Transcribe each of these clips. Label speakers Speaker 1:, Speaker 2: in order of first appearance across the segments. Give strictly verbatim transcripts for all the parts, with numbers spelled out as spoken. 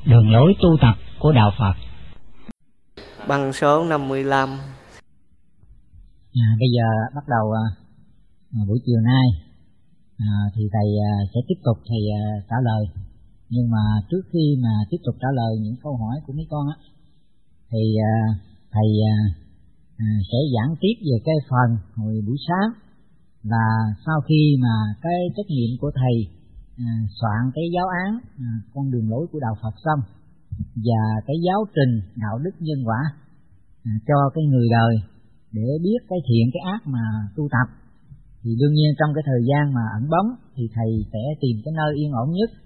Speaker 1: đường lối tu tập của đạo Phật.
Speaker 2: Bằng số năm mươi lăm.
Speaker 1: À, bây giờ bắt đầu à, buổi chiều nay à, thì thầy à, sẽ tiếp tục thầy à, trả lời. Nhưng mà trước khi mà tiếp tục trả lời những câu hỏi của mấy con á, thì à, thầy à, à, sẽ giảng tiếp về cái phần hồi buổi sáng là sau khi mà cái trách nhiệm của thầy à, soạn cái giáo án à, con đường lối của đạo Phật xong, và cái giáo trình đạo đức nhân quả à, cho cái người đời để biết cái thiện cái ác mà tu tập, thì đương nhiên trong cái thời gian mà ẩn bóng thì thầy sẽ tìm cái nơi yên ổn nhất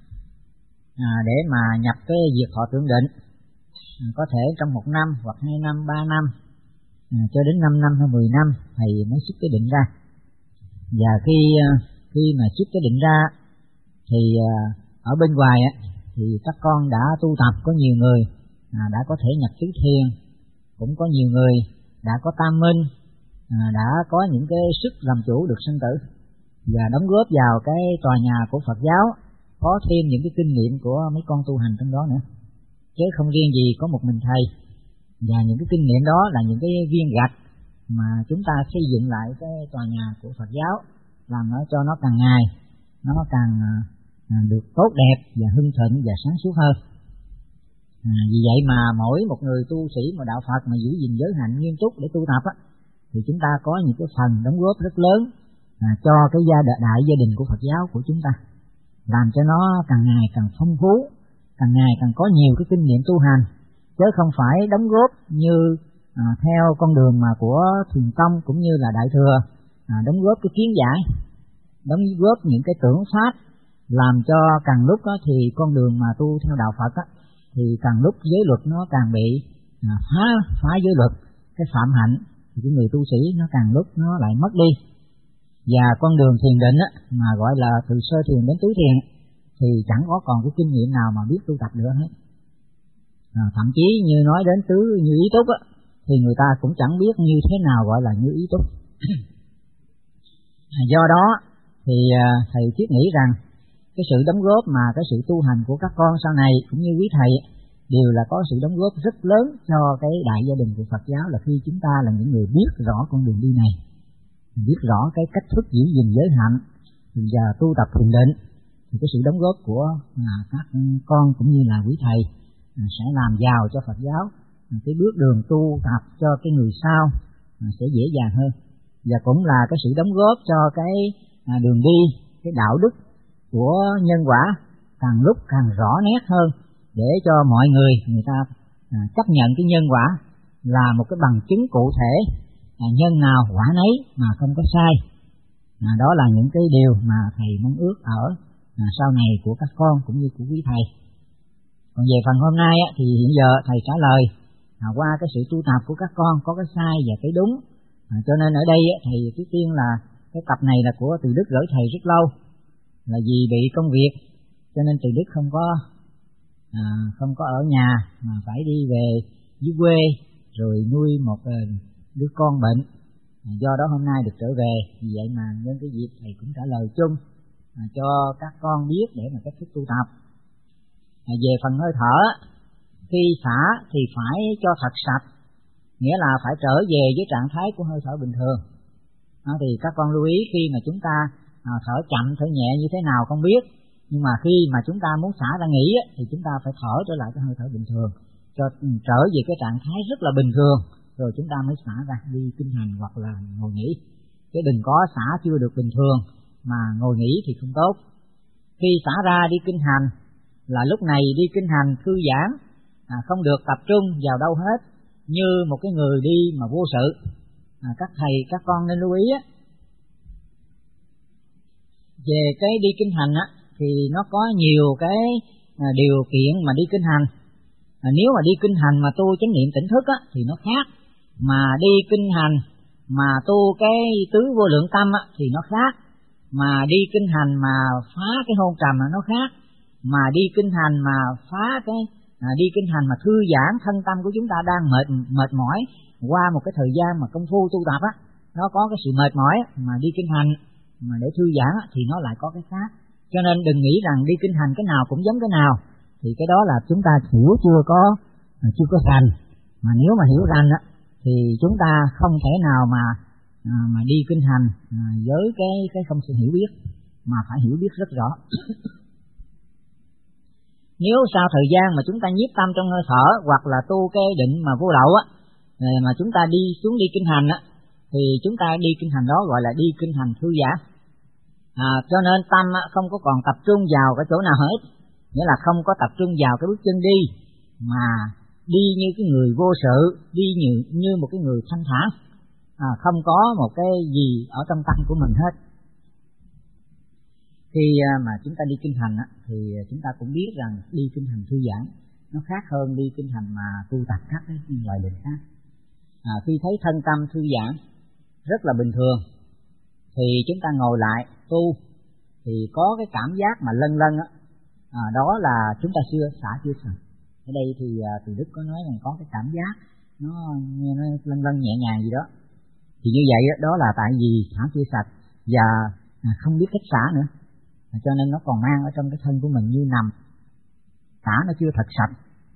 Speaker 1: à, để mà nhập cái việc thọ tưởng định, à, có thể trong một năm hoặc hai năm, ba năm à, cho đến năm năm hay mười năm thầy mới xuất cái định ra. Và khi khi mà xuất cái định ra thì à, ở bên ngoài á, thì các con đã tu tập, có nhiều người à, đã có thể nhập tứ thiền, cũng có nhiều người đã có tam minh, à, đã có những cái sức làm chủ được sinh tử và đóng góp vào cái tòa nhà của Phật giáo, có thêm những cái kinh nghiệm của mấy con tu hành trong đó nữa, chứ không riêng gì có một mình thầy. Và những cái kinh nghiệm đó là những cái viên gạch mà chúng ta xây dựng lại cái tòa nhà của Phật giáo, làm nó cho nó càng ngày nó càng à, được tốt đẹp và hưng thịnh và sáng suốt hơn. À, vì vậy mà mỗi một người tu sĩ mà đạo Phật mà giữ gìn giới hạnh nghiêm túc để tu tập á, thì chúng ta có những cái phần đóng góp rất lớn à, cho cái gia đại gia đình của Phật giáo của chúng ta, làm cho nó càng ngày càng phong phú, càng ngày càng có nhiều cái kinh nghiệm tu hành, chứ không phải đóng góp như à, theo con đường mà của Thiền Tông cũng như là Đại Thừa, à, đóng góp cái kiến giải, đóng góp những cái tưởng pháp, làm cho càng lúc đó thì con đường mà tu theo đạo Phật á, thì càng lúc giới luật nó càng bị à, phá phá giới luật, cái phạm hạnh thì cái người tu sĩ nó càng lúc nó lại mất đi. Và con đường thiền định á, mà gọi là từ sơ thiền đến tứ thiền, thì chẳng có còn cái kinh nghiệm nào mà biết tu tập nữa hết. À, thậm chí như nói đến tứ như ý túc á, thì người ta cũng chẳng biết như thế nào gọi là như ý túc. À, do đó thì à, thầy thiết nghĩ rằng cái sự đóng góp mà cái sự tu hành của các con sau này cũng như quý thầy đều là có sự đóng góp rất lớn cho cái đại gia đình của Phật giáo, là khi chúng ta là những người biết rõ con đường đi này, biết rõ cái cách thức giữ gìn giới hạnh và tu tập thiền định, thì cái sự đóng góp của à, các con cũng như là quý thầy à, sẽ làm giàu cho Phật giáo, à, cái bước đường tu tập cho cái người sau à, sẽ dễ dàng hơn, và cũng là cái sự đóng góp cho cái à, đường đi, cái đạo đức của nhân quả càng lúc càng rõ nét hơn, để cho mọi người người ta à, chấp nhận cái nhân quả là một cái bằng chứng cụ thể, à, nhân nào quả nấy mà không có sai. À, đó là những cái điều mà thầy mong ước ở à, sau này của các con cũng như của quý thầy. Còn về phần hôm nay á, thì hiện giờ thầy trả lời à, qua cái sự tu tập của các con có cái sai và cái đúng, à, cho nên ở đây á, thầy trước tiên là cái tập này là của Từ Đức gửi thầy rất lâu, là vì bị công việc cho nên Từ Đức không có à, không có ở nhà mà phải đi về dưới quê rồi nuôi một đứa con bệnh, à, do đó hôm nay được trở về. Vì vậy mà nhân cái dịp thầy cũng trả lời chung à, cho các con biết để mà cách thức tu tập. À, về phần hơi thở, khi xả thì phải cho thật sạch, nghĩa là phải trở về với trạng thái của hơi thở bình thường. À, thì các con lưu ý khi mà chúng ta à, thở chậm, thở nhẹ như thế nào không biết, nhưng mà khi mà chúng ta muốn xả ra nghỉ á, thì chúng ta phải thở trở lại cái hơi thở bình thường, cho trở về cái trạng thái rất là bình thường, rồi chúng ta mới xả ra đi kinh hành hoặc là ngồi nghỉ. Chứ đừng có xả chưa được bình thường mà ngồi nghỉ thì không tốt. Khi xả ra đi kinh hành là lúc này đi kinh hành thư giãn, à, không được tập trung vào đâu hết, như một cái người đi mà vô sự. À, các thầy các con nên lưu ý á, về cái đi kinh hành á, thì nó có nhiều cái à, điều kiện mà đi kinh hành. À, nếu mà đi kinh hành mà tu chánh niệm tỉnh thức á, thì nó khác, mà đi kinh hành mà tu cái tứ vô lượng tâm á, thì nó khác, mà đi kinh hành mà phá cái hôn trầm là nó khác, mà đi kinh hành mà phá cái à, đi kinh hành mà thư giãn thân tâm của chúng ta đang mệt mệt mỏi qua một cái thời gian mà công phu tu tập á, nó có cái sự mệt mỏi, mà đi kinh hành mà để thư giãn á, thì nó lại có cái khác. Cho nên đừng nghĩ rằng đi kinh hành cái nào cũng giống cái nào, thì cái đó là chúng ta hiểu chưa có chưa có rành. Mà nếu mà hiểu rành á thì chúng ta không thể nào mà à, mà đi kinh hành à, với cái cái không sự hiểu biết, mà phải hiểu biết rất rõ. Nếu sau thời gian mà chúng ta nhiếp tâm trong hơi thở hoặc là tu cái định mà vô lậu á, mà chúng ta đi xuống đi kinh hành á, thì chúng ta đi kinh hành đó gọi là đi kinh hành thư giãn. À, cho nên tâm á, không có còn tập trung vào cái chỗ nào hết, nghĩa là không có tập trung vào cái bước chân đi, mà đi như cái người vô sự, đi như như một cái người thanh thản, à, không có một cái gì ở trong tâm của mình hết. Khi mà chúng ta đi kinh hành á, thì chúng ta cũng biết rằng đi kinh hành thư giãn nó khác hơn đi kinh hành mà tu tập các cái loại định khác. À, khi thấy thân tâm thư giãn rất là bình thường thì chúng ta ngồi lại tu thì có cái cảm giác mà lân lân á, à, đó là chúng ta chưa xả chưa sạch. Ở đây thì à, Từ Đức có nói rằng có cái cảm giác nó nghe nó lân lân nhẹ nhàng gì đó, thì như vậy đó, đó là tại vì xả chưa sạch và à, không biết cách xả nữa, à, cho nên nó còn mang ở trong cái thân của mình như nằm, xả nó chưa thật sạch.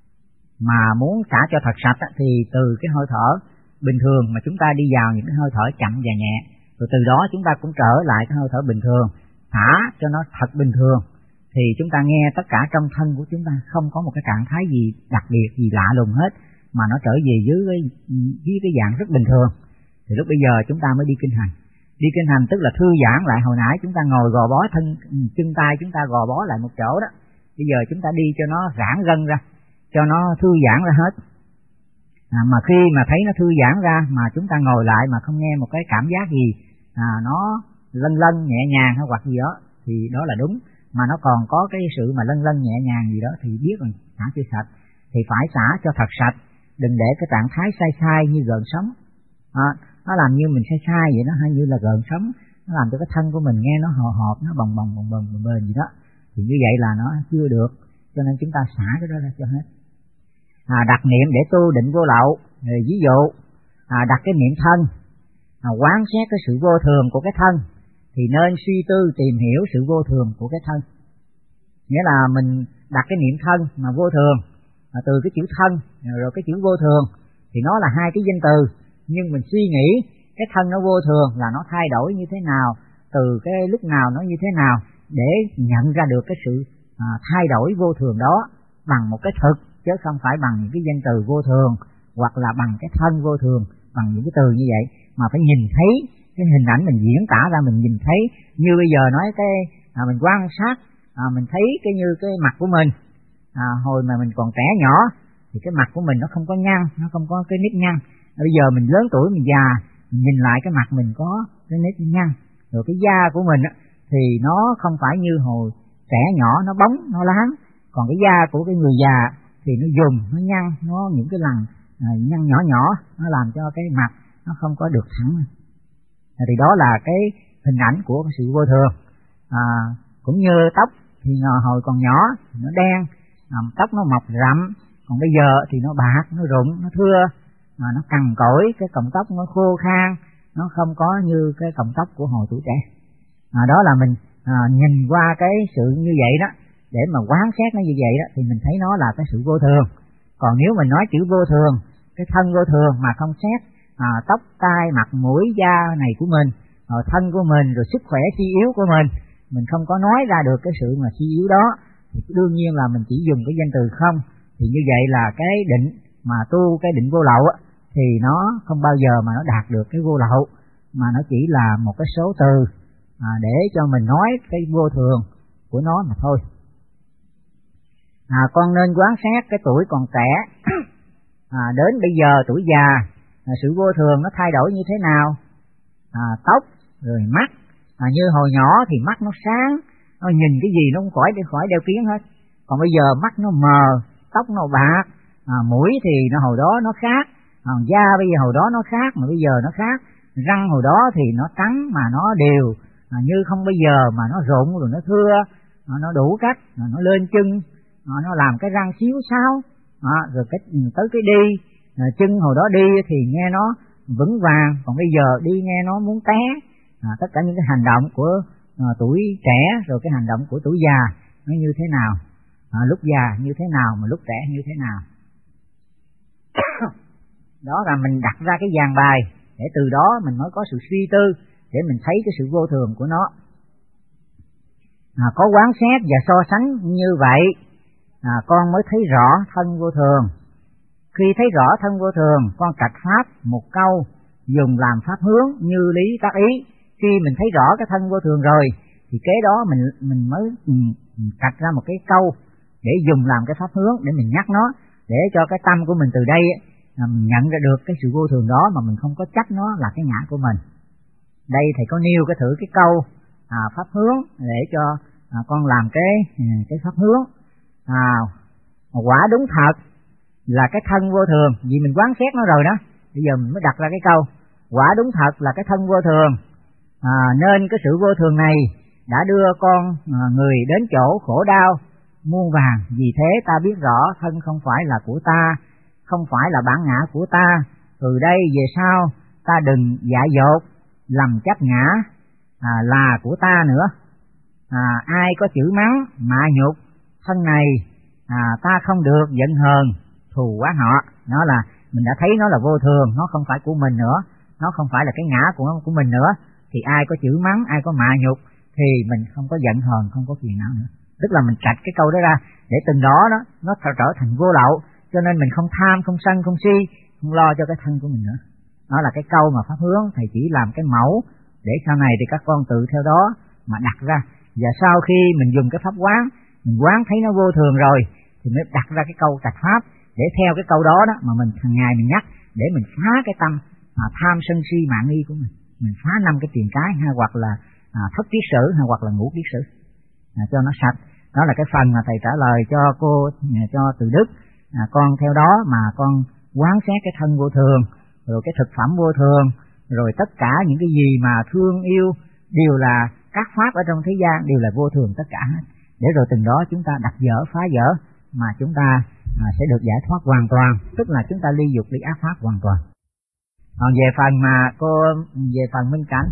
Speaker 1: Mà muốn xả cho thật sạch á, thì từ cái hơi thở bình thường mà chúng ta đi vào những cái hơi thở chậm và nhẹ, rồi từ đó chúng ta cũng trở lại cái hơi thở bình thường, thả cho nó thật bình thường, thì chúng ta nghe tất cả trong thân của chúng ta không có một cái trạng thái gì đặc biệt, gì lạ lùng hết, mà nó trở về dưới cái, dưới cái dạng rất bình thường. Thì lúc bây giờ chúng ta mới đi kinh hành. Đi kinh hành tức là thư giãn lại. Hồi nãy chúng ta ngồi gò bó thân, chân tay chúng ta gò bó lại một chỗ đó, bây giờ chúng ta đi cho nó giãn gân ra, cho nó thư giãn ra hết. À, mà khi mà thấy nó thư giãn ra mà chúng ta ngồi lại mà không nghe một cái cảm giác gì à, nó lân lân nhẹ nhàng hay hoặc gì đó, thì đó là đúng. Mà nó còn có cái sự mà lân lân nhẹ nhàng gì đó thì biết rằng xả chưa sạch, thì phải xả cho thật sạch, đừng để cái trạng thái sai sai như gợn sóng. À, nó làm như mình sai sai vậy, nó hay như là gợn sóng, nó làm cho cái thân của mình nghe nó hò hộp, nó bồng bồng bồng bồng bồng bềnh gì đó, thì như vậy là nó chưa được, cho nên chúng ta xả cái đó ra cho hết. À, đặt niệm để tu định vô lậu. Rồi ví dụ à, đặt cái niệm thân, à, quán xét cái sự vô thường của cái thân, thì nên suy tư tìm hiểu sự vô thường của cái thân. Nghĩa là mình đặt cái niệm thân mà vô thường, à, từ cái chữ thân rồi cái chữ vô thường thì nó là hai cái danh từ, nhưng mình suy nghĩ cái thân nó vô thường là nó thay đổi như thế nào, từ cái lúc nào nó như thế nào, để nhận ra được cái sự à, thay đổi vô thường đó bằng một cái thực, chứ không phải bằng những cái danh từ vô thường, hoặc là bằng cái thân vô thường, bằng những cái từ như vậy, mà phải nhìn thấy cái hình ảnh mình diễn tả ra, mình nhìn thấy như bây giờ nói cái à, mình quan sát, à, mình thấy cái như cái mặt của mình, à, hồi mà mình còn trẻ nhỏ thì cái mặt của mình nó không có nhăn, nó không có cái nếp nhăn. Bây giờ mình lớn tuổi, mình già, mình nhìn lại cái mặt mình có cái nếp nhăn, rồi cái da của mình á, thì nó không phải như hồi trẻ nhỏ nó bóng, nó láng, còn cái da của cái người già thì nó dùng, nó nhăn, nó những cái lằn à, nhăn nhỏ nhỏ, nó làm cho cái mặt nó không có được thẳng. À, thì đó là cái hình ảnh của cái sự vô thường. À, cũng như tóc thì hồi còn nhỏ thì nó đen, à, tóc nó mọc rậm, còn bây giờ thì nó bạc, nó rụng, nó thưa, à, nó cằn cỗi, cái cọng tóc nó khô khan, nó không có như cái cọng tóc của hồi tuổi trẻ. À, đó là mình à, nhìn qua cái sự như vậy đó, để mà quán xét nó như vậy đó, thì mình thấy nó là cái sự vô thường. Còn nếu mình nói chữ vô thường, cái thân vô thường mà không xét à, tóc, tai, mặt, mũi, da này của mình, rồi thân của mình, rồi sức khỏe suy yếu của mình, mình không có nói ra được cái sự mà suy yếu đó, thì đương nhiên là mình chỉ dùng cái danh từ không. Thì như vậy là cái định mà tu cái định vô lậu á, thì nó không bao giờ mà nó đạt được cái vô lậu, mà nó chỉ là một cái số từ à, để cho mình nói cái vô thường của nó mà thôi. À, con nên quán xét cái tuổi còn trẻ à, đến bây giờ tuổi già, à, sự vô thường nó thay đổi như thế nào. À, tóc rồi mắt, à, như hồi nhỏ thì mắt nó sáng, nó nhìn cái gì nó cũng khỏi để khỏi đeo kiếng hết, còn bây giờ mắt nó mờ, tóc nó bạc, à, mũi thì nó hồi đó nó khác, à, da bây giờ hồi đó nó khác mà bây giờ nó khác, răng hồi đó thì nó trắng mà nó đều, à, như không bây giờ mà nó rụng rồi nó thưa, à, nó đủ cách, à, nó lên chân, à, nó làm cái răng xíu xáo, à, rồi cái tới cái đi, à, chân hồi đó đi thì nghe nó vững vàng, còn bây giờ đi nghe nó muốn té. À, tất cả những cái hành động của à, tuổi trẻ rồi cái hành động của tuổi già nó như thế nào. à, lúc già như thế nào mà lúc trẻ như thế nào. Đó là mình đặt ra cái dàn bài để từ đó mình mới có sự suy tư, để mình thấy cái sự vô thường của nó. À, có quán xét và so sánh như vậy, à, con mới thấy rõ thân vô thường. Khi thấy rõ thân vô thường, con trạch pháp một câu dùng làm pháp hướng như lý tác ý. Khi mình thấy rõ cái thân vô thường rồi thì kế đó mình mình mới trạch ra một cái câu để dùng làm cái pháp hướng, để mình nhắc nó, để cho cái tâm của mình từ đây mình nhận ra được cái sự vô thường đó, mà mình không có trách nó là cái ngã của mình. Đây thầy có nêu cái thử cái câu à, pháp hướng để cho à, con làm cái cái pháp hướng. À, quả đúng thật là cái thân vô thường, vì mình quán xét nó rồi đó, bây giờ mình mới đặt ra cái câu quả đúng thật là cái thân vô thường. À, nên cái sự vô thường này đã đưa con à, người đến chỗ khổ đau muôn vàn. Vì thế ta biết rõ thân không phải là của ta, không phải là bản ngã của ta. Từ đây về sau ta đừng dại dột lầm chấp ngã à, là của ta nữa. À, ai có chữ mắng mạ nhục thân này à, ta không được giận hờn thù oán họ. Nó là mình đã thấy nó là vô thường, nó không phải của mình nữa, nó không phải là cái ngã của của mình nữa. Thì ai có chữ mắng, ai có mạ nhục thì mình không có giận hờn, không có phiền não nữa. Tức là mình trạch cái câu đó ra để từng đó đó nó trở thành vô lậu, cho nên mình không tham, không sân, không si, không lo cho cái thân của mình nữa. Đó là cái câu mà pháp hướng thầy chỉ làm cái mẫu để sau này thì các con tự theo đó mà đặt ra. Và sau khi mình dùng cái pháp quán, mình quán thấy nó vô thường rồi thì mới đặt ra cái câu trạch pháp, để theo cái câu đó đó mà mình hàng ngày mình nhắc, để mình phá cái tâm à, tham sân si mạn nghi của mình. Mình phá năm cái tiền cái, hay hoặc là à, thất kiết sử, hay hoặc là ngũ kiết sử, à, cho nó sạch. Đó là cái phần mà thầy trả lời cho cô, cho Từ Đức. À, con theo đó mà con quán xét cái thân vô thường, rồi cái thực phẩm vô thường, rồi tất cả những cái gì mà thương yêu đều là các pháp ở trong thế gian, đều là vô thường tất cả hết. Để rồi từng đó chúng ta đặt dở, phá dở mà chúng ta à, sẽ được giải thoát hoàn toàn, tức là chúng ta ly dục ly ác pháp hoàn toàn. Còn về phần mà cô về phần Minh Cảnh,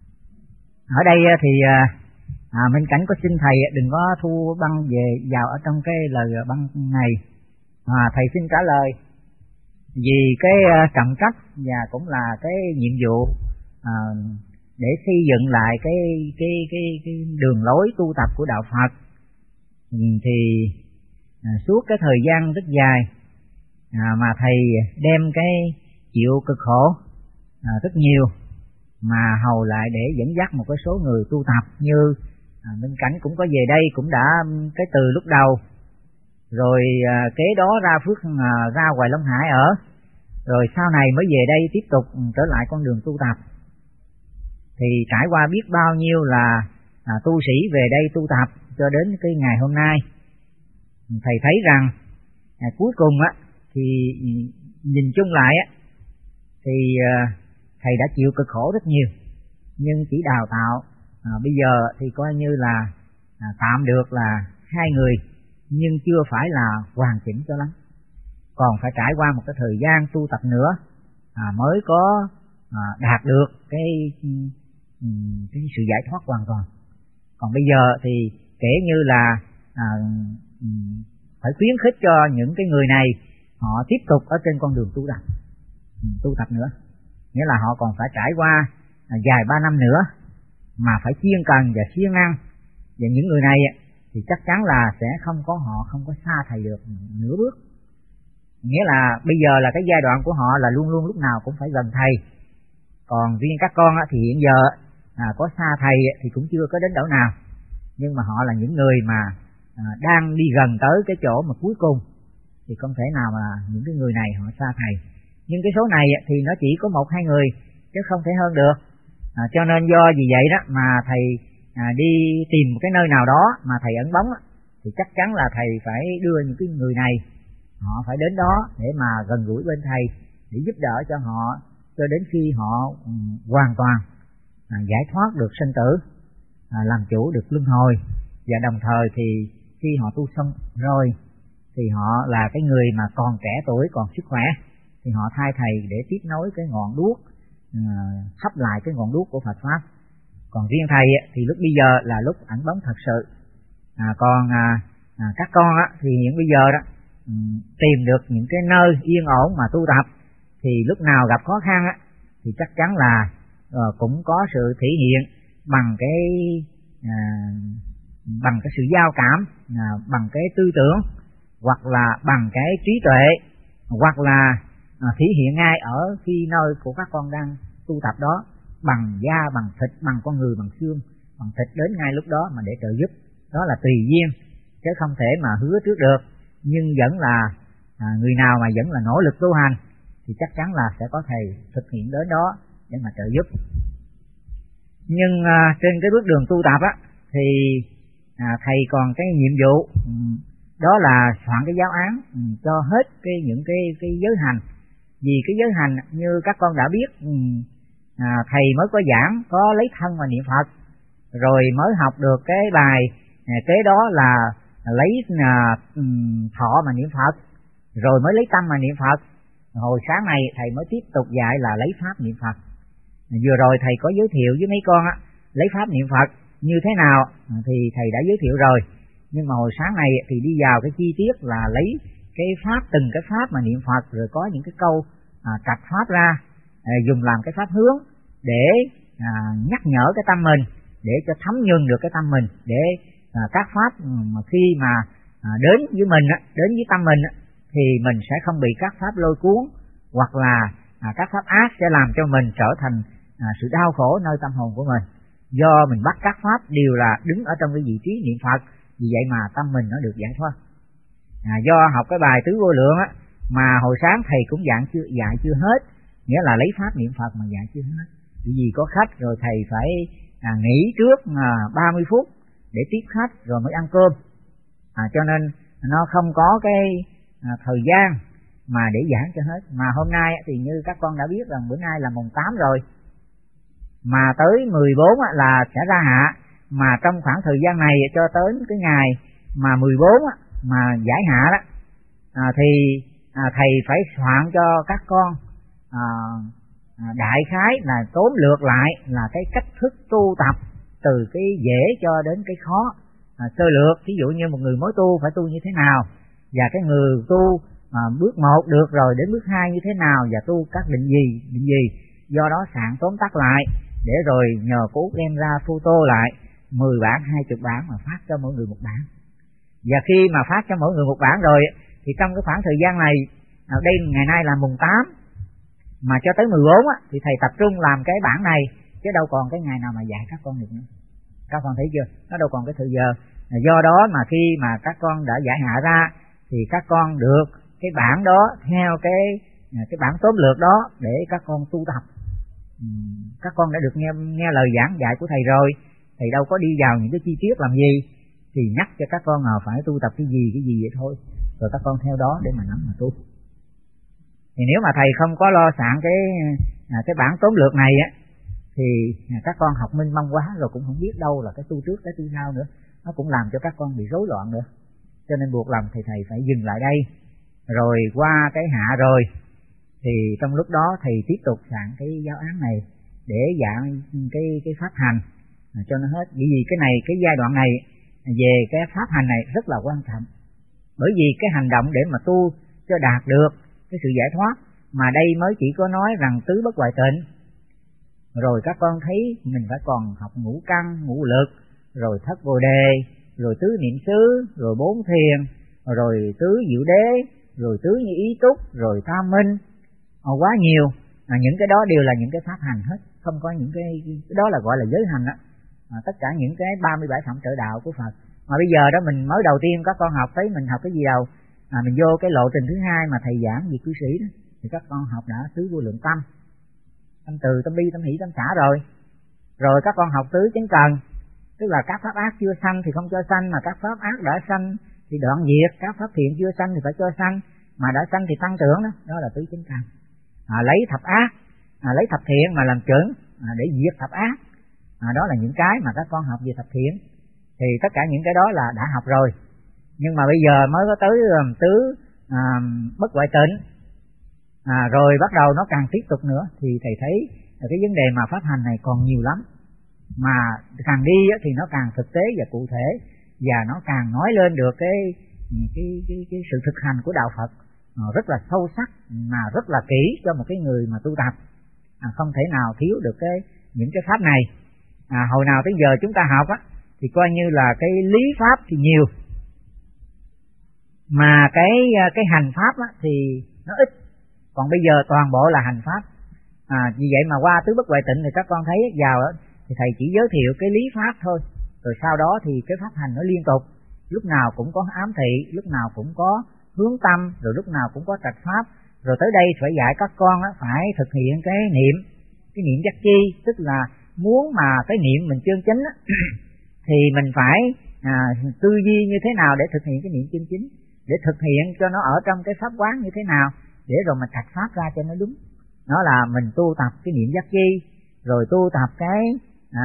Speaker 1: ở đây thì à, Minh Cảnh có xin thầy đừng có thu băng về vào ở trong cái lời băng này. À, thầy xin trả lời vì cái trọng trách và cũng là cái nhiệm vụ à, để xây dựng lại cái cái cái cái đường lối tu tập của đạo Phật. Thì à, suốt cái thời gian rất dài à, mà thầy đem cái chịu cực khổ à, rất nhiều, mà hầu lại để dẫn dắt một cái số người tu tập như à, Minh Cảnh cũng có về đây, cũng đã cái từ lúc đầu, rồi à, kế đó ra Phước à, ra Hoài Long Hải ở, rồi sau này mới về đây tiếp tục trở lại con đường tu tập. Thì trải qua biết bao nhiêu là à, tu sĩ về đây tu tập cho đến cái ngày hôm nay, thầy thấy rằng à, cuối cùng á thì nhìn chung lại á thì à, thầy đã chịu cực khổ rất nhiều, nhưng chỉ đào tạo à, bây giờ thì coi như là à, tạm được là hai người, nhưng chưa phải là hoàn chỉnh cho lắm, còn phải trải qua một cái thời gian tu tập nữa à, mới có à, đạt được cái cái sự giải thoát hoàn toàn. Còn bây giờ thì kể như là à, phải khuyến khích cho những cái người này họ tiếp tục ở trên con đường tu tập, tu tập nữa, nghĩa là họ còn phải trải qua à, dài ba năm nữa mà phải siêng cần và siêng năng. Và những người này thì chắc chắn là sẽ không có họ không có xa thầy được nửa bước. Nghĩa là bây giờ là cái giai đoạn của họ là luôn luôn lúc nào cũng phải gần thầy. Còn riêng các con thì hiện giờ à, có xa thầy thì cũng chưa có đến đâu nào, nhưng mà họ là những người mà à, đang đi gần tới cái chỗ mà cuối cùng, thì không thể nào mà những cái người này họ xa thầy. Nhưng cái số này thì nó chỉ có một hai người chứ không thể hơn được. À, cho nên do vì vậy đó mà thầy à, đi tìm một cái nơi nào đó mà thầy ẩn bóng, thì chắc chắn là thầy phải đưa những cái người này, họ phải đến đó để mà gần gũi bên thầy, để giúp đỡ cho họ cho đến khi họ um, hoàn toàn à, giải thoát được sinh tử, à, làm chủ được luân hồi, và đồng thời thì khi họ tu xong rồi thì họ là cái người mà còn trẻ tuổi, còn sức khỏe, thì họ thay thầy để tiếp nối cái ngọn đuốc, à, thắp lại cái ngọn đuốc của Phật pháp. Còn riêng thầy thì lúc bây giờ là lúc ẩn bóng thật sự. À, còn à, à, các con á, thì hiện bây giờ đó tìm được những cái nơi yên ổn mà tu tập, thì lúc nào gặp khó khăn á, thì chắc chắn là uh, cũng có sự thể hiện bằng cái à, bằng cái sự giao cảm, à, bằng cái tư tưởng, hoặc là bằng cái trí tuệ, hoặc là à, thể hiện ngay ở khi nơi của các con đang tu tập đó, bằng da, bằng thịt, bằng con người, bằng xương, bằng thịt đến ngay lúc đó mà để trợ giúp. Đó là tùy duyên, chứ không thể mà hứa trước được. Nhưng vẫn là à, người nào mà vẫn là nỗ lực tu hành thì chắc chắn là sẽ có thầy thực hiện đến đó để mà trợ giúp. Nhưng à, trên cái bước đường tu tập á, thì à, thầy còn cái nhiệm vụ um, đó là soạn cái giáo án um, cho hết cái những cái cái giới hành. Vì cái giới hành như các con đã biết, um, à, thầy mới có giảng có lấy thân mà niệm Phật, rồi mới học được cái bài à, kế đó là lấy à, thọ mà niệm Phật, rồi mới lấy tâm mà niệm Phật. Hồi sáng này thầy mới tiếp tục dạy là lấy pháp niệm Phật. Vừa rồi thầy có giới thiệu với mấy con á, lấy pháp niệm Phật như thế nào thì thầy đã giới thiệu rồi. Nhưng mà hồi sáng này thì đi vào cái chi tiết là lấy cái pháp, từng cái pháp mà niệm Phật, rồi có những cái câu à, trạch pháp ra, à, dùng làm cái pháp hướng để à, nhắc nhở cái tâm mình, để cho thấm nhuần được cái tâm mình, để à, các pháp mà khi mà à, đến với mình, đến với tâm mình thì mình sẽ không bị các pháp lôi cuốn, hoặc là à, các pháp ác sẽ làm cho mình trở thành à, sự đau khổ nơi tâm hồn của mình. Do mình bắt các pháp đều là đứng ở trong cái vị trí niệm Phật, vì vậy mà tâm mình nó được giải thoát. À, do học cái bài tứ vô lượng á, mà hồi sáng thầy cũng dạy chưa dạy chưa hết, nghĩa là lấy pháp niệm Phật mà dạy chưa hết. Vì có khách rồi thầy phải à, nghỉ trước à, ba mươi phút để tiếp khách rồi mới ăn cơm, à, cho nên nó không có cái à, thời gian mà để giảng cho hết. Mà hôm nay thì như các con đã biết rằng bữa nay là mùng tám rồi, mà tới mười bốn là sẽ ra hạ, mà trong khoảng thời gian này cho tới cái ngày mà mười bốn mà giải hạ đó, à, thì à, thầy phải soạn cho các con à, à, đại khái là tóm lược lại là cái cách thức tu tập từ cái dễ cho đến cái khó, à, sơ lược. Ví dụ như một người mới tu phải tu như thế nào, và cái người tu à, bước một được rồi đến bước hai như thế nào, và tu các định gì định gì. Do đó soạn tóm tắt lại để rồi nhờ cô đem ra photo lại mười bản, hai mươi bản mà phát cho mỗi người một bản. Và khi mà phát cho mỗi người một bản rồi thì trong cái khoảng thời gian này, à, đây ngày nay là mùng tám, mà cho tới mười bốn á, thì thầy tập trung làm cái bản này, chứ đâu còn cái ngày nào mà dạy các con được nữa. Các con thấy chưa? Nó đâu còn cái thời giờ. Do đó mà khi mà các con đã giải hạ ra thì các con được cái bản đó theo cái cái bản tóm lược đó để các con tu tập. Các con đã được nghe nghe lời giảng dạy của thầy rồi, thầy đâu có đi vào những cái chi tiết làm gì, thì nhắc cho các con à, phải tu tập cái gì cái gì vậy thôi, rồi các con theo đó để mà nắm mà tu. Thì nếu mà thầy không có lo soạn cái à, cái bản tóm lược này á, thì à, các con học minh mông quá rồi cũng không biết đâu là cái tu trước cái tu sau nữa, nó cũng làm cho các con bị rối loạn nữa. Cho nên buộc lòng thì thầy phải dừng lại đây, rồi qua cái hạ rồi thì trong lúc đó thầy tiếp tục soạn cái giáo án này để giảng cái cái pháp hành à, cho nó hết. Bởi vì cái này, cái giai đoạn này về cái pháp hành này rất là quan trọng, bởi vì cái hành động để mà tu cho đạt được cái sự giải thoát, mà đây mới chỉ có nói rằng tứ bất hoại tịnh, rồi các con thấy mình phải còn học ngũ căn, ngũ lực, rồi thất bồ đề, rồi tứ niệm xứ, rồi bốn thiền, rồi tứ diệu đế, rồi tứ như ý túc, rồi tam minh, à, quá nhiều. À, những cái đó đều là những cái pháp hành hết, không có những cái, cái đó là gọi là giới hành đó. À, tất cả những cái ba mươi bảy phẩm trợ đạo của Phật. Mà bây giờ đó mình mới đầu tiên các con học thấy mình học cái gì đâu, à, mình vô cái lộ trình thứ hai mà thầy giảng về cư sĩ đó, thì các con học đã tứ vô lượng tâm, tâm từ, tâm bi, tâm hỷ, tâm xả rồi. Rồi các con học tứ chánh cần, tức là các pháp ác chưa sanh thì không cho sanh, mà các pháp ác đã sanh thì đoạn diệt, các pháp thiện chưa sanh thì phải cho sanh, mà đã sanh thì tăng trưởng đó, đó là tứ chánh cần. À, lấy thập ác, à, lấy thập thiện mà làm chuẩn à, để diệt thập ác, à, đó là những cái mà các con học về thập thiện. Thì tất cả những cái đó là đã học rồi, nhưng mà bây giờ mới có tới um, tứ um, bất hoại tịnh, à, rồi bắt đầu nó càng tiếp tục nữa, thì thầy thấy là cái vấn đề mà pháp hành này còn nhiều lắm, mà càng đi thì nó càng thực tế và cụ thể. và nó càng nói lên được cái cái cái, cái sự thực hành của đạo Phật rất là sâu sắc mà rất là kỹ cho một cái người mà tu tập. À, không thể nào thiếu được cái những cái pháp này. À, hồi nào tới giờ chúng ta học á thì coi như là cái lý pháp thì nhiều, mà cái cái hành pháp á thì nó ít. Còn bây giờ toàn bộ là hành pháp. À, vì vậy mà qua tứ bất huệ tịnh thì các con thấy vào đó, thì thầy chỉ giới thiệu cái lý pháp thôi, rồi sau đó thì cái pháp hành nó liên tục, lúc nào cũng có ám thị, lúc nào cũng có hướng tâm, rồi lúc nào cũng có trạch pháp. Rồi tới đây phải dạy các con á, phải thực hiện cái niệm, cái niệm giác chi, tức là muốn mà cái niệm mình chân chính á, thì mình phải à, tư duy như thế nào để thực hiện cái niệm chân chính, để thực hiện cho nó ở trong cái pháp quán như thế nào, để rồi mình trạch pháp ra cho nó đúng. Nó là mình tu tập cái niệm giác chi, rồi tu tập cái à,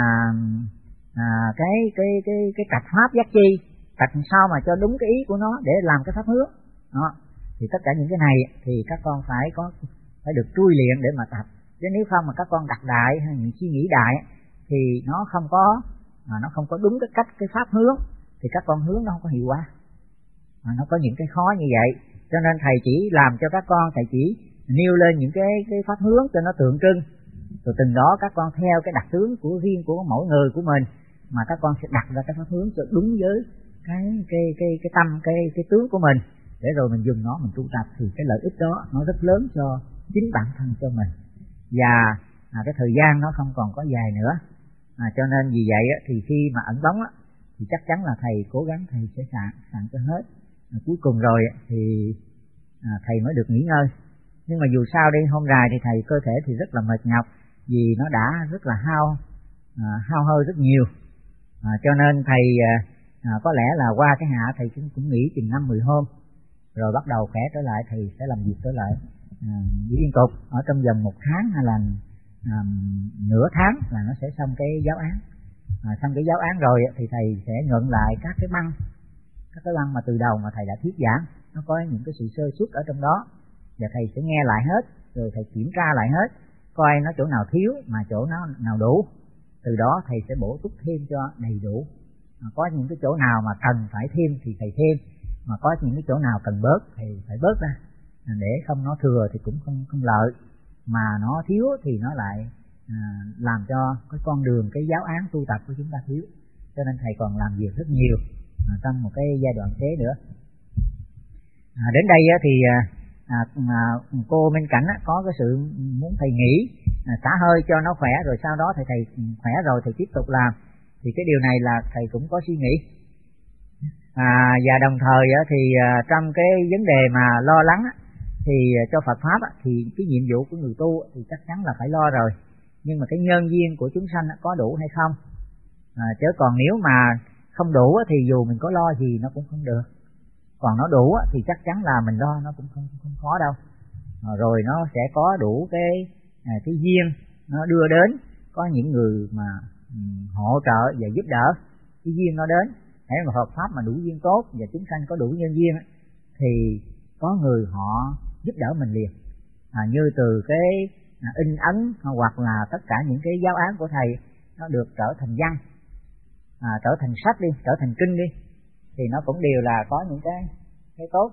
Speaker 1: à, cái cái cái cái trạch pháp giác chi, trạch sao mà cho đúng cái ý của nó để làm cái pháp hướng. Đó. Thì tất cả những cái này thì các con phải có phải được trui luyện để mà tập. Chứ nếu không mà các con đặt đại hay những suy nghĩ đại thì nó không có à, nó không có đúng cái cách cái pháp hướng, thì các con hướng nó không có hiệu quả. À, nó có những cái khó như vậy, cho nên thầy chỉ làm cho các con, thầy chỉ nêu lên những cái cái pháp hướng cho nó tượng trưng, rồi từng đó các con theo cái đặc tướng của riêng của mỗi người của mình mà các con sẽ đặt ra cái pháp hướng cho đúng với cái cái cái cái tâm cái cái tướng của mình, để rồi mình dùng nó mình tu tập, thì cái lợi ích đó nó rất lớn cho chính bản thân cho mình, và à, cái thời gian nó không còn có dài nữa. À, cho nên vì vậy á, thì khi mà ẩn bóng á, thì chắc chắn là thầy cố gắng thầy sẽ sẵn sẵn cho hết. À, cuối cùng rồi thì à, thầy mới được nghỉ ngơi. Nhưng mà dù sao đi, hôm dài thì thầy cơ thể thì rất là mệt nhọc, vì nó đã rất là hao à, hao hơi rất nhiều. À, cho nên thầy à, có lẽ là qua cái hạ thầy cũng, cũng nghỉ chừng năm mười hôm, rồi bắt đầu khỏe trở lại thầy sẽ làm việc trở lại à, liên tục ở trong vòng một tháng hay là à, nửa tháng là nó sẽ xong cái giáo án. À, xong cái giáo án rồi thì thầy sẽ nhận lại các cái băng các cái băng mà từ đầu mà thầy đã thuyết giảng, nó có những cái sự sơ suất ở trong đó, và thầy sẽ nghe lại hết, rồi thầy kiểm tra lại hết, coi nó chỗ nào thiếu mà chỗ nào nào đủ, từ đó thầy sẽ bổ túc thêm cho đầy đủ. À, có những cái chỗ nào mà cần phải thêm thì thầy thêm, mà có những cái chỗ nào cần bớt thì phải bớt ra, à, để không nó thừa thì cũng không không lợi, mà nó thiếu thì nó lại à, làm cho cái con đường cái giáo án tu tập của chúng ta thiếu. Cho nên thầy còn làm việc rất nhiều à, trong một cái giai đoạn thế nữa. À, đến đây á, thì à, à, cô bên cạnh á, có cái sự muốn thầy nghỉ à, xả hơi cho nó khỏe, rồi sau đó thầy thầy khỏe rồi thì tiếp tục làm. Thì cái điều này là thầy cũng có suy nghĩ. À, và đồng thời á, thì à, trong cái vấn đề mà lo lắng á, thì cho Phật pháp á, thì cái nhiệm vụ của người tu á, thì chắc chắn là phải lo rồi. Nhưng mà cái nhân duyên của chúng sanh á, có đủ hay không? À, chứ còn nếu mà không đủ á, thì dù mình có lo gì nó cũng không được. Còn nó đủ á, thì chắc chắn là mình lo nó cũng không không khó đâu. À, rồi nó sẽ có đủ cái à, cái duyên nó đưa đến, có những người mà um, hỗ trợ và giúp đỡ, cái duyên nó đến. Nếu mà Phật pháp mà đủ duyên tốt và chúng sanh có đủ nhân duyên á, thì có người họ giúp đỡ mình liền. À, như từ cái à, in ấn hoặc là tất cả những cái giáo án của thầy nó được trở thành văn, à, trở thành sách đi, trở thành kinh đi, thì nó cũng đều là có những cái cái tốt.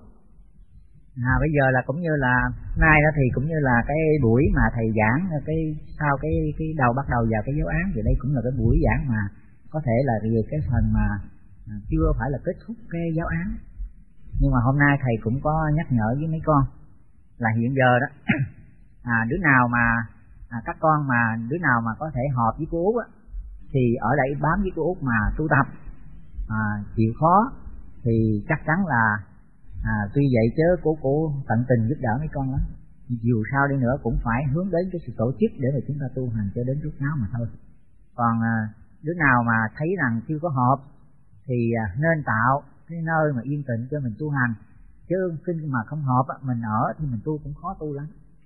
Speaker 1: À, bây giờ là cũng như là nay đó thì cũng như là cái buổi mà thầy giảng cái sau cái cái đầu bắt đầu vào cái giáo án, thì đây cũng là cái buổi giảng mà có thể là về cái phần mà à, chưa phải là kết thúc cái giáo án. Nhưng mà hôm nay thầy cũng có nhắc nhở với mấy con là hiện giờ đó à, đứa nào mà à, các con mà đứa nào mà có thể họp với cô Út á, thì ở đây bám với cô Út mà tu tập, à, chịu khó thì chắc chắn là à, tuy vậy chứ cô cô tận tình giúp đỡ mấy con lắm. Dù sao đi nữa cũng phải hướng đến cái sự tổ chức để mà chúng ta tu hành cho đến lúc nào mà thôi. Còn à, đứa nào mà thấy rằng chưa có họp thì à, nên tạo cái nơi mà yên tĩnh cho mình tu hành, chứ khi mà không họp á, mình ở thì mình tu cũng khó tu lắm.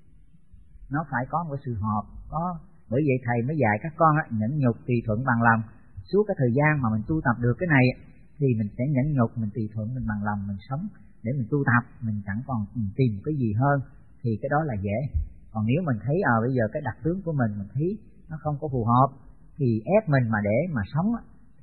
Speaker 1: Nó phải có một sự họp, có bởi vậy thầy mới dạy các con á, nhẫn nhục tùy thuận bằng lòng. Suốt cái thời gian mà mình tu tập được cái này thì mình sẽ nhẫn nhục, mình tùy thuận, mình bằng lòng, mình sống để mình tu tập, mình chẳng còn mình tìm cái gì hơn, thì cái đó là dễ. Còn nếu mình thấy à bây giờ cái đặc tướng của mình mình thấy nó không có phù hợp thì ép mình mà để mà sống á, thì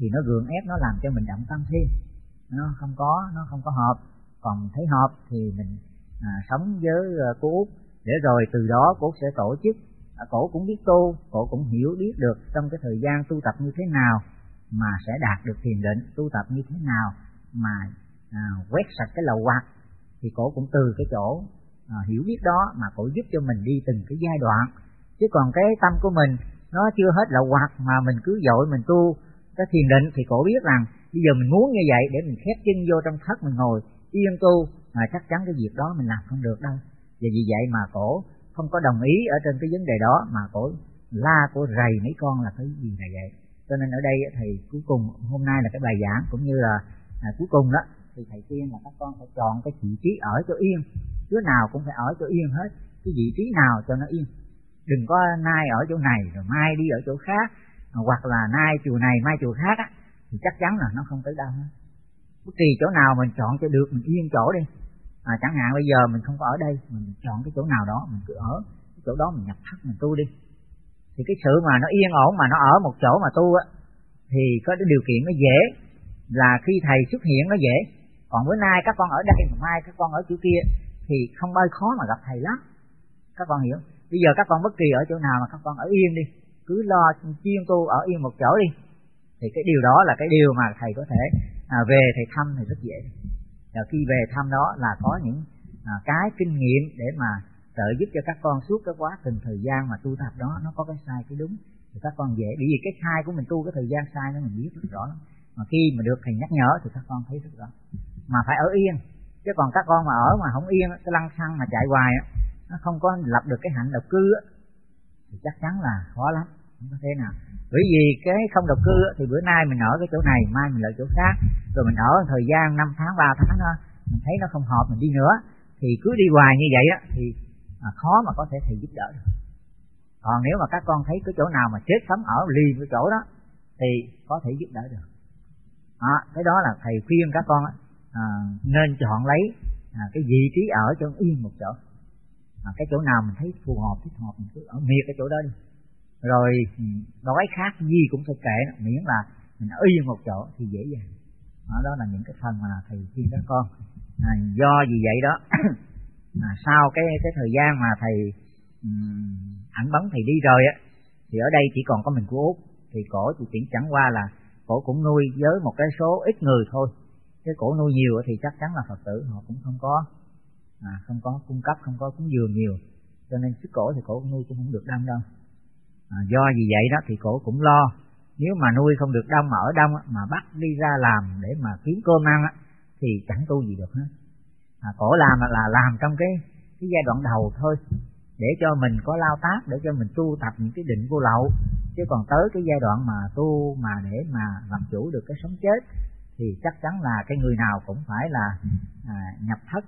Speaker 1: thì nó gượng ép, nó làm cho mình động tâm thêm, nó không có nó không có hợp. Còn thấy hợp thì mình à, sống với uh, cô Út, để rồi từ đó cô Út sẽ tổ chức. À, cổ cũng biết tu, cổ cũng hiểu biết được trong cái thời gian tu tập như thế nào mà sẽ đạt được thiền định, tu tập như thế nào mà à, quét sạch cái lậu hoặc. Thì cổ cũng từ cái chỗ à, hiểu biết đó mà cổ giúp cho mình đi từng cái giai đoạn. Chứ còn cái tâm của mình nó chưa hết lậu hoặc mà mình cứ dội mình tu cái thiền định, thì cổ biết rằng bây giờ mình muốn như vậy để mình khép chân vô trong thất, mình ngồi yên tu, mà chắc chắn cái việc đó mình làm không được đâu. Và vì vậy mà cổ không có đồng ý ở trên cái vấn đề đó, mà cổ la, cổ rầy mấy con là cái gì là vậy. Cho nên ở đây thì cuối cùng hôm nay là cái bài giảng cũng như là à, cuối cùng đó thì thầy khuyên là các con phải chọn cái vị trí ở cho yên. Đứa nào cũng phải ở cho yên hết, cái vị trí nào cho nó yên. Đừng có nay ở chỗ này rồi mai đi ở chỗ khác, hoặc là nay chùa này mai chùa khác á, thì chắc chắn là nó không tới đâu hết. Bất kỳ chỗ nào mình chọn cho được, mình yên chỗ đi. À, chẳng hạn bây giờ mình không có ở đây, mình chọn cái chỗ nào đó mình cứ ở cái chỗ đó, mình nhập thất mình tu đi. Thì cái sự mà nó yên ổn mà nó ở một chỗ mà tu á, thì có cái điều kiện nó dễ, là khi thầy xuất hiện nó dễ. Còn bữa nay các con ở đây, mà mai các con ở chỗ kia thì không bao khó mà gặp thầy lắm. Các con hiểu? Bây giờ các con bất kỳ ở chỗ nào mà các con ở yên đi, cứ lo chuyên tu ở yên một chỗ đi, thì cái điều đó là cái điều mà thầy có thể à, về thầy thăm thì rất dễ. Và khi về thăm đó là có những à, cái kinh nghiệm để mà trợ giúp cho các con suốt cái quá trình thời gian mà tu tập đó, nó có cái sai cái đúng thì các con dễ. Bởi vì cái sai của mình tu cái thời gian sai nó mình biết rất rõ lắm. Mà khi mà được thầy nhắc nhở thì các con thấy rất rõ. Mà phải ở yên, chứ còn các con mà ở mà không yên, cái lăng xăng mà chạy hoài á, nó không có lập được cái hạnh độc cư á, thì chắc chắn là khó lắm, không có thế nào. Bởi vì cái không độc cư á, thì bữa nay mình ở cái chỗ này, mai mình ở chỗ khác, rồi mình ở thời gian năm tháng, ba tháng đó, mình thấy nó không hợp mình đi nữa, thì cứ đi hoài như vậy á, thì à, khó mà có thể thầy giúp đỡ được. Còn nếu mà các con thấy cái chỗ nào mà chết sống ở liền cái chỗ đó thì có thể giúp đỡ được. À, cái đó là thầy khuyên các con à, nên chọn lấy à, cái vị trí ở cho yên một chỗ. À, cái chỗ nào mình thấy phù hợp, thích hợp mình cứ ở miệt cái chỗ đó đi. Rồi đói khát gì cũng phải kệ, miễn là mình ở yên một chỗ thì dễ dàng. Đó, đó là những cái phần mà thầy khuyên các con. À, do vì vậy đó à, sau cái cái thời gian mà thầy um, ảnh bắn thầy đi rồi á, thì ở đây chỉ còn có mình của Út. Thì cổ thì chỉ chẳng qua là cổ cũng nuôi với một cái số ít người thôi, chứ cổ nuôi nhiều thì chắc chắn là Phật tử họ cũng không có à, không có cung cấp, không có cúng dường nhiều, cho nên sức cổ thì cổ nuôi cũng không được đông đâu. À, do vì vậy đó thì cổ cũng lo, nếu mà nuôi không được đông mà ở đông mà bắt đi ra làm để mà kiếm cơm ăn á, thì chẳng tu gì được hết. À, cổ làm là làm trong cái cái giai đoạn đầu thôi, để cho mình có lao tác, để cho mình tu tập những cái định vô lậu. Chứ còn tới cái giai đoạn mà tu mà để mà làm chủ được cái sống chết thì chắc chắn là cái người nào cũng phải là à, nhập thất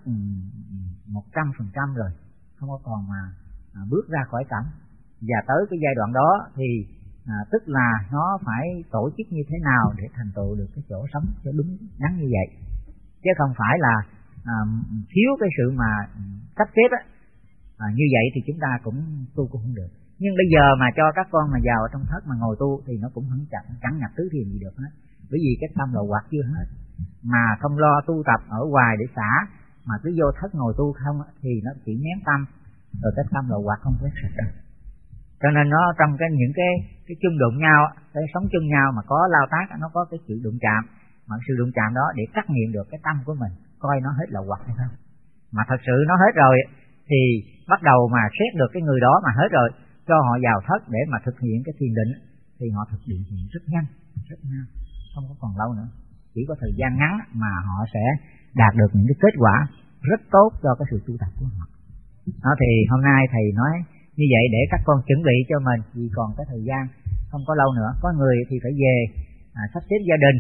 Speaker 1: một trăm phần trăm rồi, không có còn mà à, bước ra khỏi cảnh. Và tới cái giai đoạn đó thì à, tức là nó phải tổ chức như thế nào để thành tựu được cái chỗ sống cho đúng đắn như vậy, chứ không phải là à, thiếu cái sự mà sắp xếp á. À, như vậy thì chúng ta cũng tu cũng không được. Nhưng bây giờ mà cho các con mà vào trong thất mà ngồi tu thì nó cũng không chẳng, chẳng nhập tứ thiền gì được hết. Bởi vì cái tâm lậu hoặc chưa hết, mà không lo tu tập ở ngoài để xả, mà cứ vô thất ngồi tu không thì nó chỉ nén tâm, rồi cái tâm lậu hoặc không quét sạch đâu. Cho nên nó trong cái những cái cái chung đụng nhau, cái sống chung nhau mà có lao tác, nó có cái sự đụng chạm, mà sự đụng chạm đó để trắc nghiệm được cái tâm của mình, coi nó hết lậu hoặc hay không. Mà thật sự nó hết rồi thì bắt đầu mà xét được cái người đó mà hết rồi, cho họ vào thất để mà thực hiện cái thiền định, thì họ thực hiện rất nhanh, rất nhanh, không có còn lâu nữa. Chỉ có thời gian ngắn mà họ sẽ đạt được những cái kết quả rất tốt cho cái sự tu tập của họ. Đó thì hôm nay thầy nói như vậy để các con chuẩn bị cho mình, vì còn cái thời gian không có lâu nữa. Có người thì phải về à, sắp xếp gia đình,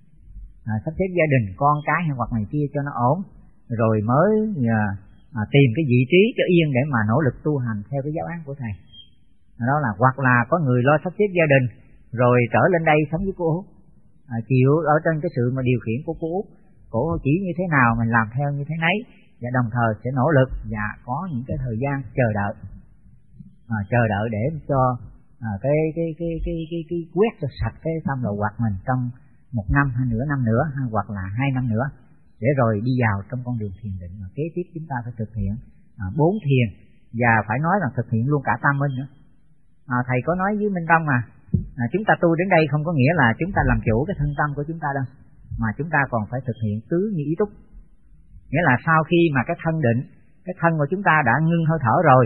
Speaker 1: à, sắp xếp gia đình, con cái hay hoặc này kia cho nó ổn, rồi mới à, à, tìm cái vị trí cho yên để mà nỗ lực tu hành theo cái giáo án của thầy. Đó là hoặc là có người lo sắp xếp gia đình rồi trở lên đây sống với cô Út, à, chịu ở trên cái sự mà điều khiển của cô Út, cổ chỉ như thế nào mình làm theo như thế nấy, và đồng thời sẽ nỗ lực và có những cái thời gian chờ đợi, à, chờ đợi để cho à, cái, cái cái cái cái cái quét cho sạch cái tâm lậu hoặc mình trong một năm hay nửa năm nữa, hay hoặc là hai năm nữa, để rồi đi vào trong con đường thiền định. Mà kế tiếp chúng ta phải thực hiện à, bốn thiền, và phải nói là thực hiện luôn cả tam minh nữa. À, thầy có nói với Minh Tâm mà, à, chúng ta tu đến đây không có nghĩa là chúng ta làm chủ cái thân tâm của chúng ta đâu, mà chúng ta còn phải thực hiện tứ như ý túc. Nghĩa là sau khi mà cái thân định, cái thân của chúng ta đã ngưng hơi thở rồi,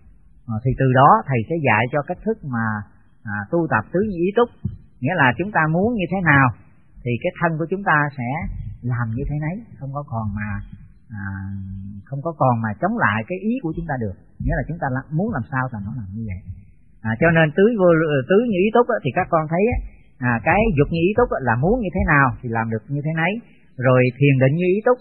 Speaker 1: à, thì từ đó thầy sẽ dạy cho cách thức mà à, tu tập tứ như ý túc. Nghĩa là chúng ta muốn như thế nào thì cái thân của chúng ta sẽ làm như thế nấy, không có còn mà à, không có còn mà chống lại cái ý của chúng ta được. Nghĩa là chúng ta muốn làm sao thì nó làm như vậy. À, cho nên tứ vô tứ như ý túc á, thì các con thấy á, à, cái dục như ý túc á, là muốn như thế nào thì làm được như thế nấy. Rồi thiền định như ý túc,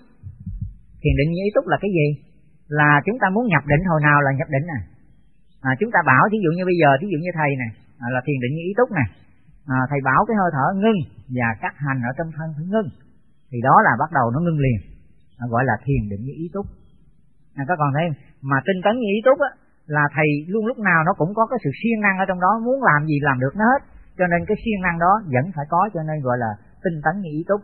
Speaker 1: thiền định như ý túc là cái gì? Là chúng ta muốn nhập định hồi nào là nhập định nè. À, chúng ta bảo thí dụ như bây giờ, thí dụ như thầy này à, là thiền định như ý túc nè, à, thầy bảo cái hơi thở ngưng và các hành ở trong thân phải ngưng, thì đó là bắt đầu nó ngưng liền, à, gọi là thiền định như ý túc. À, các con thấy mà tinh tấn như ý túc á, là thầy luôn lúc nào nó cũng có cái sự siêng năng ở trong đó, muốn làm gì làm được nó hết, cho nên cái siêng năng đó vẫn phải có, cho nên gọi là tinh tấn như ý túc.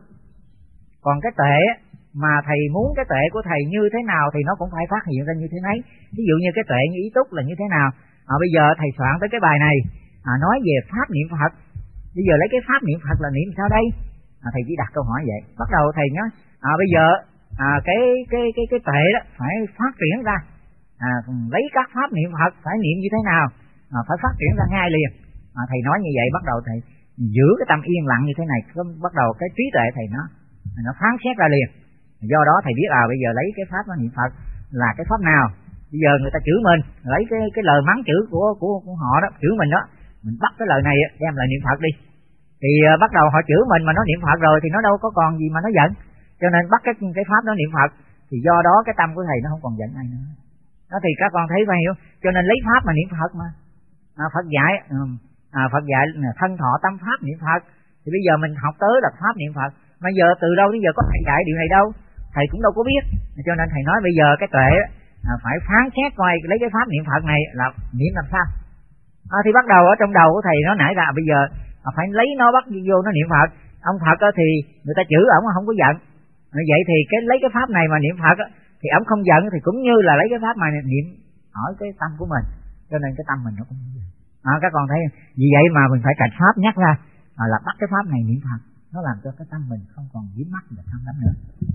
Speaker 1: Còn cái tuệ mà thầy muốn cái tuệ của thầy như thế nào thì nó cũng phải phát hiện ra như thế nấy. Ví dụ như cái tuệ như ý túc là như thế nào, à, bây giờ thầy soạn tới cái bài này à, nói về pháp niệm Phật. Bây giờ lấy cái pháp niệm Phật là niệm sao đây? À, thầy chỉ đặt câu hỏi vậy. Bắt đầu thầy nói à, bây giờ à, cái cái cái cái tuệ đó phải phát triển ra, à, lấy các pháp niệm Phật phải niệm như thế nào, à, phải phát triển ra ngay liền. À, thầy nói như vậy, bắt đầu thầy giữ cái tâm yên lặng như thế này, bắt đầu cái trí tuệ thầy nó nó phán xét ra liền. Do đó thầy biết à bây giờ lấy cái pháp nó niệm Phật là cái pháp nào. Bây giờ người ta chửi mình, lấy cái cái lời mắng chửi của của, của họ đó, chửi mình đó, mình bắt cái lời này đem lại niệm Phật đi. Thì uh, bắt đầu họ chửi mình mà nó niệm Phật rồi thì nó đâu có còn gì mà nó giận. Cho nên bắt cái cái pháp nó niệm Phật, thì do đó cái tâm của thầy nó không còn giận ai nữa. Đó thì các con thấy phải hiểu. Cho nên lấy pháp mà niệm Phật mà. À, Phật dạy à, Phật dạy thân thọ tâm pháp niệm Phật. Thì bây giờ mình học tới là pháp niệm Phật. Mà giờ từ đâu đến giờ có thầy dạy điều này đâu, thầy cũng đâu có biết. Cho nên thầy nói bây giờ cái tuệ à, phải phán xét coi lấy cái pháp niệm Phật này là niệm làm sao. À, thì bắt đầu ở trong đầu của thầy nó nảy ra bây giờ à, phải lấy nó bắt vô nó niệm Phật. Ông Phật á, thì người ta chửi ổng không có giận. Vậy thì cái lấy cái pháp này mà niệm Phật á, thì ổng không giận thì cũng như là lấy cái pháp mà niệm ở cái tâm của mình. Cho nên cái tâm mình nó cũng không giận. À, các con thấy vì vậy mà mình phải trạch pháp nhắc ra à, là bắt cái pháp này niệm Phật, nó làm cho cái tâm mình không còn dính mắc và tham đắm nữa.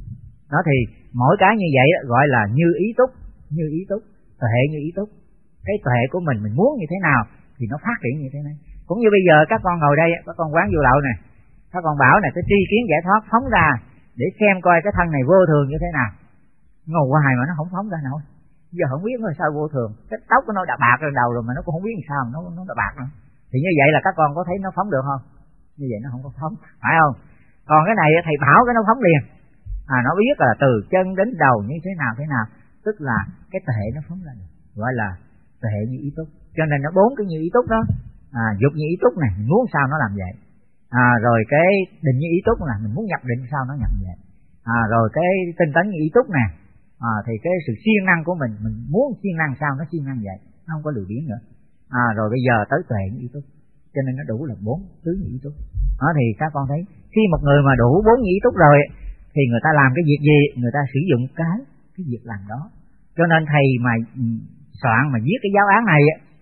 Speaker 1: Đó thì mỗi cái như vậy gọi là như ý túc, như ý túc, tuệ như ý túc. Cái tuệ của mình mình muốn như thế nào thì nó phát triển như thế này. Cũng như bây giờ các con ngồi đây, các con quán vô lậu này, các con bảo này cái tri kiến giải thoát phóng ra để xem coi cái thân này vô thường như thế nào. Ngồi hoài mà nó không phóng ra nổi. Giờ không biết nó sao vô thường. Cái tóc của nó đã bạc lên đầu rồi mà nó cũng không biết làm sao nó nó đã bạc nữa. Thì như vậy là các con có thấy nó phóng được không? Như vậy nó không có phóng, phải không? Còn cái này thầy bảo cái nó phóng liền. À, nó biết là từ chân đến đầu như thế nào thế nào, tức là cái tuệ nó phóng ra được, gọi là tuệ như ý túc. Cho nên nó bốn cái như ý túc đó, à, dục như ý túc này, mình muốn sao nó làm vậy. À, rồi cái định như ý túc là mình muốn nhập định sao nó nhập vậy. À, rồi cái tinh tấn như ý túc nè, à, thì cái sự siêng năng của mình, mình muốn siêng năng sao nó siêng năng vậy, nó không có lười biếng nữa. À, rồi bây giờ tới tuệ như ý túc, cho nên nó đủ là bốn tứ như ý túc. Đó thì các con thấy khi một người mà đủ bốn như ý túc rồi thì người ta làm cái việc gì người ta sử dụng cái cái việc làm đó. Cho nên thầy mà soạn mà viết cái giáo án này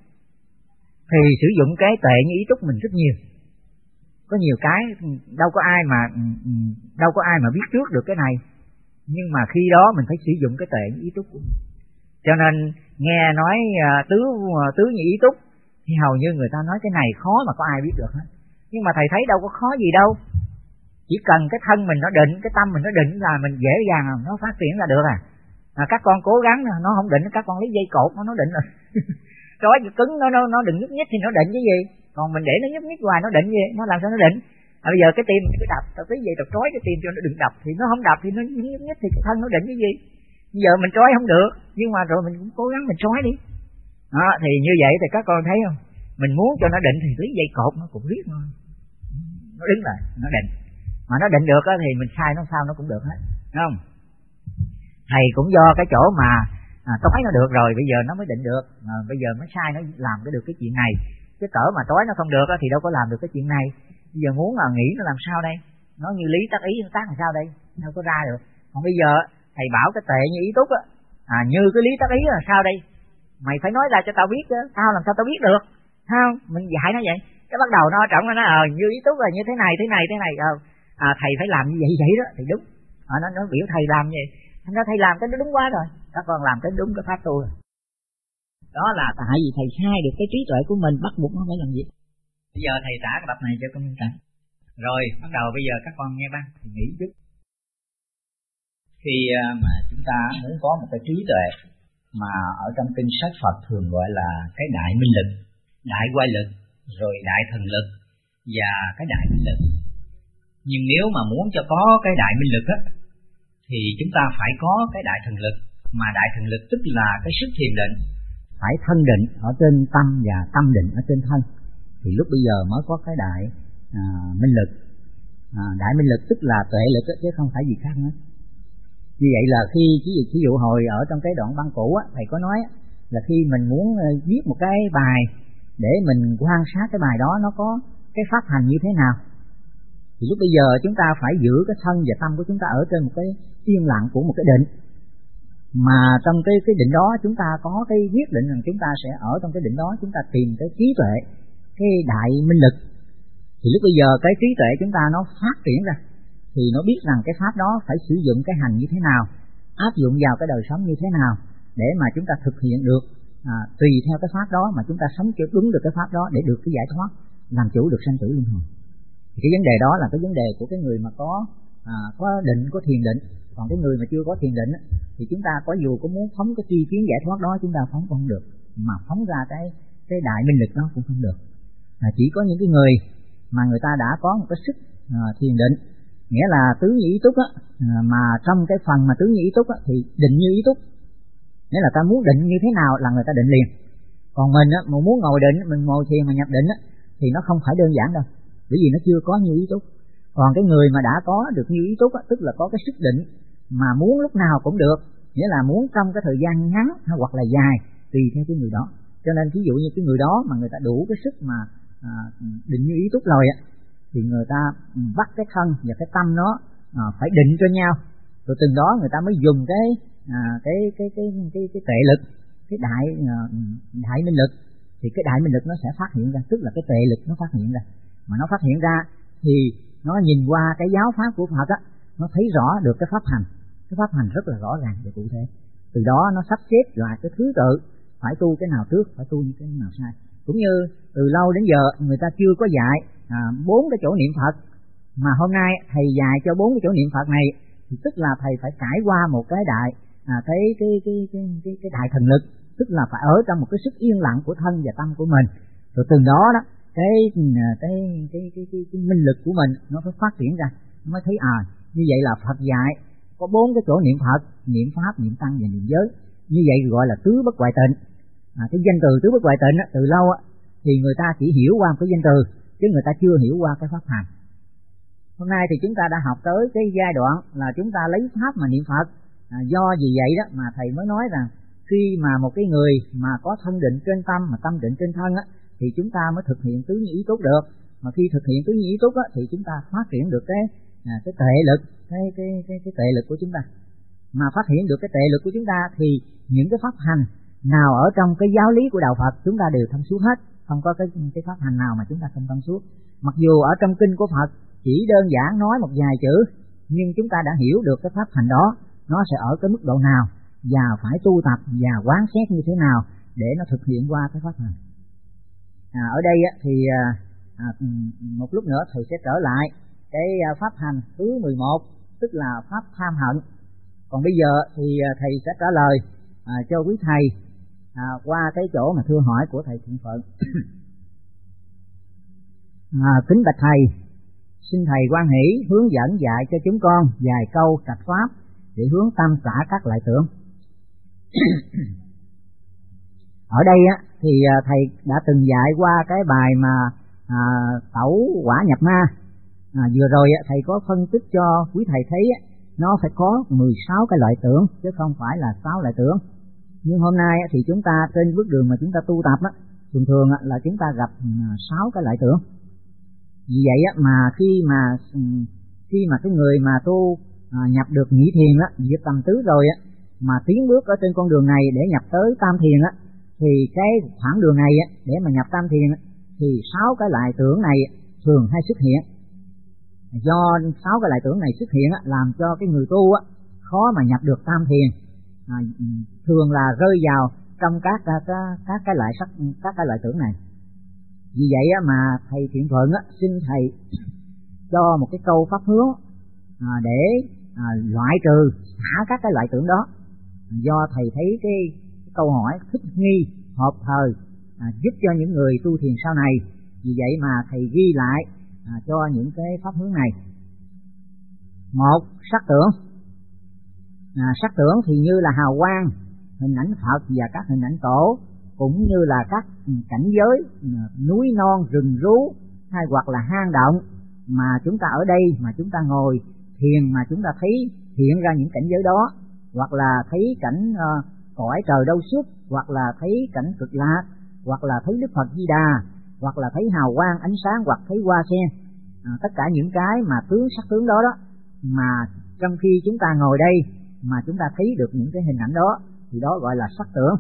Speaker 1: thì sử dụng cái tuệ như ý túc mình rất nhiều. Có nhiều cái đâu có ai mà đâu có ai mà biết trước được cái này, nhưng mà khi đó mình phải sử dụng cái tuệ như ý túc của mình. Cho nên nghe nói tứ tứ như ý túc thì hầu như người ta nói cái này khó mà có ai biết được hết. Nhưng mà thầy thấy đâu có khó gì đâu. Chỉ cần cái thân mình nó định, cái tâm mình nó định là mình dễ dàng nó phát triển ra được à. À, các con cố gắng nó không định, các con lấy dây cột nó nó định rồi. Trói cứng nó nó nó đừng nhúc nhích thì nó định cái gì? Còn mình để nó nhúc nhích hoài nó định gì? Nó làm sao nó định? À, bây giờ cái tim mình cứ đập, tao cái dây tao trói cái tim cho nó đừng đập, thì nó không đập thì nó nhúc nhích thì cái thân nó định cái gì? Bây giờ mình trói không được, nhưng mà rồi mình cũng cố gắng mình trói đi. Đó, thì như vậy thì các con thấy không? Mình muốn cho nó định thì lấy dây cột nó cũng riết thôi. Nó đứng lại, nó định. Mà nó định được thì mình sai nó sao nó cũng được hết, đúng không? Thầy cũng do cái chỗ mà à, trói nó được rồi bây giờ nó mới định được, à, bây giờ mới sai nó làm cái được cái chuyện này cái cỡ mà trói nó không được thì đâu có làm được cái chuyện này. Bây giờ muốn là nghĩ nó làm sao đây? Nó như lý tác ý, nó tác làm sao đây? Đâu có ra được. Còn bây giờ thầy bảo cái tệ như ý túc á, à, như cái lý tác ý là sao đây? Mày phải nói ra cho tao biết chứ, tao làm sao tao biết được? Không, mình dạy nó vậy. Cái bắt đầu nó trọng nó ờ như ý túc là như thế này, thế này, thế này. Ờ, à, thầy phải làm như vậy vậy đó thì đúng. À, nó nó biểu thầy làm gì? Thành ra thầy làm cái nó đúng quá rồi. Các con làm cái đúng cái pháp tu rồi. Đó là tại vì thầy sai được cái trí tuệ của mình, bắt buộc nó phải làm gì. Bây giờ thầy trả cái tập này cho con Minh Cảnh. Rồi bắt đầu bây giờ các con nghe băng thì nghĩ chút. Khi mà chúng ta muốn có một cái trí tuệ mà ở trong kinh sách Phật thường gọi là cái đại minh lực, đại quay lực, rồi đại thần lực và cái đại minh lực. Nhưng nếu mà muốn cho có cái đại minh lực á, thì chúng ta phải có cái đại thần lực, mà đại thần lực tức là cái sức thiền định, phải thân định ở trên tâm và tâm định ở trên thân, thì lúc bây giờ mới có cái đại à, minh lực. À, đại minh lực tức là tuệ lực đó, chứ không phải gì khác nữa. Như vậy là khi ví dụ hồi ở trong cái đoạn băng cũ á, thầy có nói á, là khi mình muốn viết một cái bài để mình quan sát cái bài đó nó có cái pháp hành như thế nào, thì lúc bây giờ chúng ta phải giữ cái thân và tâm của chúng ta ở trên một cái yên lặng của một cái định, mà trong cái cái định đó chúng ta có cái quyết định rằng chúng ta sẽ ở trong cái định đó, chúng ta tìm cái trí tuệ, cái đại minh lực, thì lúc bây giờ cái trí tuệ chúng ta nó phát triển ra, thì nó biết rằng cái pháp đó phải sử dụng cái hành như thế nào, áp dụng vào cái đời sống như thế nào để mà chúng ta thực hiện được à, tùy theo cái pháp đó mà chúng ta sống cho đúng được cái pháp đó để được cái giải thoát, làm chủ được sanh tử luân hồi. Thì cái vấn đề đó là cái vấn đề của cái người mà có à, có định, có thiền định. Còn cái người mà chưa có thiền định thì chúng ta có dù có muốn phóng cái tri kiến giải thoát đó chúng ta phóng cũng không được, mà phóng ra cái cái đại minh lực đó cũng không được. À, chỉ có những cái người mà người ta đã có một cái sức à, thiền định, nghĩa là tứ nhị ý túc á, à, mà trong cái phần mà tứ nhị ý túc á, thì định như ý túc, nghĩa là ta muốn định như thế nào là người ta định liền. Còn mình á, mà muốn ngồi định, mình ngồi thiền mà nhập định á, thì nó không phải đơn giản đâu, bởi vì nó chưa có như ý túc. Còn cái người mà đã có được như ý túc á, tức là có cái sức định mà muốn lúc nào cũng được, nghĩa là muốn trong cái thời gian ngắn hay hoặc là dài tùy theo cái người đó. Cho nên ví dụ như cái người đó mà người ta đủ cái sức mà à, định như ý túc rồi á, thì người ta bắt cái thân và cái tâm nó à, phải định cho nhau, rồi từng đó người ta mới dùng cái à, cái cái cái cái cái tệ lực, cái đại à, đại minh lực, thì cái đại minh lực nó sẽ phát hiện ra, tức là cái tệ lực nó phát hiện ra, mà nó phát hiện ra thì nó nhìn qua cái giáo pháp của Phật á, nó thấy rõ được cái pháp hành, cái pháp hành rất là rõ ràng và cụ thể. Từ đó nó sắp xếp lại cái thứ tự, phải tu cái nào trước, phải tu như cái nào sai. Cũng như từ lâu đến giờ người ta chưa có dạy bốn à, cái chỗ niệm Phật, mà hôm nay thầy dạy cho bốn cái chỗ niệm Phật này, thì tức là thầy phải trải qua một cái đại à, cái, cái, cái, cái, cái, cái đại thần lực, tức là phải ở trong một cái sức yên lặng của thân và tâm của mình, rồi từ đó đó cái cái cái cái, cái, cái, cái minh lực của mình nó phải phát triển ra, nó mới thấy à như vậy là Phật dạy có bốn cái chỗ niệm Phật, niệm pháp, niệm tăng và niệm giới, như vậy gọi là tứ bất hoại tịnh. À, cái danh từ tứ bất hoại tịnh á, từ lâu á, thì người ta chỉ hiểu qua cái danh từ, chứ người ta chưa hiểu qua cái pháp hành. Hôm nay thì chúng ta đã học tới cái giai đoạn là chúng ta lấy pháp mà niệm Phật. À, do vì vậy đó mà thầy mới nói rằng khi mà một cái người mà có thân định trên tâm mà tâm định trên thân á, thì chúng ta mới thực hiện tứ nhị ý túc được. Mà khi thực hiện tứ nhị ý túc á, thì chúng ta phát triển được cái à, cái tệ lực, cái cái cái cái tệ lực của chúng ta. Mà phát hiện được cái tệ lực của chúng ta thì những cái pháp hành nào ở trong cái giáo lý của đạo Phật chúng ta đều thông suốt hết, không có cái cái pháp hành nào mà chúng ta không thông suốt. Mặc dù ở trong kinh của Phật chỉ đơn giản nói một vài chữ, nhưng chúng ta đã hiểu được cái pháp hành đó nó sẽ ở cái mức độ nào và phải tu tập và quán xét như thế nào để nó thực hiện qua cái pháp hành. À, ở đây thì à, một lúc nữa thầy sẽ trở lại cái pháp hành thứ mười một, tức là pháp tham hận. Còn bây giờ thì thầy sẽ trả lời à, cho quý thầy à, qua cái chỗ mà thưa hỏi của thầy Thiện Phận. À, kính bạch thầy, xin thầy quan hỷ hướng dẫn dạy cho chúng con vài câu trạch pháp để hướng tâm xả các lại tưởng. Ở đây á, thì thầy đã từng dạy qua cái bài mà à, tẩu quả nhập ma. À, vừa rồi á, thầy có phân tích cho quý thầy thấy á, nó phải có mười sáu cái loại tưởng chứ không phải là sáu loại tưởng. Nhưng hôm nay á, thì chúng ta trên bước đường mà chúng ta tu tập á, thường thường là chúng ta gặp sáu cái loại tưởng. Vì vậy mà khi mà khi mà cái người mà tu nhập được nhị thiền á, diệt tầm tứ rồi á, mà tiến bước ở trên con đường này để nhập tới tam thiền á, thì cái khoảng đường này á, để mà nhập tam thiền á, thì sáu cái loại tưởng này thường hay xuất hiện. Do sáu cái loại tưởng này xuất hiện á, làm cho cái người tu á khó mà nhập được tam thiền, à, thường là rơi vào trong các các các cái loại sắc các cái loại tưởng này. Vì vậy á, mà thầy Thiện Thuận á, xin thầy cho một cái câu pháp hướng à, để à, loại trừ xả các cái loại tưởng đó. Do thầy thấy cái, cái câu hỏi thích nghi hợp thời à, giúp cho những người tu thiền sau này. Vì vậy mà thầy ghi lại à, cho những cái pháp hướng này. Một, sắc tưởng. À, sắc tưởng thì như là hào quang, hình ảnh Phật và các hình ảnh tổ, cũng như là các cảnh giới núi non rừng rú hay hoặc là hang động mà chúng ta ở đây mà chúng ta ngồi thiền mà chúng ta thấy hiện ra những cảnh giới đó, hoặc là thấy cảnh uh, cõi trời đâu xuất, hoặc là thấy cảnh cực lạc, hoặc là thấy Đức Phật Di Đà, hoặc là thấy hào quang ánh sáng, hoặc thấy hoa sen. À, tất cả những cái mà tướng sắc tướng đó đó mà trong khi chúng ta ngồi đây mà chúng ta thấy được những cái hình ảnh đó thì đó gọi là sắc tưởng.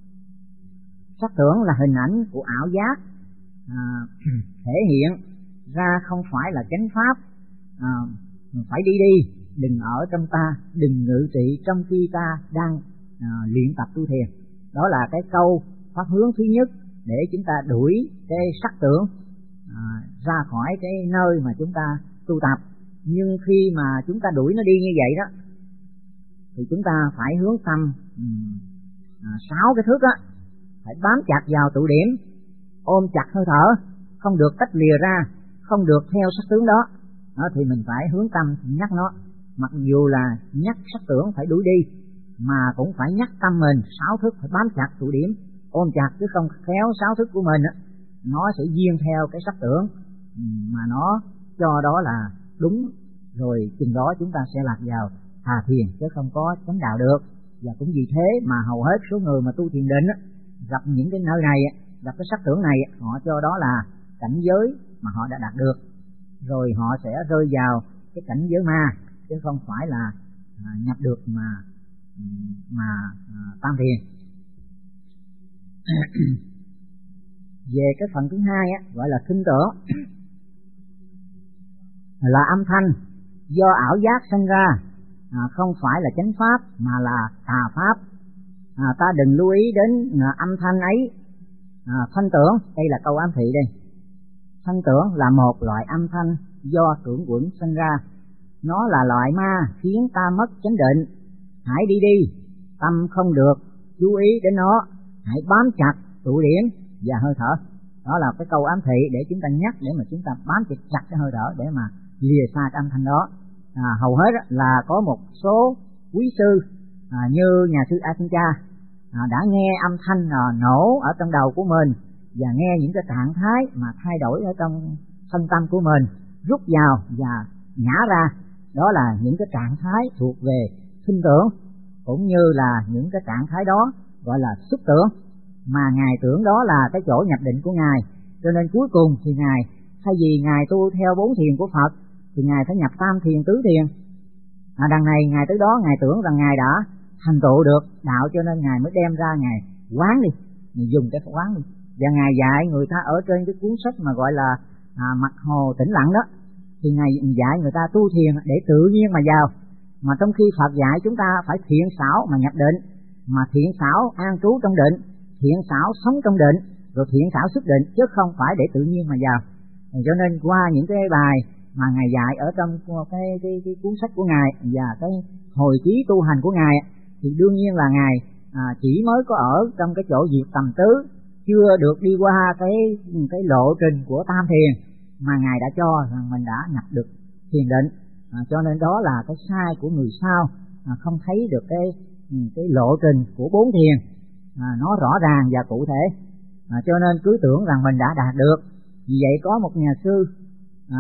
Speaker 1: Sắc tưởng là hình ảnh của ảo giác à, thể hiện ra không phải là chánh pháp, à, phải đi đi, đừng ở trong ta, đừng ngự trị trong khi ta đang à, luyện tập tu thiền. Đó là cái câu pháp hướng thứ nhất để chúng ta đuổi cái sắc tưởng à, ra khỏi cái nơi mà chúng ta tu tập. Nhưng khi mà chúng ta đuổi nó đi như vậy đó thì chúng ta phải hướng tâm à, sáu cái thước á, phải bám chặt vào tụ điểm, ôm chặt hơi thở, không được tách lìa ra, không được theo sắc tướng đó. Đó thì mình phải hướng tâm nhắc nó, mặc dù là nhắc sắc tưởng phải đuổi đi, mà cũng phải nhắc tâm mình sáu thức phải bám chặt tụ điểm, ôm chặt, chứ không khéo sáu thức của mình á, nó sẽ duyên theo cái sắc tưởng mà nó cho đó là đúng, rồi chừng đó chúng ta sẽ lạc vào tà thiền chứ không có chánh đạo được. Và cũng vì thế mà hầu hết số người mà tu thiền định á, gặp những cái nơi này, gặp cái sắc tưởng này, họ cho đó là cảnh giới mà họ đã đạt được, rồi họ sẽ rơi vào cái cảnh giới ma, chứ không phải là à, nhập được mà mà à, tam thiền. Về cái phần thứ hai á, gọi là thinh tưởng, là âm thanh do ảo giác sinh ra, à, không phải là chánh pháp mà là tà pháp. À, ta đừng lưu ý đến à, âm thanh ấy. À, thanh tưởng, đây là câu ám thị đây. Thanh tưởng là một loại âm thanh do tưởng quẩn sinh ra. Nó là loại ma khiến ta mất chánh định. Hãy đi đi, tâm không được chú ý đến nó, hãy bám chặt tụ điểm và hơi thở. Đó là cái câu ám thị để chúng ta nhắc, để mà chúng ta bám chặt chặt cái hơi thở để mà lìa xa cái âm thanh đó. À, hầu hết là có một số quý sư à, như nhà sư A Xin Cha à, đã nghe âm thanh à, nổ ở trong đầu của mình và nghe những cái trạng thái mà thay đổi ở trong thân tâm của mình, rút vào và nhả ra. Đó là những cái trạng thái thuộc về thinh tưởng, cũng như là những cái trạng thái đó gọi là xúc tưởng, mà Ngài tưởng đó là cái chỗ nhập định của Ngài. Cho nên cuối cùng thì Ngài, thay vì Ngài tu theo bốn thiền của Phật, thì Ngài phải nhập tam thiền tứ thiền. À, đằng này Ngài tới đó Ngài tưởng rằng Ngài đã thành tựu được đạo, cho nên Ngài mới đem ra Ngài quán đi, Ngài dùng cái quán đi. Và Ngài dạy người ta ở trên cái cuốn sách mà gọi là à, Mặt Hồ Tĩnh Lặng đó, thì Ngài dạy người ta tu thiền để tự nhiên mà vào. Mà trong khi Phật dạy chúng ta phải thiện xảo mà nhập định, mà thiện xảo an trú trong định, thiện xảo sống trong định, rồi thiện xảo xuất định, chứ không phải để tự nhiên mà vào. Cho nên qua những cái bài mà Ngài dạy ở trong cái, cái, cái cuốn sách của Ngài và cái hồi chí tu hành của Ngài, thì đương nhiên là Ngài à, chỉ mới có ở trong cái chỗ diệt tầm tứ, chưa được đi qua cái cái lộ trình của tam thiền mà Ngài đã cho rằng mình đã nhập được thiền định. À, cho nên đó là cái sai của người sau, à, không thấy được cái cái lộ trình của bốn thiền à, nó rõ ràng và cụ thể, à, cho nên cứ tưởng rằng mình đã đạt được. Vì vậy có một nhà sư à,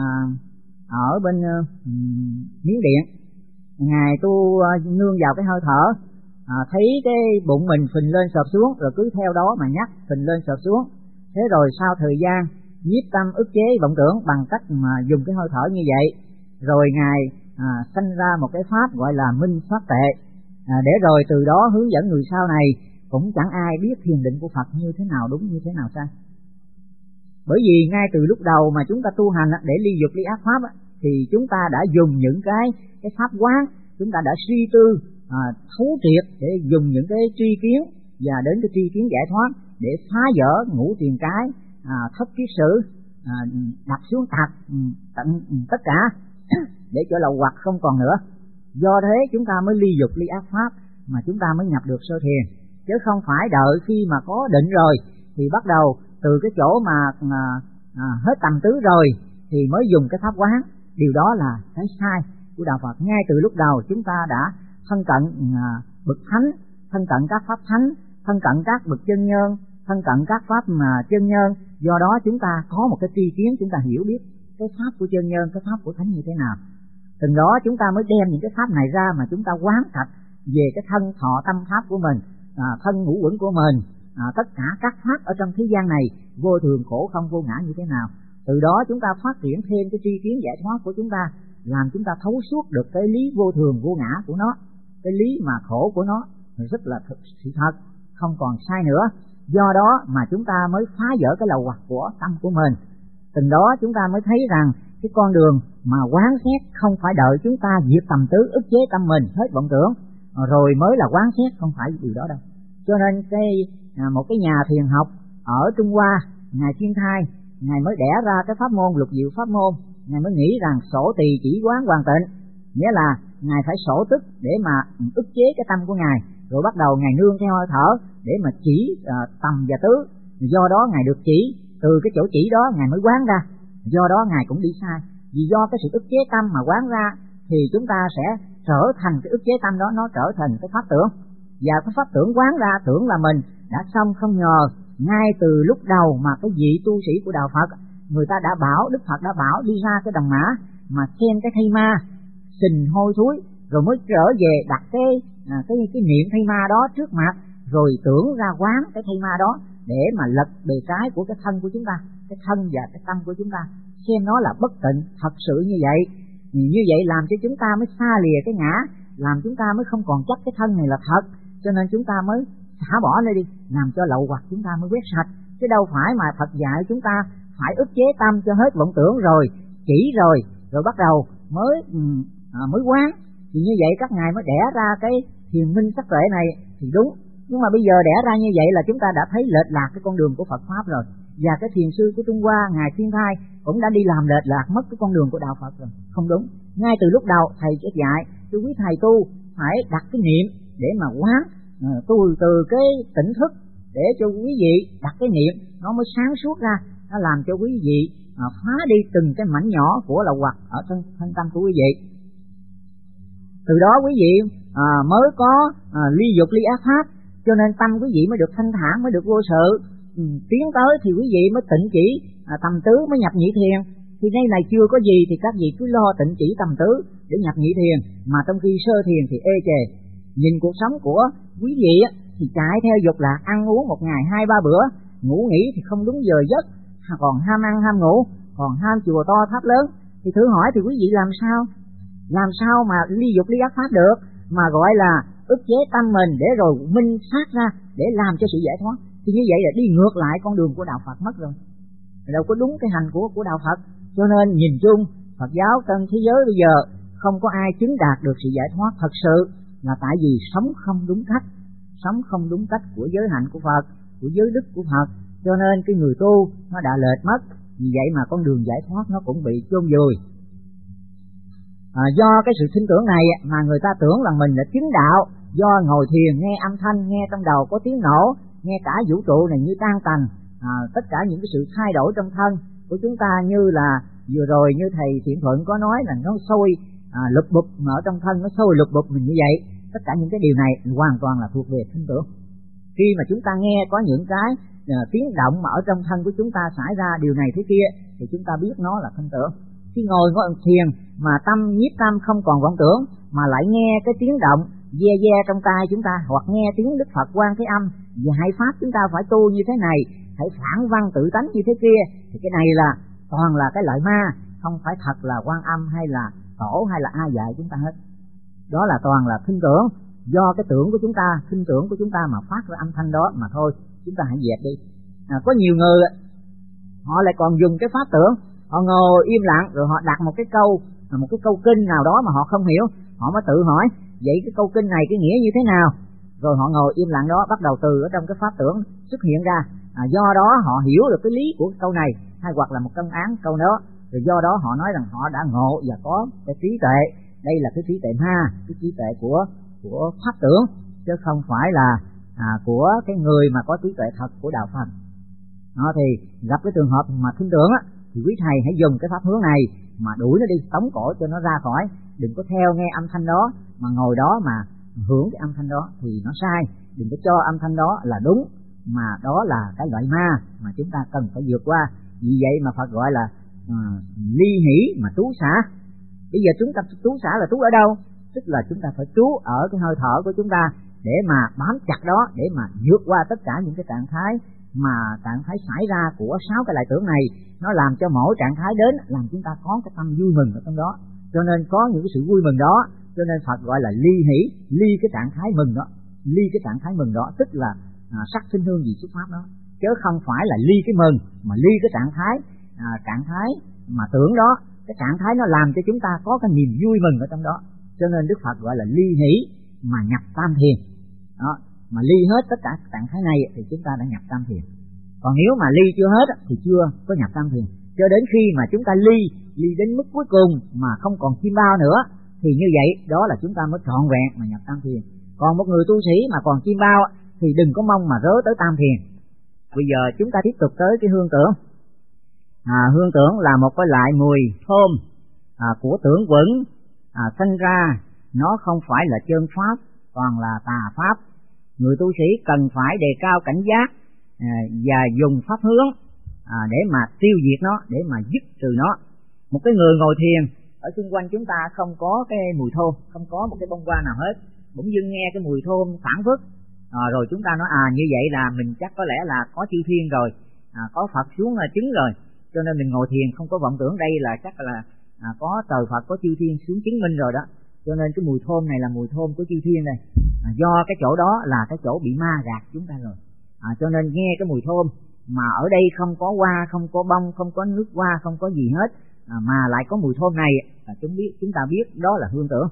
Speaker 1: ở bên uh, Miến Điện, Ngài tu uh, nương vào cái hơi thở, à, thấy cái bụng mình phình lên sợp xuống, rồi cứ theo đó mà nhắc phình lên sợp xuống, Thế rồi sau thời gian nhiếp tâm ức chế vọng tưởng bằng cách mà dùng cái hơi thở như vậy, rồi Ngài à, sanh ra một cái pháp gọi là minh pháp tệ, à, để rồi từ đó hướng dẫn người sau này. Cũng chẳng ai biết thiền định của Phật như thế nào đúng, như thế nào sai. Bởi vì ngay từ lúc đầu mà chúng ta tu hành để ly dục ly ác pháp thì chúng ta đã dùng những cái cái pháp quán, chúng ta đã suy tư à, thấu triệt để dùng những cái tri kiến và đến cái tri kiến giải thoát để phá vỡ ngũ tiền cái, à, thất kiết sử, à, đặt xuống thật tận tất cả để cho lậu hoặc không còn nữa. Do thế chúng ta mới ly dục ly ác pháp mà chúng ta mới nhập được sơ thiền, chứ không phải đợi khi mà có định rồi thì bắt đầu từ cái chỗ mà à, à, hết tầm tứ rồi thì mới dùng cái pháp quán. Điều đó là cái sai của đạo Phật. Ngay từ lúc đầu chúng ta đã thân cận à, bậc thánh, thân cận các pháp thánh, thân cận các bậc chân nhân, thân cận các pháp mà chân nhân. Do đó chúng ta có một cái tri kiến, chúng ta hiểu biết cái pháp của chân nhân, cái pháp của thánh như thế nào. Từ đó chúng ta mới đem những cái pháp này ra mà chúng ta quán thật về cái thân thọ tâm pháp của mình, à, thân ngũ uẩn của mình, à, tất cả các pháp ở trong thế gian này vô thường khổ không vô ngã như thế nào. Từ đó chúng ta phát triển thêm cái tri kiến giải thoát của chúng ta, làm chúng ta thấu suốt được cái lý vô thường vô ngã của nó, cái lý mà khổ của nó rất là thực, sự thật, không còn sai nữa. Do đó mà chúng ta mới phá vỡ cái lầu hoặc của tâm của mình. Từ đó chúng ta mới thấy rằng cái con đường mà quán xét không phải đợi chúng ta diệt tầm tứ, ức chế tâm mình hết vọng tưởng rồi mới là quán xét, không phải điều đó đâu. Cho nên cái à, một cái nhà thiền học ở Trung Hoa, Ngài Thiên Thai, Ngài mới đẻ ra cái pháp môn lục diệu pháp môn. Ngài mới nghĩ rằng sổ tỳ chỉ quán hoàn tịnh, nghĩa là Ngài phải sổ tức để mà ức chế cái tâm của Ngài, rồi bắt đầu Ngài nương theo hơi thở để mà chỉ à, tầm và tứ. Do đó Ngài được chỉ, từ cái chỗ chỉ đó Ngài mới quán ra. Do đó Ngài cũng đi sai, vì do cái sự ức chế tâm mà quán ra thì chúng ta sẽ trở thành cái ức chế tâm đó, nó trở thành cái pháp tưởng. Và cái pháp tưởng quán ra tưởng là mình đã xong, không ngờ ngay từ lúc đầu mà cái vị tu sĩ của đạo Phật, người ta đã bảo, Đức Phật đã bảo đi ra cái đồng mã mà xem cái thây ma sình hôi thối, rồi mới trở về đặt cái à, cái cái niệm thây ma đó trước mặt, rồi tưởng ra quán cái thây ma đó để mà lật bề trái của cái thân của chúng ta, cái thân và cái tâm của chúng ta, xem nó là bất tịnh thật sự như vậy. Như vậy làm cho chúng ta mới xa lìa cái ngã, làm chúng ta mới không còn chấp cái thân này là thật, cho nên chúng ta mới xả bỏ nó đi, làm cho lậu hoặc chúng ta mới quét sạch. Chứ đâu phải mà Phật dạy chúng ta phải ức chế tâm cho hết vọng tưởng rồi, chỉ rồi, rồi bắt đầu mới à, mới quán. Thì như vậy các ngài mới đẻ ra cái thiền minh sắc tuệ này thì đúng. Nhưng mà bây giờ đẻ ra như vậy là chúng ta đã thấy lệch lạc cái con đường của Phật Pháp rồi. Và cái thiền sư của Trung Hoa, Ngài Thiên Thai cũng đã đi làm lệch lạc mất cái con đường của đạo Phật rồi. Không đúng. Ngay từ lúc đầu thầy sẽ dạy cho quý thầy tu phải đặt cái niệm để mà quán, à, tu từ cái tỉnh thức để cho quý vị đặt cái niệm, nó mới sáng suốt ra, nó làm cho quý vị à, phá đi từng cái mảnh nhỏ của lậu hoặc ở trong thân tâm của quý vị. Từ đó quý vị à, mới có à, ly dục ly ác pháp, cho nên tâm quý vị mới được thanh thản, mới được vô sự. Ừ, tiến tới thì quý vị mới tịnh chỉ à, tầm tứ, mới nhập nhị thiền. Thì đây này chưa có gì thì các vị cứ lo tịnh chỉ tầm tứ để nhập nhị thiền, mà trong khi sơ thiền thì ê chề. Nhìn cuộc sống của quý vị á, thì chạy theo dục lạc, ăn uống một ngày hai ba bữa, ngủ nghỉ thì không đúng giờ giấc, còn ham ăn ham ngủ, còn ham chùa to tháp lớn. Thì thử hỏi thì quý vị làm sao làm sao mà ly dục ly ác pháp được, mà gọi là ức chế tâm mình để rồi minh sát ra để làm cho sự giải thoát. Thì như vậy là đi ngược lại con đường của đạo Phật mất rồi, đâu có đúng cái hành của của đạo Phật. Cho nên nhìn chung Phật giáo trên thế giới bây giờ không có ai chứng đạt được sự giải thoát thật sự, là tại vì sống không đúng cách, sống không đúng cách của giới hạnh của Phật, của giới đức của Phật. Cho nên cái người tu nó đã lệch mất, vì vậy mà con đường giải thoát nó cũng bị chôn vùi. À, do cái sự tin tưởng này mà người ta tưởng là mình đã chứng đạo, do ngồi thiền nghe âm thanh, nghe trong đầu có tiếng nổ, nghe cả vũ trụ này như tan tành, à, tất cả những cái sự thay đổi trong thân của chúng ta, như là vừa rồi như thầy Thiện Thuận có nói là nó sôi à, lục bụp ở trong thân, nó sôi lục bụp mình như vậy. Tất cả những cái điều này hoàn toàn là thuộc về tin tưởng. Khi mà chúng ta nghe có những cái à, tiếng động mà ở trong thân của chúng ta xảy ra điều này thế kia, thì chúng ta biết nó là tin tưởng. Khi ngồi ngồi thiền mà tâm nhiếp tâm không còn vọng tưởng, mà lại nghe cái tiếng động ve ve trong tai chúng ta, hoặc nghe tiếng Đức Phật Quan Thế Âm và hai pháp chúng ta phải tu như thế này hãy phản văn tự tánh như thế kia, thì cái này là toàn là cái loại ma, không phải thật là Quan Âm hay là Tổ hay là ai dạy chúng ta hết. Đó là toàn là khinh tưởng, do cái tưởng của chúng ta, khinh tưởng của chúng ta mà phát ra âm thanh đó mà thôi. Chúng ta hãy dẹp đi. À, có nhiều người họ lại còn dùng cái pháp tưởng, họ ngồi im lặng rồi họ đặt một cái câu, một cái câu kinh nào đó mà họ không hiểu, họ mới tự hỏi vậy cái câu kinh này cái nghĩa như thế nào, rồi họ ngồi im lặng đó, bắt đầu từ ở trong cái pháp tưởng xuất hiện ra. À, do đó họ hiểu được cái lý của câu này, hay hoặc là một căn án câu đó, rồi do đó họ nói rằng họ đã ngộ và có cái trí tuệ. Đây là cái trí tuệ ma, cái trí tuệ của của pháp tưởng, chứ không phải là à, của cái người mà có trí tuệ thật của đạo Phật. Đó, thì gặp cái trường hợp mà khinh tưởng á, thì quý thầy hãy dùng cái pháp hướng này mà đuổi nó đi, tống cổ cho nó ra khỏi, đừng có theo nghe âm thanh đó mà ngồi đó mà hưởng cái âm thanh đó thì nó sai. Đừng có cho âm thanh đó là đúng, mà đó là cái loại ma mà chúng ta cần phải vượt qua. Vì vậy mà Phật gọi là à, ly hỷ mà trú xả. Bây giờ chúng ta trú xả là trú ở đâu? Tức là chúng ta phải trú ở cái hơi thở của chúng ta, để mà bám chặt đó, để mà vượt qua tất cả những cái trạng thái mà trạng thái xảy ra của sáu cái lại tưởng này. Nó làm cho mỗi trạng thái đến làm chúng ta có cái tâm vui mừng ở trong đó, cho nên có những cái sự vui mừng đó, cho nên Phật gọi là ly hỷ, ly cái trạng thái mừng đó, ly cái trạng thái mừng đó, tức là à, sắc sinh hương vị xuất pháp đó, chứ không phải là ly cái mừng, mà ly cái trạng thái à, trạng thái mà tưởng đó, cái trạng thái nó làm cho chúng ta có cái niềm vui mừng ở trong đó. Cho nên Đức Phật gọi là ly hỷ mà nhập tam thiền đó, mà ly hết tất cả trạng thái này thì chúng ta đã nhập tam thiền. Còn nếu mà ly chưa hết thì chưa có nhập tam thiền. Cho đến khi mà chúng ta ly ly đến mức cuối cùng mà không còn chim bao nữa, thì như vậy đó là chúng ta mới trọn vẹn mà nhập tam thiền. Còn một người tu sĩ mà còn chim bao thì đừng có mong mà rớ tới tam thiền. Bây giờ chúng ta tiếp tục tới cái hương tưởng. À, hương tưởng là một cái loại mùi thơm à, của tưởng quẩn à, sinh ra, nó không phải là chân pháp, toàn là tà pháp. Người tu sĩ cần phải đề cao cảnh giác à, và dùng pháp hướng à, để mà tiêu diệt nó, để mà dứt trừ nó. Một cái người ngồi thiền ở xung quanh chúng ta không có cái mùi thơm, không có một cái bông hoa nào hết, bỗng dưng nghe cái mùi thơm phảng phất à, rồi chúng ta nói à như vậy là mình chắc có lẽ là có chư thiên rồi, à, có Phật xuống là chứng rồi, cho nên mình ngồi thiền không có vọng tưởng đây là chắc là à, có trời Phật, có chư thiên xuống chứng minh rồi đó. Cho nên cái mùi thơm này là mùi thơm của chư thiên đây, à, do cái chỗ đó là cái chỗ bị ma gạt chúng ta rồi, à, cho nên nghe cái mùi thơm mà ở đây không có hoa, không có bông, không có nước hoa, không có gì hết, à, mà lại có mùi thơm này, là chúng biết chúng ta biết đó là hương tưởng.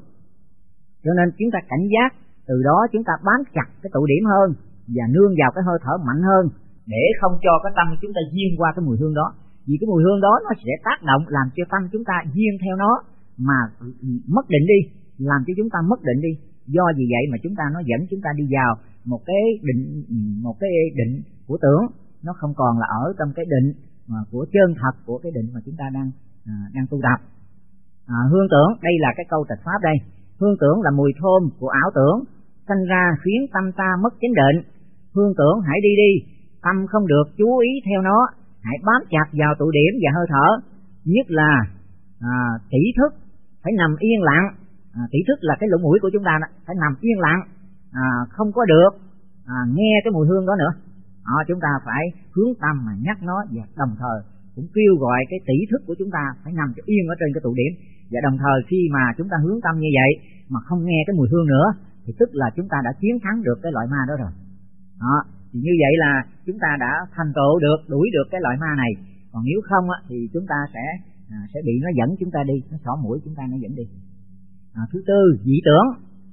Speaker 1: Cho nên chúng ta cảnh giác, từ đó chúng ta bám chặt cái tụ điểm hơn và nương vào cái hơi thở mạnh hơn, để không cho cái tâm chúng ta duyên qua cái mùi hương đó. Vì cái mùi hương đó nó sẽ tác động làm cho tâm chúng ta duyên theo nó mà mất định đi, làm cho chúng ta mất định đi. Do vì vậy mà chúng ta nó dẫn chúng ta đi vào một cái định, một cái định của tưởng, nó không còn là ở trong cái định mà của chân thật của cái định mà chúng ta đang à, đang tu tập. À, hương tưởng đây là cái câu trạch pháp đây. Hương tưởng là mùi thơm của ảo tưởng, sanh ra khiến tâm ta mất chánh định. Hương tưởng hãy đi đi, tâm không được chú ý theo nó, hãy bám chặt vào tụ điểm và hơi thở. Nhất là à, tỷ thức phải nằm yên lặng. À, tỷ thức là cái lỗ mũi của chúng ta đó, phải nằm yên lặng, à, không có được à, nghe cái mùi hương đó nữa. À, chúng ta phải hướng tâm mà nhắc nó, và đồng thời cũng kêu gọi cái tỷ thức của chúng ta phải nằm cho yên ở trên cái tụ điểm. Và đồng thời khi mà chúng ta hướng tâm như vậy mà không nghe cái mùi hương nữa thì tức là chúng ta đã chiến thắng được cái loại ma đó rồi. Đó, thì như vậy là chúng ta đã thành tựu được, đuổi được cái loại ma này. Còn nếu không á, thì chúng ta sẽ à, sẽ bị nó dẫn chúng ta đi, nó xỏ mũi chúng ta nó dẫn đi. À, thứ tư, dị tưởng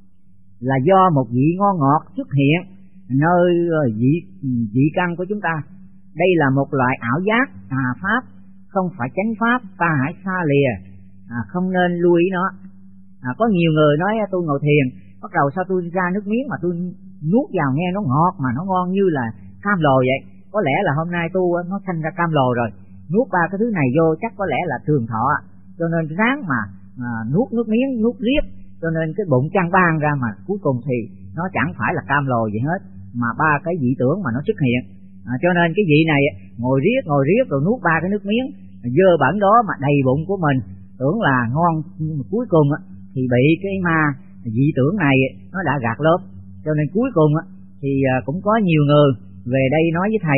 Speaker 1: là do một vị ngon ngọt xuất hiện nơi dị dị căn của chúng ta. Đây là một loại ảo giác tà pháp, không phải chánh pháp, ta hãy xa lìa, à, không nên lưu ý nó. À, có nhiều người nói tôi ngồi thiền, bắt đầu sao tôi ra nước miếng mà tôi nuốt vào nghe nó ngọt mà nó ngon như là cam lồ vậy. Có lẽ là hôm nay tu nó thành ra cam lồ rồi, nuốt ba cái thứ này vô chắc có lẽ là trường thọ, cho nên ráng mà à, nuốt nước miếng, nuốt riết, cho nên cái bụng căng ban ra mà cuối cùng thì nó chẳng phải là cam lồ gì hết, mà ba cái dị tưởng mà nó xuất hiện. À, cho nên cái vị này ngồi riết ngồi riết rồi nuốt ba cái nước miếng dơ bẩn đó mà đầy bụng của mình, tưởng là ngon, nhưng mà cuối cùng thì bị cái ma dị tưởng này nó đã gạt lớp. Cho nên cuối cùng thì cũng có nhiều người về đây nói với thầy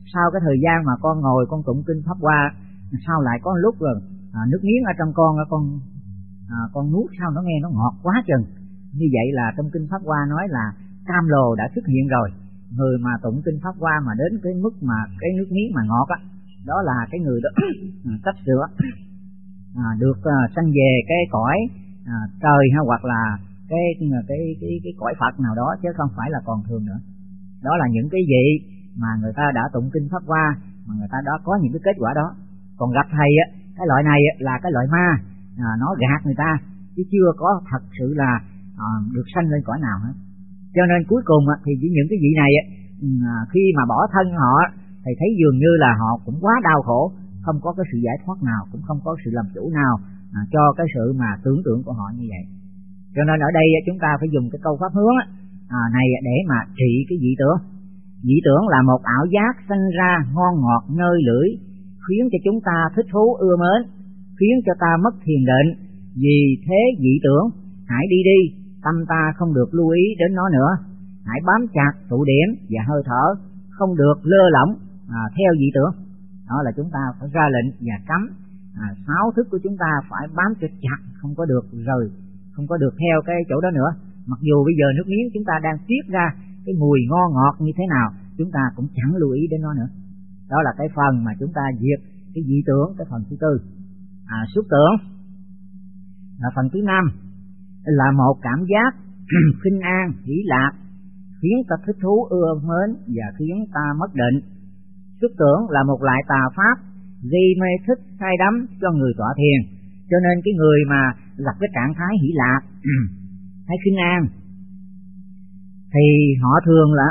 Speaker 1: sau cái thời gian mà con ngồi con tụng kinh Pháp Hoa, sao lại có lúc rồi à, nước miếng ở trong con con à, con nuốt sao nó nghe nó ngọt quá chừng. Như vậy là trong kinh Pháp Hoa nói là cam lồ đã xuất hiện rồi. Người mà tụng kinh Pháp Hoa mà đến cái mức mà cái nước miếng mà ngọt á, đó là cái người đó sắp sửa à, được à, sanh về cái cõi à, trời hay hoặc là cái cái cái cái, cái cõi Phật nào đó, chứ không phải là còn thường nữa. Đó là những cái vị mà người ta đã tụng kinh Pháp Hoa mà người ta đã có những cái kết quả đó. Còn gặp thầy á, cái loại này là cái loại ma, à, nó gạt người ta chứ chưa có thật sự là à, được sanh lên cõi nào hết. Cho nên cuối cùng á, thì chỉ những cái vị này á, à, khi mà bỏ thân họ thì thấy dường như là họ cũng quá đau khổ, không có cái sự giải thoát nào, cũng không có sự làm chủ nào à, cho cái sự mà tưởng tượng của họ như vậy. Cho nên ở đây chúng ta phải dùng cái câu pháp hướng á, à, này để mà trị cái dị tưởng. Dị tưởng là một ảo giác sanh ra ngon ngọt nơi lưỡi, khiến cho chúng ta thích thú ưa mến, khiến cho ta mất thiền định. Vì thế dị tưởng hãy đi đi, tâm ta không được lưu ý đến nó nữa. Hãy bám chặt tụ điểm và hơi thở, không được lơ lỏng à, theo dị tưởng. Đó là chúng ta phải ra lệnh và cấm à, sáu thức của chúng ta phải bám cho chặt, không có được rời, không có được theo cái chỗ đó nữa. Mặc dù bây giờ nước miếng chúng ta đang tiết ra cái mùi ngon ngọt như thế nào, chúng ta cũng chẳng lưu ý đến nó nữa. Đó là cái phần mà chúng ta diệt cái dị tưởng, cái phần thứ tư. À, xúc tưởng là phần thứ năm, là một cảm giác khinh an, hỷ lạc, khiến ta thích thú ưa mến và khiến ta mất định. Xúc tưởng là một loại tà pháp gây mê thích say đắm cho người tọa thiền. Cho nên cái người mà gặp cái trạng thái hỷ lạc hay khinh an thì họ thường là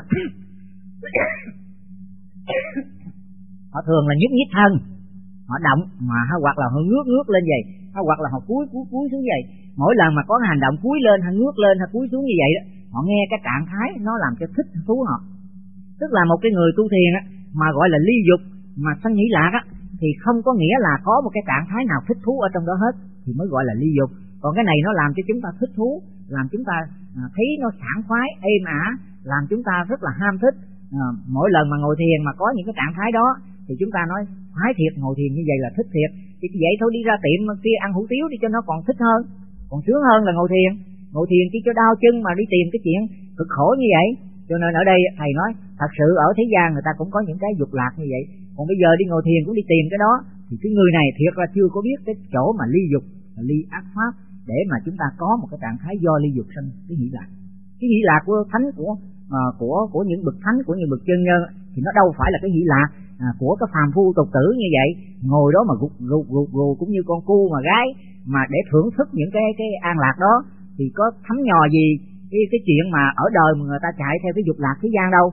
Speaker 1: họ thường là nhúc nhích thân, họ động mà hoặc là họ ngước ngước lên vậy, hoặc là họ cúi cúi cúi xuống vậy. Mỗi lần mà có hành động cúi lên hay ngước lên hay cúi xuống như vậy đó, họ nghe cái trạng thái nó làm cho thích thú họ. Tức là một cái người tu thiền á, mà gọi là ly dục mà sanh hỷ lạc á, thì không có nghĩa là có một cái trạng thái nào thích thú ở trong đó hết thì mới gọi là ly dục. Còn cái này nó làm cho chúng ta thích thú, làm chúng ta à, thấy nó sảng khoái, êm ả, làm chúng ta rất là ham thích. À, mỗi lần mà ngồi thiền mà có những cái trạng thái đó thì chúng ta nói khoái thiệt, ngồi thiền như vậy là thích thiệt. Thì vậy thôi, đi ra tiệm kia ăn hủ tiếu đi cho nó còn thích hơn, còn sướng hơn là ngồi thiền. Ngồi thiền chỉ cho đau chân mà đi tìm cái chuyện cực khổ như vậy. Cho nên ở đây thầy nói thật sự ở thế gian người ta cũng có những cái dục lạc như vậy. Còn bây giờ đi ngồi thiền cũng đi tìm cái đó, thì cái người này thiệt là chưa có biết cái chỗ mà ly dục, ly ác pháp, để mà chúng ta có một cái trạng thái do ly dục sanh cái hỷ lạc. Cái hỷ lạc của thánh của uh, của của những bậc thánh, của những bậc chân nhân thì nó đâu phải là cái hỷ lạc à, của cái phàm phu tục tử như vậy, ngồi đó mà gục gục gục gù cũng như con cu mà gái mà để thưởng thức những cái cái an lạc đó, thì có thấm nhò gì cái cái chuyện mà ở đời mà người ta chạy theo cái dục lạc thế gian đâu.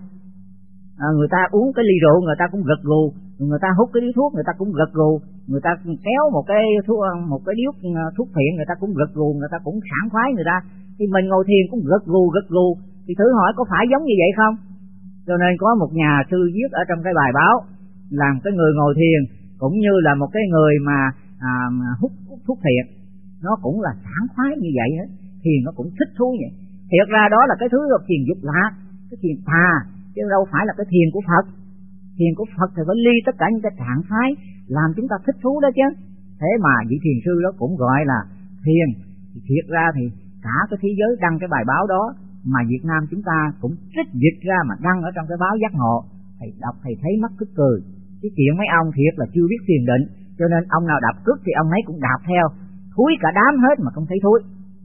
Speaker 1: À, người ta uống cái ly rượu người ta cũng gật gù, người ta hút cái điếu thuốc người ta cũng gật gù, người ta kéo một cái thuốc một cái điếu thuốc phiện người ta cũng gật gù, người ta cũng sảng khoái người ta. Thì mình ngồi thiền cũng gật gù gật gù, thì thử hỏi có phải giống như vậy không? Cho nên có một nhà sư viết ở trong cái bài báo làm cái người ngồi thiền cũng như là một cái người mà, à, mà hút, hút thuốc phiện nó cũng là sảng khoái như vậy hết, thiền nó cũng thích thú vậy. Thiệt ra đó là cái thứ là thiền dục lạc, cái thiền tà, chứ đâu phải là cái thiền của Phật. Thiền của Phật thì phải ly tất cả những cái trạng thái làm chúng ta thích thú đó chứ. Thế mà vị thiền sư đó cũng gọi là thiền. Thì thiệt ra thì cả cái thế giới đăng cái bài báo đó, mà Việt Nam chúng ta cũng trích dịch ra mà đăng ở trong cái báo Giác Ngộ. Thầy đọc thầy thấy mắc tức cười. Cái chuyện mấy ông thiệt là chưa biết thiền định, cho nên ông nào đạp cước thì ông ấy cũng đạp theo, thúi cả đám hết mà không thấy thúi.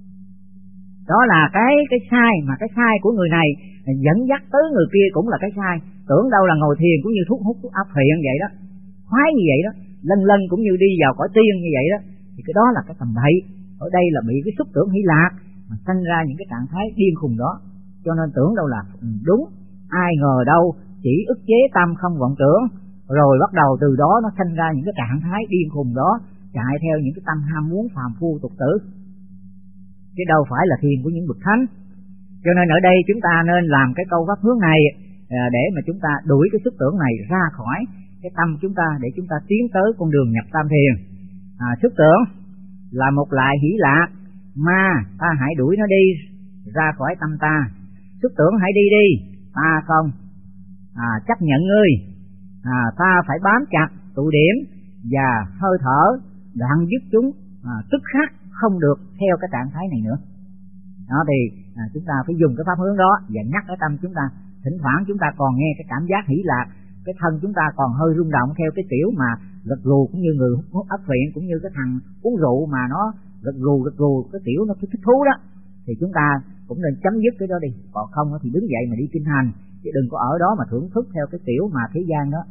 Speaker 1: Đó là cái cái sai, mà cái sai của người này dẫn dắt tới người kia cũng là cái sai. Tưởng đâu là ngồi thiền cũng như thuốc hút thuốc áp phiện vậy đó, khoái như vậy đó, lần lần cũng như đi vào cõi tiên như vậy đó. Thì cái đó là cái tầm bậy. Ở đây là bị cái xúc tưởng hỷ lạc mà sanh ra những cái trạng thái điên khùng đó. Cho nên tưởng đâu là đúng, ai ngờ đâu chỉ ức chế tâm không vọng tưởng, rồi bắt đầu từ đó nó sanh ra những cái trạng thái điên khùng đó, chạy theo những cái tâm ham muốn phàm phu tục tử, chứ đâu phải là thiền của những bậc thánh. Cho nên ở đây chúng ta nên làm cái câu pháp hướng này để mà chúng ta đuổi cái xúc tưởng này ra khỏi cái tâm chúng ta, để chúng ta tiến tới con đường nhập tam thiền. À, xúc tưởng là một loại hỷ lạc, ma ta hãy đuổi nó đi ra khỏi tâm ta. Xúc tưởng hãy đi đi, ta không à, chấp nhận ngươi. à, ta phải bám chặt tụ điểm và hơi thở, đoạn dứt chúng à, tức khắc, không được theo cái trạng thái này nữa. Đó thì à, chúng ta phải dùng cái pháp hướng đó và nhắc cái tâm chúng ta. Thỉnh thoảng chúng ta còn nghe cái cảm giác hỷ lạc, cái thân chúng ta còn hơi rung động theo cái kiểu mà gật gù, cũng như người hút ấp phiện, cũng như cái thằng uống rượu mà nó gật gù gật gù cái kiểu nó thích thú đó, thì chúng ta cũng nên chấm dứt cái đó đi. Còn không thì đứng dậy mà đi kinh hành, chứ đừng có ở đó mà thưởng thức theo cái kiểu mà thế gian đó.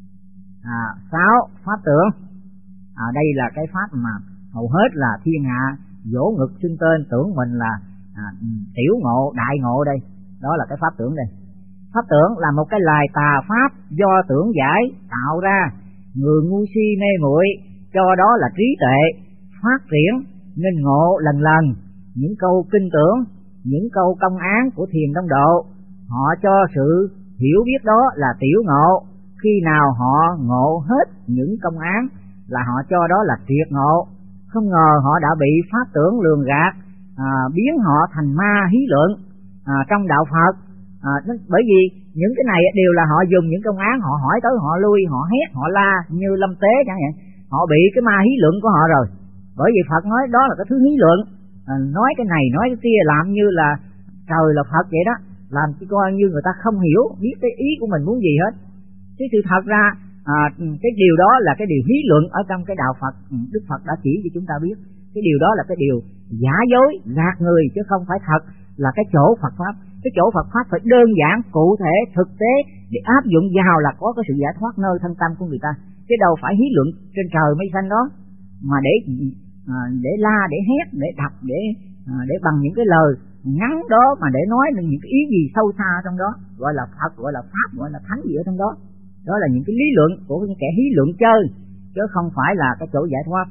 Speaker 1: À, sáu, pháp tưởng. À, đây là cái pháp mà hầu hết là thiên hạ vỗ ngực xưng tên, tưởng mình là à, tiểu ngộ, đại ngộ đây. Đó là cái pháp tưởng đây. Pháp tưởng là một cái lài tà pháp do tưởng giải tạo ra, người ngu si mê muội cho đó là trí tuệ phát triển nên ngộ lần lần những câu kinh tưởng, những câu công án của thiền đông độ. Họ cho sự hiểu biết đó là tiểu ngộ. Khi nào họ ngộ hết những công án là họ cho đó là triệt ngộ. Không ngờ họ đã bị pháp tưởng lường gạt, à, biến họ thành ma hí lượng à, trong đạo Phật. À, bởi vì những cái này đều là họ dùng những công án, họ hỏi tới họ lui, họ hét họ la như lâm tế chẳng hạn, họ bị cái ma hí lượng của họ rồi. Bởi vì Phật nói đó là cái thứ hí lượng, à, nói cái này nói cái kia, làm như là trời là Phật vậy đó, làm cho coi như người ta không hiểu biết cái ý của mình muốn gì hết. Chứ sự thật ra à, cái điều đó là cái điều hí luận ở trong cái đạo Phật. Đức Phật đã chỉ cho chúng ta biết cái điều đó là cái điều giả dối, gạt người, chứ không phải thật là cái chỗ Phật Pháp. Cái chỗ Phật Pháp phải đơn giản, cụ thể, thực tế để áp dụng vào là có cái sự giải thoát nơi thân tâm của người ta. Chứ đâu phải hí luận trên trời mây xanh đó mà để à, để la, để hét, để đập, để à, để bằng những cái lời ngắn đó mà để nói những cái ý gì sâu xa trong đó, gọi là Phật, gọi là Pháp, gọi là Thánh gì ở trong đó. Đó là những cái lý luận của những kẻ hí luận chơi, chứ không phải là cái chỗ giải thoát.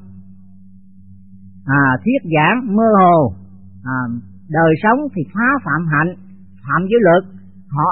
Speaker 1: À, thuyết giảng mơ hồ, à, đời sống thì phá phạm hạnh, phạm giới luật. Họ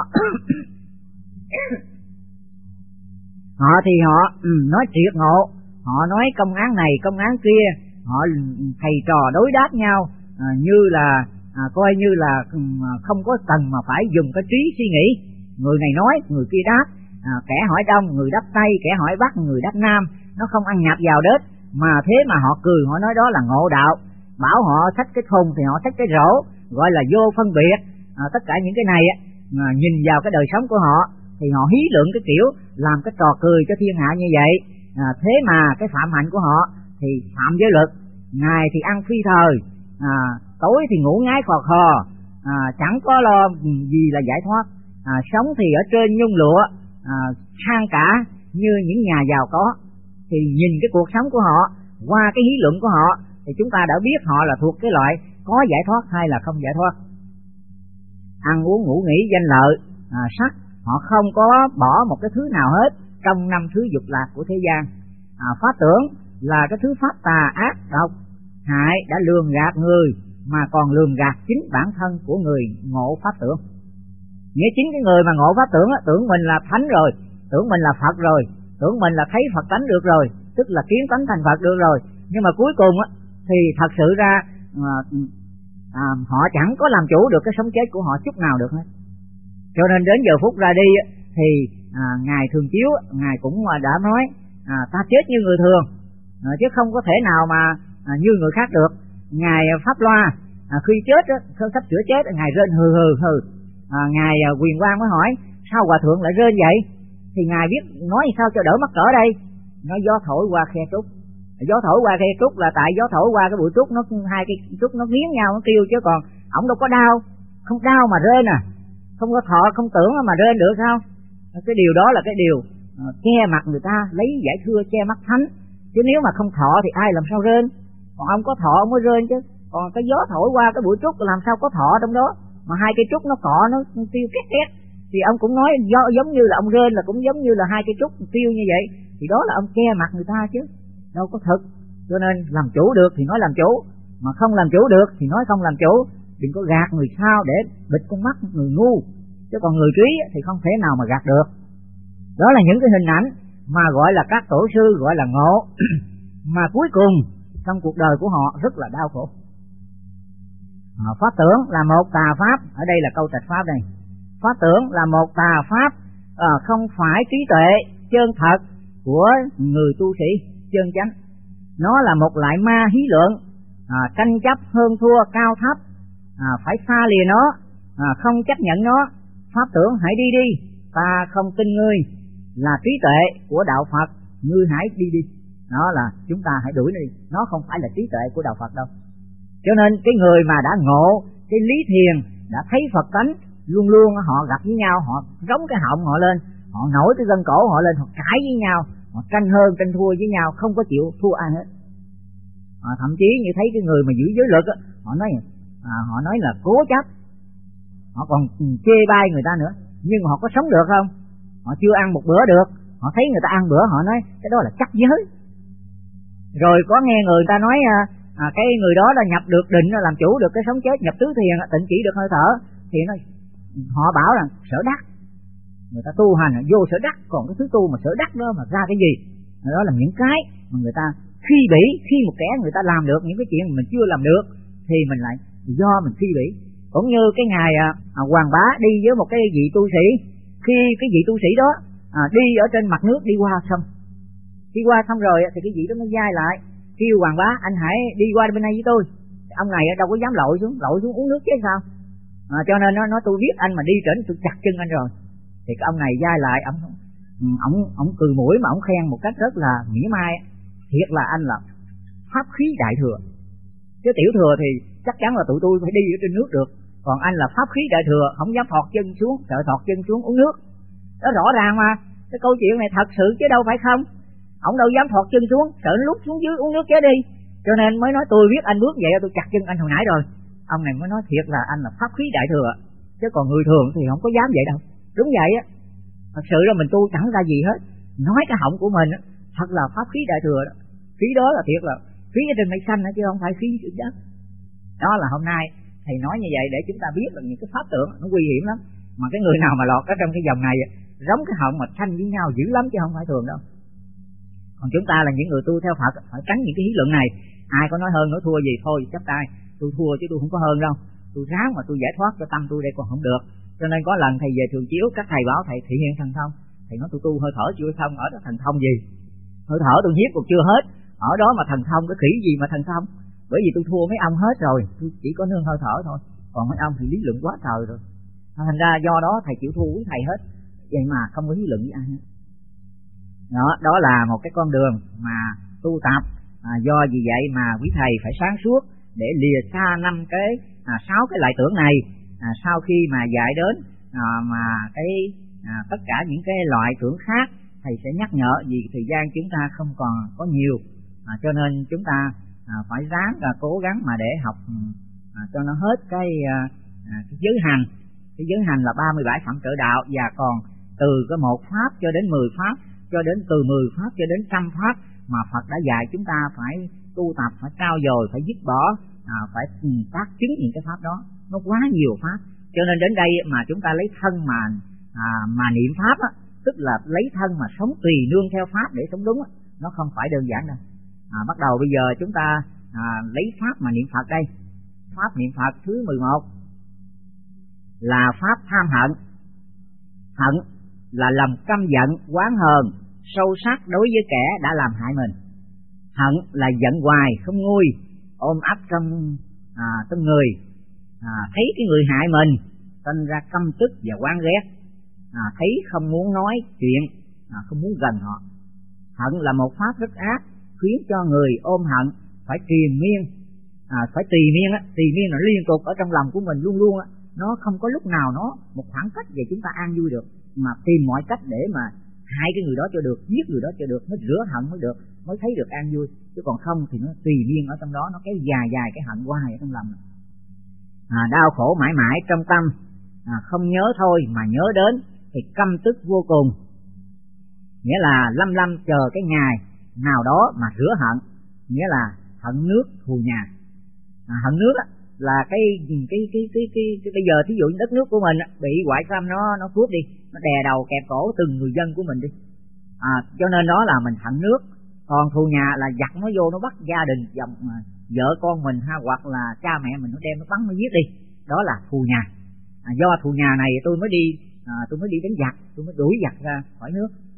Speaker 1: họ thì họ ừ, nói triệt ngộ, họ nói công án này công án kia, họ thầy trò đối đáp nhau à, như là à, coi như là không có cần mà phải dùng cái trí suy nghĩ. Người này nói, người kia đáp, à, kẻ hỏi đông, người đáp tây, kẻ hỏi bắc, người đáp nam. Nó không ăn nhập vào đết, mà thế mà họ cười, họ nói đó là ngộ đạo. Bảo họ xách cái thùng thì họ xách cái rổ, gọi là vô phân biệt. À, tất cả những cái này à, nhìn vào cái đời sống của họ thì họ hí luận cái kiểu làm cái trò cười cho thiên hạ như vậy. À, thế mà cái phạm hạnh của họ thì phạm giới luật. Ngày thì ăn phi thời, à, tối thì ngủ ngái khò khò, à, chẳng có lo gì là giải thoát. À, sống thì ở trên nhung lụa, à, sang cả như những nhà giàu có. Thì nhìn cái cuộc sống của họ qua cái hí luận của họ thì chúng ta đã biết họ là thuộc cái loại có giải thoát hay là không giải thoát. Ăn uống ngủ nghỉ danh lợi, à, sắc, họ không có bỏ một cái thứ nào hết trong năm thứ dục lạc của thế gian. À, pháp tưởng là cái thứ pháp tà ác độc hại đã lường gạt người, mà còn lường gạt chính bản thân của người ngộ pháp tưởng. Nghĩa chính cái người mà ngộ pháp tưởng á, tưởng mình là thánh rồi, tưởng mình là Phật rồi, tưởng mình là thấy Phật tánh được rồi, tức là kiến tánh thành Phật được rồi. Nhưng mà cuối cùng á, thì thật sự ra à, à, họ chẳng có làm chủ được cái sống chết của họ chút nào được hết. Cho nên đến giờ phút ra đi thì à, Ngài Thường Chiếu, Ngài cũng đã nói à, ta chết như người thường, à, chứ không có thể nào mà à, như người khác được. Ngài Pháp Loa à, khi chết, sắp sửa chết, Ngài rên hừ hừ hừ. À, Ngài Quyền Quang mới hỏi sao hòa thượng lại rên vậy? Thì Ngài biết nói sao cho đỡ mắc cỡ đây. Nói gió thổi qua khe trúc. Gió thổi qua khe trúc là tại gió thổi qua cái bụi trúc, nó hai cái trúc nó nghiến nhau nó kêu, chứ còn ổng đâu có đau, không đau mà rên à, không có thọ không tưởng mà rên được sao? Cái điều đó là cái điều uh, che mặt người ta, lấy giải thưa che mắt thánh. Chứ nếu mà không thọ thì ai làm sao rên? Còn ông có thọ ông mới rên chứ. Còn cái gió thổi qua cái bụi trúc làm sao có thọ trong đó? Mà hai cây trúc nó cọ nó tiêu két két thì ông cũng nói do, giống như là ông rên là cũng giống như là hai cây trúc tiêu như vậy. Thì đó là ông che mặt người ta chứ đâu có thực. Cho nên làm chủ được thì nói làm chủ, mà không làm chủ được thì nói không làm chủ. Đừng có gạt người sao để bịt con mắt người ngu, chứ còn người trí thì không thể nào mà gạt được. Đó là những cái hình ảnh mà gọi là các tổ sư gọi là ngộ mà cuối cùng trong cuộc đời của họ rất là đau khổ. À, pháp tưởng là một tà pháp, ở đây là câu trạch pháp này. Pháp tưởng là một tà pháp, à, không phải trí tuệ chân thật của người tu sĩ chân chánh. Nó là một loại ma hí lượng, à, tranh chấp hơn thua cao thấp, à, phải xa lìa nó, à, không chấp nhận nó. Pháp tưởng hãy đi đi, ta không tin ngươi, là trí tuệ của đạo Phật, ngươi hãy đi đi. Nó là chúng ta hãy đuổi nó đi, nó không phải là trí tuệ của đạo Phật đâu. Cho nên cái người mà đã ngộ cái lý thiền, đã thấy Phật tánh, luôn luôn họ gặp với nhau, họ rống cái họng họ lên, họ nổi cái gân cổ họ lên, họ cãi với nhau, họ tranh hơn tranh thua với nhau, không có chịu thua ai hết. À, thậm chí như thấy cái người mà giữ giới luật á, họ nói à, họ nói là cố chấp, họ còn chê bai người ta nữa, nhưng mà họ có sống được không? Họ chưa ăn một bữa được, họ thấy người ta ăn bữa họ nói cái đó là chắc giới. Rồi có nghe người ta nói à, à, cái người đó là nhập được định, làm chủ được cái sống chết, nhập tứ thiền, tịnh chỉ được hơi thở, thì nó, họ bảo rằng sở đắc, người ta tu hành vô sở đắc, còn cái thứ tu mà sở đắc đó mà ra cái gì? Đó là những cái mà người ta khi bỉ, khi một kẻ người ta làm được những cái chuyện mà mình chưa làm được thì mình lại do mình khi bỉ. Cũng như cái ngài à, à, Hoàng Bá đi với một cái vị tu sĩ, khi cái vị tu sĩ đó à, đi ở trên mặt nước đi qua sông, đi qua xong rồi thì cái vị đó nó dai lại kêu Hoàng Bá anh hãy đi qua bên đây với tôi. Ông này đâu có dám lội xuống, lội xuống uống nước chứ sao? À, cho nên nó nó tôi biết anh mà đi trển tôi chặt chân anh rồi. Thì cái ông này dai lại, ông ông ông cười mũi mà ông khen một cách rất là mỉa mai, thiệt là anh là pháp khí đại thừa. Chứ tiểu thừa thì chắc chắn là tụi tôi phải đi ở trên nước được, còn anh là pháp khí đại thừa, không dám thọt chân xuống, sợ thọt chân xuống uống nước. Đó rõ ràng mà, cái câu chuyện này thật sự chứ đâu phải không. Ông đâu dám thọt chân xuống, sợ nó lút xuống dưới uống nước chết đi. Cho nên mới nói tôi biết anh bước vậy tôi chặt chân anh hồi nãy rồi. Ông này mới nói thiệt là anh là pháp khí đại thừa, chứ còn người thường thì không có dám vậy đâu. Đúng vậy á, thật sự là mình tu chẳng ra gì hết, nói cái họng của mình á, thật là pháp khí đại thừa đó. Khí đó là thiệt là khí ở trên mây xanh đó, chứ không phải khí trên đất. Đó là hôm nay thầy nói như vậy để chúng ta biết là những cái pháp tưởng nó nguy hiểm lắm. Mà cái người nào mà lọt ở trong cái dòng này giống cái họng mà tranh với nhau dữ lắm chứ không phải thường đâu. Còn chúng ta là những người tu theo Phật phải tránh những cái lý luận này. Ai có nói hơn nói thua gì thôi chấp tay, tôi thua chứ tôi không có hơn đâu. Tôi ráng mà tôi giải thoát cho tâm tôi đây còn không được. Cho nên có lần thầy về Thường Chiếu, các thầy bảo thầy thị hiện thần thông. Thầy nói tôi tu hơi thở chưa xong, ở đó thần thông gì? Hơi thở tôi hiếp còn chưa hết, ở đó mà thần thông cái khỉ gì mà thần thông? Bởi vì tôi thua mấy ông hết rồi, tôi chỉ có nương hơi thở thôi. Còn mấy ông thì lý luận quá trời rồi. Thành ra do đó thầy chịu thua với thầy hết, vậy mà không có lý luận với ai hết. Đó, đó là một cái con đường mà tu tập. À, do vì vậy mà quý thầy phải sáng suốt để lìa xa năm cái à, sáu cái loại tưởng này. À, sau khi mà dạy đến à, mà cái à, tất cả những cái loại tưởng khác thầy sẽ nhắc nhở, vì thời gian chúng ta không còn có nhiều, à, cho nên chúng ta à, phải ráng và cố gắng mà để học à, cho nó hết cái, à, cái giới hành. Cái giới hành là ba mươi bảy phẩm trợ đạo, và còn từ cái một pháp cho đến mười pháp, cho đến từ mười pháp cho đến trăm pháp mà Phật đã dạy chúng ta phải tu tập, phải trau dồi, phải dứt bỏ, à, phải tác chứng những cái pháp đó. Nó quá nhiều pháp, cho nên đến đây mà chúng ta lấy thân mà à, mà niệm pháp á, tức là lấy thân mà sống tùy nương theo pháp để sống đúng á, nó không phải đơn giản đâu. À, bắt đầu bây giờ chúng ta à, lấy pháp mà niệm Phật đây. Pháp niệm Phật thứ mười một là pháp tham hận. Hận là lòng căm giận, oán hờn sâu sắc đối với kẻ đã làm hại mình. Hận là giận hoài không nguôi, ôm ấp trong à, trong người, à, thấy cái người hại mình sinh ra căm tức và oán ghét, à, thấy không muốn nói chuyện, à, không muốn gần họ. Hận là một pháp rất ác, khiến cho người ôm hận phải triền miên, à, phải tùy miên á, tùy miên là liên tục ở trong lòng của mình luôn luôn á, nó không có lúc nào nó một khoảng cách để chúng ta an vui được, mà tìm mọi cách để mà hại cái người đó cho được, giết người đó cho được, mới rửa hận mới được, mới thấy được an vui. Chứ còn không thì nó tùy miên ở trong đó, nó kéo dài dài cái hận hoài ở trong lòng. À, đau khổ mãi mãi trong tâm, à, không nhớ thôi mà nhớ đến thì căm tức vô cùng. Nghĩa là lâm lâm chờ cái ngày nào đó mà rửa hận, nghĩa là hận nước thù nhà. À, hận nước á, là cái cái cái cái cái, cái, cái bây giờ thí dụ đất nước của mình bị ngoại xâm nó nó cướp đi, nó đè đầu kẹp cổ từng người dân của mình đi, à, cho nên đó là mình hận nước. Còn thù nhà là giặc nó vô nó bắt gia đình dòng vợ con mình ha, hoặc là cha mẹ mình nó đem nó bắn nó giết đi, đó là thù nhà. À, do thù nhà này tôi mới đi à, tôi mới đi đánh giặc, tôi mới đuổi giặc ra khỏi nước.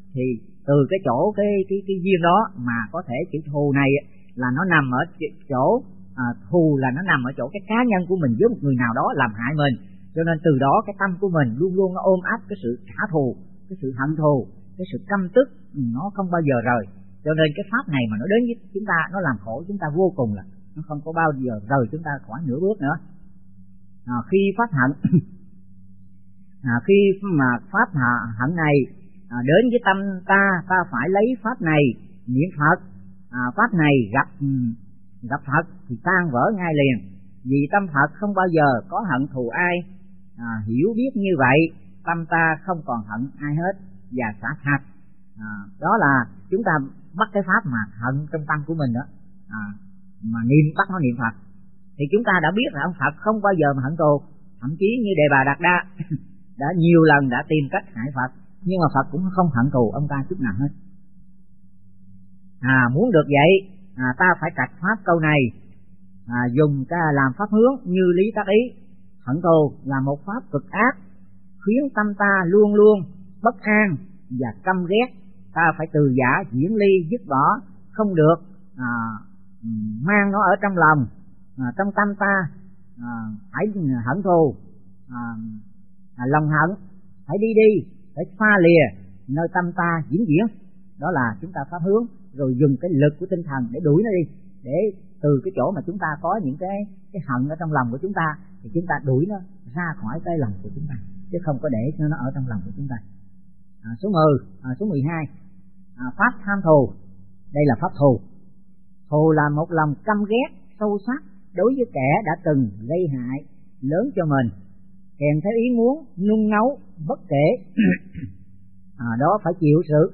Speaker 3: thì từ cái chỗ cái cái cái duyên đó mà có thể chữ thù này là nó nằm ở chỗ à, thù là nó nằm ở chỗ cái cá nhân của mình với một người nào đó làm hại mình, cho nên từ đó cái tâm của mình luôn luôn nó ôm ấp cái sự trả thù, cái sự hận thù, cái sự căm tức, nó không bao giờ rời. Cho nên cái pháp này mà nó đến với chúng ta, nó làm khổ chúng ta vô cùng, là nó không có bao giờ rời chúng ta khỏi nửa bước nữa. À, khi pháp hận à, khi mà pháp hận này à, đến với tâm ta, ta phải lấy pháp này niệm Phật. À, pháp này gặp gặp Phật thì tan vỡ ngay liền, vì tâm Phật không bao giờ có hận thù ai. À, hiểu biết như vậy, tâm ta không còn hận ai hết và xả sạch. À, đó là chúng ta bắt cái pháp mà hận trong tâm của mình đó, à, mà niệm bắt nó niệm Phật, thì chúng ta đã biết là ông Phật không bao giờ mà hận thù. Thậm chí như Đề Bà Đạt Đa đã nhiều lần đã tìm cách hại Phật, nhưng mà Phật cũng không hận thù ông ta chút nào hết. À, muốn được vậy, à, ta phải trạch pháp câu này, à, dùng ta làm pháp hướng như lý tác ý. Hận thù là một pháp cực ác, khiến tâm ta luôn luôn bất an và căm ghét. Ta phải từ giả diễn ly, dứt bỏ, không được à, mang nó ở trong lòng, à, trong tâm ta. À, hãy hận thù, à, à, lòng hận hãy đi đi, phải pha lìa nơi tâm ta diễn diễn. Đó là chúng ta pháp hướng, rồi dùng cái lực của tinh thần để đuổi nó đi, để từ cái chỗ mà chúng ta có những cái cái hận ở trong lòng của chúng ta, thì chúng ta đuổi nó ra khỏi cái lòng của chúng ta, chứ không có để cho nó ở trong lòng của chúng ta. À, số mười, à, số mười hai, à, pháp tham thù. Đây là pháp thù. Thù là một lòng căm ghét sâu sắc đối với kẻ đã từng gây hại lớn cho mình, kèm theo ý muốn nung nấu bất kể. À, đó phải chịu sự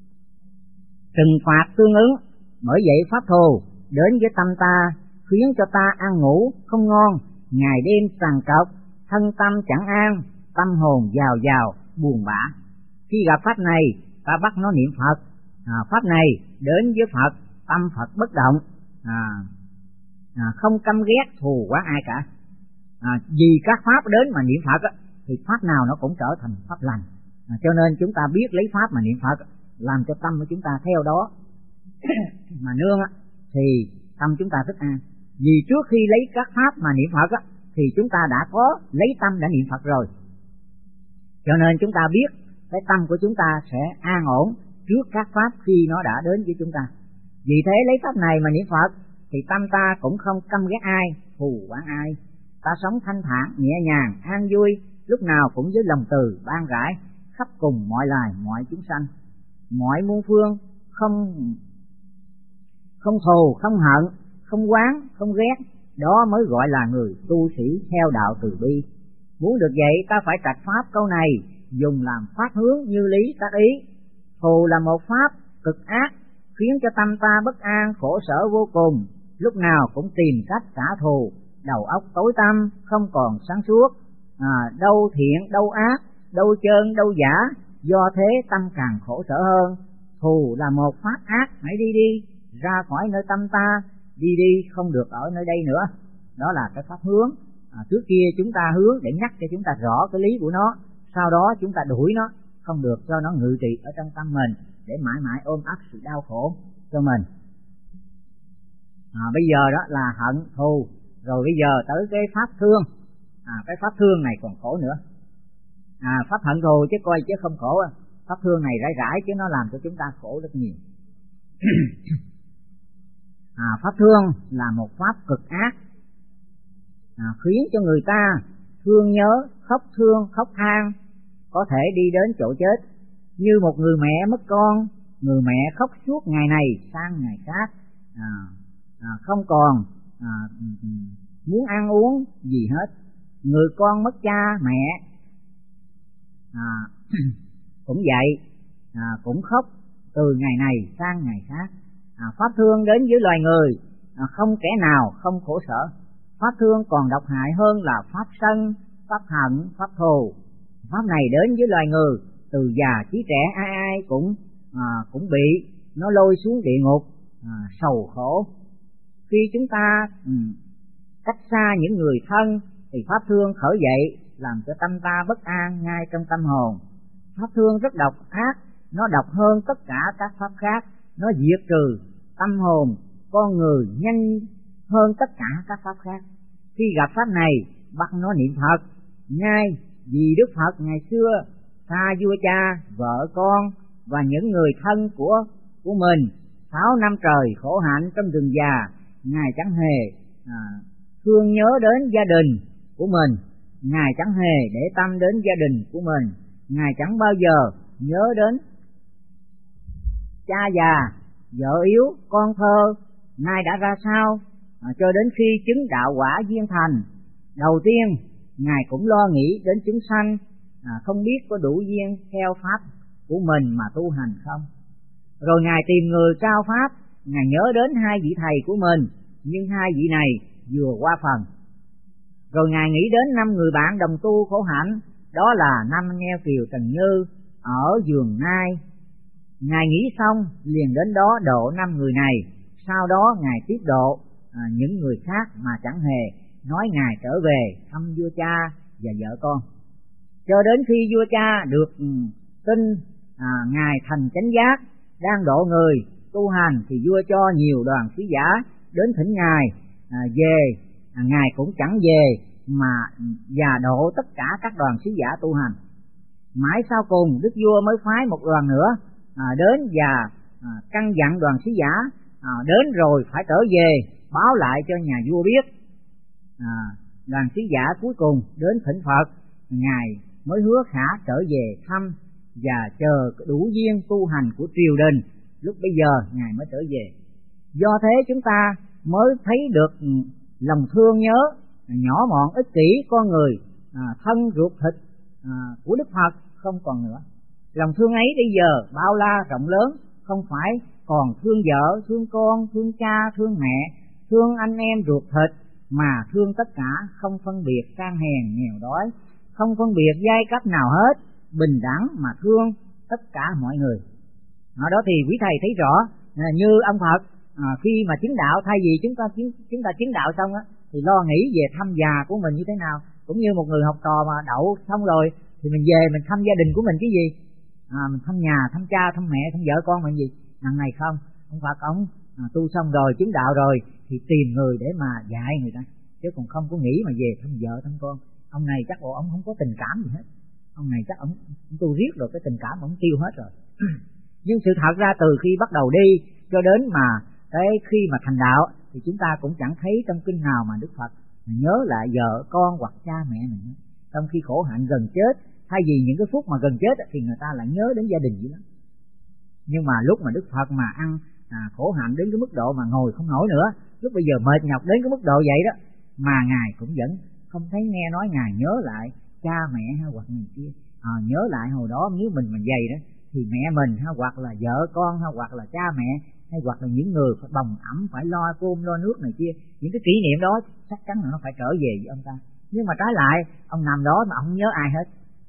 Speaker 3: trừng phạt tương ứng. Bởi vậy pháp thù đến với tâm ta, khiến cho ta ăn ngủ không ngon, ngày đêm trằn trọc, thân tâm chẳng an, tâm hồn giàu giàu buồn bã. Khi gặp pháp này, ta bắt nó niệm Phật. À, pháp này đến với Phật, tâm Phật bất động, à, à, không căm ghét thù quá ai cả. À, vì các pháp đến mà niệm Phật á, thì pháp nào nó cũng trở thành pháp lành. À, cho nên chúng ta biết lấy pháp mà niệm Phật, làm cho tâm của chúng ta theo đó mà nương á, thì tâm chúng ta rất an. Vì trước khi lấy các pháp mà niệm Phật á, thì chúng ta đã có lấy tâm đã niệm Phật rồi, cho nên chúng ta biết cái tâm của chúng ta sẽ an ổn trước các pháp khi nó đã đến với chúng ta. Vì thế lấy pháp này mà niệm Phật, thì tâm ta cũng không căm ghét ai, thù oán ai. Ta sống thanh thản, nhẹ nhàng, an vui, lúc nào cũng với lòng từ ban rãi khắp cùng mọi loài mọi chúng sanh, mọi muôn phương, không không thù, không hận, không oán, không ghét. Đó mới gọi là người tu sĩ theo đạo từ bi. Muốn được vậy, ta phải trạch pháp câu này, dùng làm pháp hướng như lý tác ý. Thù là một pháp cực ác, khiến cho tâm ta bất an, khổ sở vô cùng, lúc nào cũng tìm cách trả thù, đầu óc tối tăm, không còn sáng suốt, à, đâu thiện, đâu ác, đâu chân, đâu giả, do thế tâm càng khổ sở hơn. Thù là một pháp ác, hãy đi đi, ra khỏi nơi tâm ta, đi đi, không được ở nơi đây nữa. Đó là cái pháp hướng. À, trước kia chúng ta hướng để nhắc cho chúng ta rõ cái lý của nó, sau đó chúng ta đuổi nó, không được cho nó ngự trị ở trong tâm mình, để mãi mãi ôm ấp sự đau khổ cho mình. À, bây giờ đó là hận thù, rồi bây giờ tới cái pháp thương. À, cái pháp thương này còn khổ nữa. À, pháp hận thù chứ coi chứ không khổ. Pháp thương này rải rải chứ nó làm cho chúng ta khổ rất nhiều. À, pháp thương là một pháp cực ác, à, khiến cho người ta thương nhớ, khóc thương, khóc than, có thể đi đến chỗ chết. Như một người mẹ mất con, người mẹ khóc suốt ngày này sang ngày khác, à, à, không còn à, muốn ăn uống gì hết. Người con mất cha mẹ à, cũng vậy, à, cũng khóc từ ngày này sang ngày khác. À, pháp thương đến với loài người, à, không kẻ nào không khổ sở. Pháp thương còn độc hại hơn là pháp sân, pháp hận, pháp thù. Pháp này đến với loài người, từ già chí trẻ ai ai cũng à, cũng bị nó lôi xuống địa ngục, à, sầu khổ. Khi chúng ta ừ, cách xa những người thân, thì pháp thương khởi dậy làm cho tâm ta bất an ngay trong tâm hồn. Pháp thương rất độc ác, nó độc hơn tất cả các pháp khác, nó diệt trừ tâm hồn con người nhanh hơn tất cả các pháp khác. Khi gặp pháp này, bắt nó niệm Phật, ngay vì Đức Phật ngày xưa tha vua cha, vợ con và những người thân của của mình sáu năm trời khổ hạnh trong rừng già, Ngài chẳng hề à, thương nhớ đến gia đình của mình, Ngài chẳng hề để tâm đến gia đình của mình, Ngài chẳng bao giờ nhớ đến cha già, vợ yếu, con thơ nay đã ra sao, à, cho đến khi chứng đạo quả viên thành. Đầu tiên Ngài cũng lo nghĩ đến chúng sanh, à, không biết có đủ duyên theo pháp của mình mà tu hành không. Rồi Ngài tìm người trao pháp, Ngài nhớ đến hai vị thầy của mình, nhưng hai vị này vừa qua phần. Rồi Ngài nghĩ đến năm người bạn đồng tu khổ hạnh, đó là năm nghe Kiều Trần Như ở vườn Nai. Ngài nghĩ xong liền đến đó độ năm người này, sau đó Ngài tiếp độ à, những người khác mà chẳng hề nói Ngài trở về thăm vua cha và vợ con. Cho đến khi vua cha được ừ, tin à, Ngài thành chánh giác, đang độ người tu hành, thì vua cho nhiều đoàn sứ giả đến thỉnh Ngài à, về, à, Ngài cũng chẳng về mà và độ tất cả các đoàn sứ giả tu hành. Mãi sau cùng đức vua mới phái một đoàn nữa à, đến và à, căn dặn đoàn sứ giả à, đến rồi phải trở về báo lại cho nhà vua biết. À, đoàn sứ giả cuối cùng đến thỉnh Phật, Ngài mới hứa khả trở về thăm và chờ đủ duyên tu hành của triều đình, lúc bây giờ Ngài mới trở về. Do thế chúng ta mới thấy được lòng thương nhớ nhỏ mọn ích kỷ con người à, thân ruột thịt à, của Đức Phật không còn nữa. Lòng thương ấy bây giờ bao la rộng lớn, không phải còn thương vợ, thương con, thương cha, thương mẹ, thương anh em ruột thịt, mà thương tất cả, không phân biệt sang hèn nghèo đói, không phân biệt giai cấp nào hết, bình đẳng mà thương tất cả mọi người. Ở đó thì quý thầy thấy rõ à, như ông Phật à, khi mà chứng đạo, thay vì chúng ta chứng, chúng ta chứng đạo xong á thì lo nghĩ về thăm già của mình như thế nào, cũng như một người học trò mà đậu xong rồi thì mình về mình thăm gia đình của mình cái gì, à, mình thăm nhà, thăm cha, thăm mẹ, thăm vợ con mình gì. Đằng này không, ông Phật ông à, tu xong rồi, chứng đạo rồi thì tìm người để mà dạy người ta, chứ còn không có nghĩ mà về thăm vợ thăm con. Ông này chắc bộ ông không có tình cảm gì hết, ông này chắc ông, ông tu riết rồi cái tình cảm ông tiêu hết rồi. Nhưng sự thật ra từ khi bắt đầu đi cho đến mà cái khi mà thành đạo thì chúng ta cũng chẳng thấy trong kinh nào mà Đức Phật nhớ lại vợ con hoặc cha mẹ mình. Trong khi khổ hạnh gần chết, thay vì những cái phút mà gần chết thì người ta lại nhớ đến gia đình dữ lắm. Nhưng mà lúc mà Đức Phật mà ăn à, khổ hạnh đến cái mức độ mà ngồi không nổi nữa, lúc bây giờ mệt nhọc đến cái mức độ vậy đó, mà Ngài cũng vẫn không thấy nghe nói Ngài nhớ lại cha mẹ hay hoặc người kia. À, nhớ lại hồi đó nếu mình mà dày đó thì mẹ mình hay hoặc là vợ con hay hoặc là cha mẹ hay hoặc là những người phải bồng ẵm, phải lo cơm lo nước này kia, những cái kỷ niệm đó chắc chắn là nó phải trở về với ông ta. Nhưng mà trái lại ông nằm đó mà không nhớ ai hết,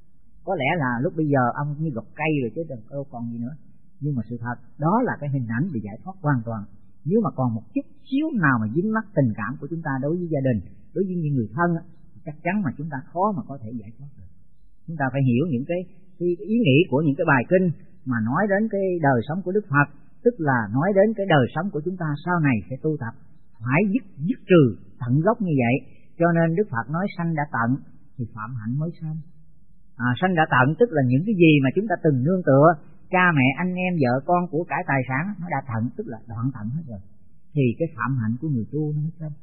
Speaker 3: có lẽ là lúc bây giờ ông như gọt cây rồi chứ đâu còn gì nữa. Nhưng mà sự thật đó là cái hình ảnh để giải thoát hoàn toàn. Nếu mà còn một chút xíu nào mà dính mắc tình cảm của chúng ta đối với gia đình, đối với những người thân, chắc chắn mà chúng ta khó mà có thể giải thoát được. Chúng ta phải hiểu những cái, cái ý nghĩ của những cái bài kinh mà nói đến cái đời sống của Đức Phật, tức là nói đến cái đời sống của chúng ta sau này sẽ tu tập, phải dứt dứt trừ tận gốc như vậy. Cho nên Đức Phật nói sanh đã tận thì phạm hạnh mới sanh. À, sanh đã tận tức là những cái gì mà chúng ta từng nương tựa, cha mẹ, anh em, vợ con, của cải tài sản, nó đã tận, tức là đoạn tận hết rồi, thì cái phạm hạnh của người tu nó mới sanh.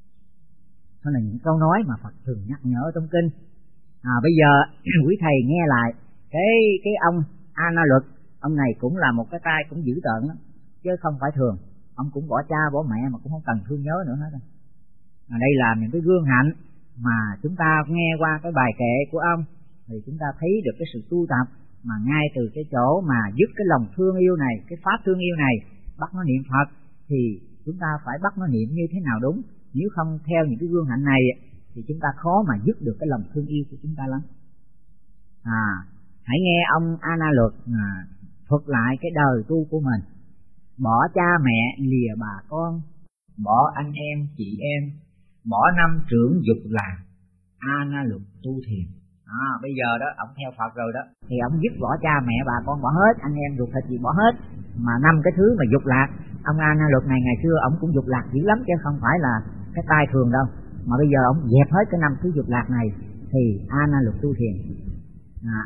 Speaker 3: Đó là những câu nói mà Phật thường nhắc nhở trong kinh. À, bây giờ quý thầy nghe lại cái cái ông A Na Luật, ông này cũng là một cái tay cũng dữ tợn đó, chứ không phải thường. Ông cũng bỏ cha bỏ mẹ mà cũng không cần thương nhớ nữa hết. À, đây là những cái gương hạnh mà chúng ta nghe qua cái bài kệ của ông thì chúng ta thấy được cái sự tu tập mà ngay từ cái chỗ mà dứt cái lòng thương yêu này, cái pháp thương yêu này, bắt nó niệm Phật, thì chúng ta phải bắt nó niệm như thế nào đúng. Nếu không theo những cái gương hạnh này thì chúng ta khó mà dứt được cái lòng thương yêu của chúng ta lắm. À, hãy nghe ông A Na Luật à, thuật lại cái đời tu của mình. Bỏ cha mẹ lìa bà con, bỏ anh em chị em, bỏ năm trưởng dục là A Na Luật tu thiền. À, bây giờ đó ông theo Phật rồi đó thì ông dứt bỏ cha mẹ bà con bỏ hết, anh em ruột thịt gì bỏ hết, mà năm cái thứ mà dục lạc. Ông A Na Luật này ngày xưa ông cũng dục lạc dữ lắm chứ không phải là cái tai thường đâu, mà bây giờ ông dẹp hết cái năm thứ dục lạc này thì A Na Luật tu thiền. À,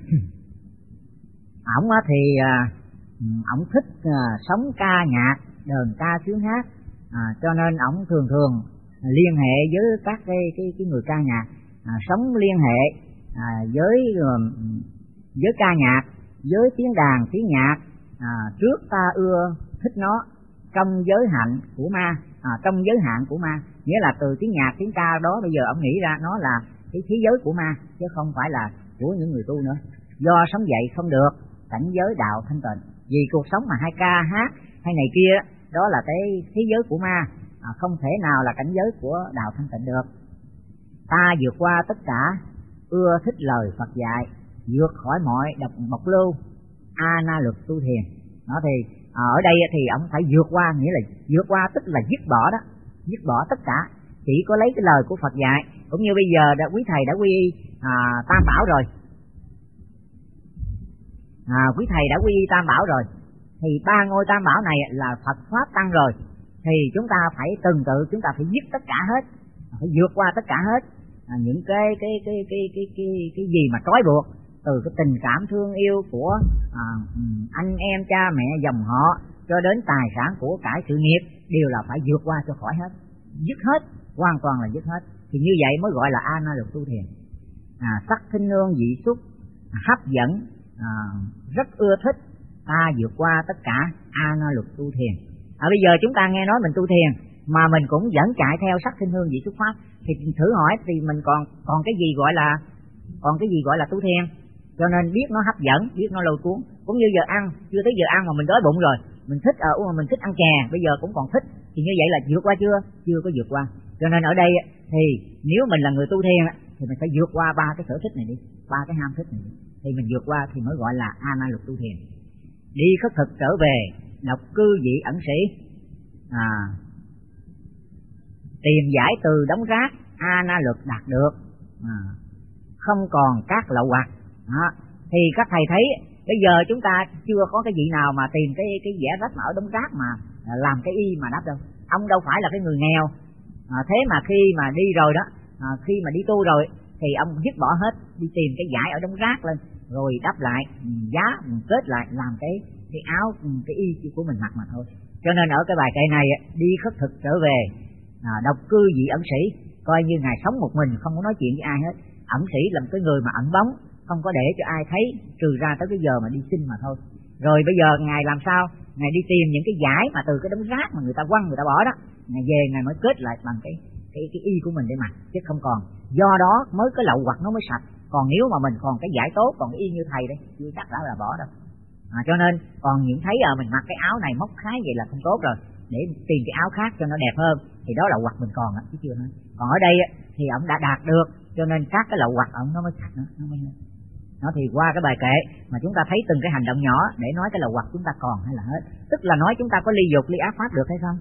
Speaker 3: ổng thì ổng thích à, sống ca nhạc, đờn ca sướng hát, à, cho nên ổng thường thường liên hệ với các cái cái, cái người ca nhạc, à, sống liên hệ à, với với ca nhạc, với tiếng đàn tiếng nhạc. À, trước ta ưa thích nó trong giới hạnh của ma, à, trong giới hạn của ma, nghĩa là từ tiếng nhạc tiếng ca đó bây giờ ông nghĩ ra nó là cái thế giới của ma chứ không phải là của những người tu nữa. Do sống dậy không được cảnh giới đạo thanh tịnh, vì cuộc sống mà hay ca hát hay này kia đó là cái thế giới của ma, à, không thể nào là cảnh giới của đạo thanh tịnh được. Ta vượt qua tất cả, ưa thích lời Phật dạy, vượt khỏi mọi độc bộc lưu, A Na Luật tu thiền. Nó thì à, ở đây thì ông phải vượt qua, nghĩa là vượt qua tức là dứt bỏ đó, dứt bỏ tất cả, chỉ có lấy cái lời của Phật dạy. Cũng như bây giờ đã, quý thầy đã quy y à, Tam Bảo rồi, à, quý thầy đã quy y Tam Bảo rồi, thì ba ngôi Tam Bảo này là Phật Pháp Tăng rồi, thì chúng ta phải từng tự chúng ta phải dứt tất cả hết, phải vượt qua tất cả hết, à, những cái cái cái cái cái cái cái gì mà trói buộc, từ cái tình cảm thương yêu của à, anh em cha mẹ dòng họ cho đến tài sản của cải sự nghiệp đều là phải vượt qua cho khỏi hết, dứt hết, hoàn toàn là dứt hết. Thì như vậy mới gọi là A Na Luật tu thiền. À, sắc thinh nương dị xúc hấp dẫn, à, rất ưa thích, ta vượt qua tất cả, A Na Luật tu thiền. À, bây giờ chúng ta nghe nói mình tu thiền mà mình cũng vẫn chạy theo sắc thinh hương dị xúc pháp, thì thử hỏi thì mình còn còn cái gì gọi là còn cái gì gọi là tu thiền? Cho nên biết nó hấp dẫn, biết nó lôi cuốn. Cũng như giờ ăn, chưa tới giờ ăn mà mình đói bụng rồi, mình thích ở uh, mình thích ăn chè, bây giờ cũng còn thích, thì như vậy là vượt qua chưa? Chưa có vượt qua. Cho nên ở đây thì nếu mình là người tu thiền thì mình phải vượt qua ba cái sở thích này đi, ba cái ham thích này đi, thì mình vượt qua thì mới gọi là A Na Luật tu thiền. Đi khất thực trở về, độc cư vị ẩn sĩ, à, tìm giải từ đống rác, A Na Luật đạt được, à, không còn các lậu hoặc. Đó. Thì các thầy thấy bây giờ chúng ta chưa có cái vị nào mà tìm cái cái vẽ rách mà ở đống rác mà làm cái y mà đáp đâu. Ông đâu phải là cái người nghèo, à, thế mà khi mà đi rồi đó, à, khi mà đi tu rồi thì ông dứt bỏ hết, đi tìm cái vải ở đống rác lên rồi đắp lại giá, kết lại làm cái cái áo, cái y của mình mặc mà thôi. Cho nên ở cái bài kệ này đi khất thực trở về, à, độc cư vị ẩn sĩ, coi như ngài sống một mình không có nói chuyện với ai hết. Ẩn sĩ là một cái người mà ẩn bóng, không có để cho ai thấy, trừ ra tới cái giờ mà đi xin mà thôi. Rồi bây giờ ngài làm sao? Ngài đi tìm những cái vải mà từ cái đống rác mà người ta quăng người ta bỏ đó, ngài về ngài mới kết lại bằng cái cái cái y của mình để mặc, chứ không còn. Do đó mới cái lậu hoặc nó mới sạch. Còn nếu mà mình còn cái vải tốt, còn cái y như thầy đấy, chưa chắc đã là bỏ đâu. À, cho nên còn những thấy à, mình mặc cái áo này móc khái vậy là không tốt rồi, để tìm cái áo khác cho nó đẹp hơn, thì đó là hoặc mình còn á, chứ chưa hết. Còn ở đây thì ông đã đạt được, cho nên các cái lậu hoặc ông nó mới sạch nữa, nó mới nó thì qua cái bài kệ mà chúng ta thấy từng cái hành động nhỏ để nói cái lậu hoặc chúng ta còn hay là hết, tức là nói chúng ta có ly dục ly ác pháp được hay không?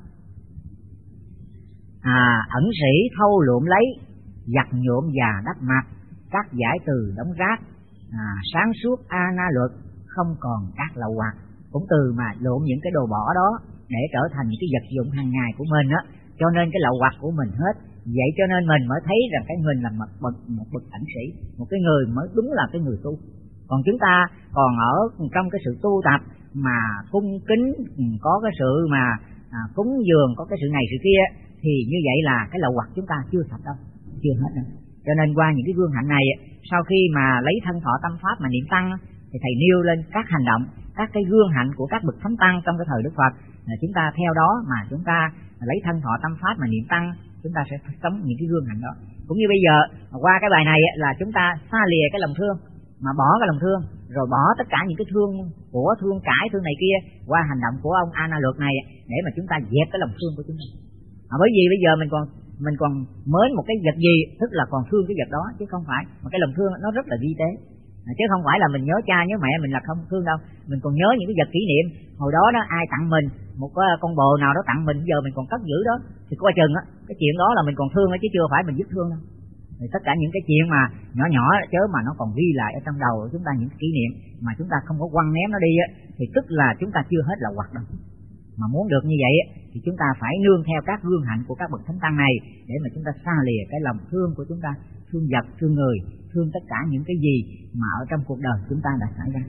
Speaker 3: À, ẩn sĩ thâu lượm lấy, giặt nhuộm và đắp mặt, các giải từ đống rác, à, sáng suốt A Na Luật, không còn các lậu hoặc. Cũng từ mà lượm những cái đồ bỏ đó để trở thành những cái vật dụng hàng ngày của mình á, cho nên cái lậu hoặc của mình hết. Vậy cho nên mình mới thấy rằng cái mình là một bậc một bậc ẩn sĩ, một cái người mới đúng là cái người tu. Còn chúng ta còn ở trong cái sự tu tập mà cung kính, có cái sự mà à, cúng dường, có cái sự này sự kia, thì như vậy là cái lậu hoặc chúng ta chưa sạch đâu, chưa hết đâu. Cho nên qua những cái gương hạnh này, sau khi mà lấy thân thọ tâm pháp mà niệm tăng, thì thầy nêu lên các hành động, các cái gương hạnh của các bậc thánh tăng trong cái thời Đức Phật, là chúng ta theo đó mà chúng ta lấy thân thọ tâm pháp mà niệm tăng, chúng ta sẽ sống những cái gương hạnh đó. Cũng như bây giờ qua cái bài này là chúng ta xa lìa cái lòng thương, mà bỏ cái lòng thương, rồi bỏ tất cả những cái thương của thương cãi thương này kia qua hành động của ông A Na Luật này, để mà chúng ta dẹp cái lòng thương của chúng ta. À, bởi vì bây giờ mình còn mình còn mến một cái vật gì, tức là còn thương cái vật đó, chứ không phải mà cái lòng thương nó rất là vi tế, à, chứ không phải là mình nhớ cha nhớ mẹ mình là không thương đâu. Mình còn nhớ những cái vật kỷ niệm hồi đó đó, ai tặng mình một con bồ nào đó tặng mình, giờ mình còn cất giữ đó, thì coi chừng á, cái chuyện đó là mình còn thương đó, chứ chưa phải mình dứt thương đâu. Thì tất cả những cái chuyện mà nhỏ nhỏ chớ mà nó còn ghi lại ở trong đầu của chúng ta, những kỷ niệm mà chúng ta không có quăng ném nó đi á, thì tức là chúng ta chưa hết lậu hoặc đâu. Mà muốn được như vậy thì chúng ta phải nương theo các gương hạnh của các bậc thánh tăng này để mà chúng ta xa lìa cái lòng thương của chúng ta, thương vật, thương người, thương tất cả những cái gì mà ở trong cuộc đời chúng ta đã xảy ra.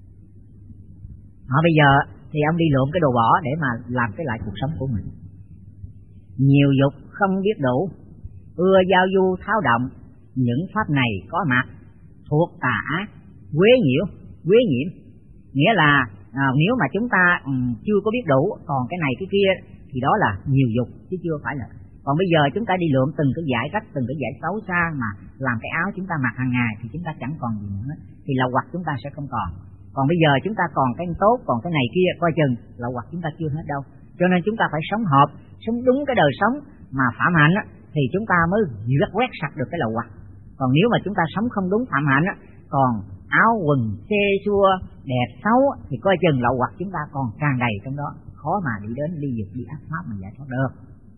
Speaker 3: Họ bây giờ thì ông đi lượm cái đồ bỏ để mà làm cái lại cuộc sống của mình. Nhiều dục không biết đủ, ưa giao du tháo động, những pháp này có mặt thuộc tà ác, quế nhiễu, quế nhiễm. Nghĩa là à, nếu mà chúng ta um, chưa có biết đủ, còn cái này cái kia thì đó là nhiều dục chứ chưa phải là. Còn bây giờ chúng ta đi lượm từng cái giải cách, từng cái giải xấu xa mà làm cái áo chúng ta mặc hàng ngày thì chúng ta chẳng còn gì nữa, thì lậu hoặc chúng ta sẽ không còn. Còn bây giờ chúng ta còn cái tốt, còn cái này kia, coi chừng lậu hoặc chúng ta chưa hết đâu. Cho nên chúng ta phải sống hợp, sống đúng cái đời sống mà phạm hạnh á, thì chúng ta mới vượt quét sạch được cái lậu hoặc. Còn nếu mà chúng ta sống không đúng phạm hạnh á, còn áo quần xê xua đẹp xấu thì coi chừng lậu hoặc chúng ta còn tràn đầy trong đó, khó mà đi đến ly dục đi ác pháp mà giải thoát được.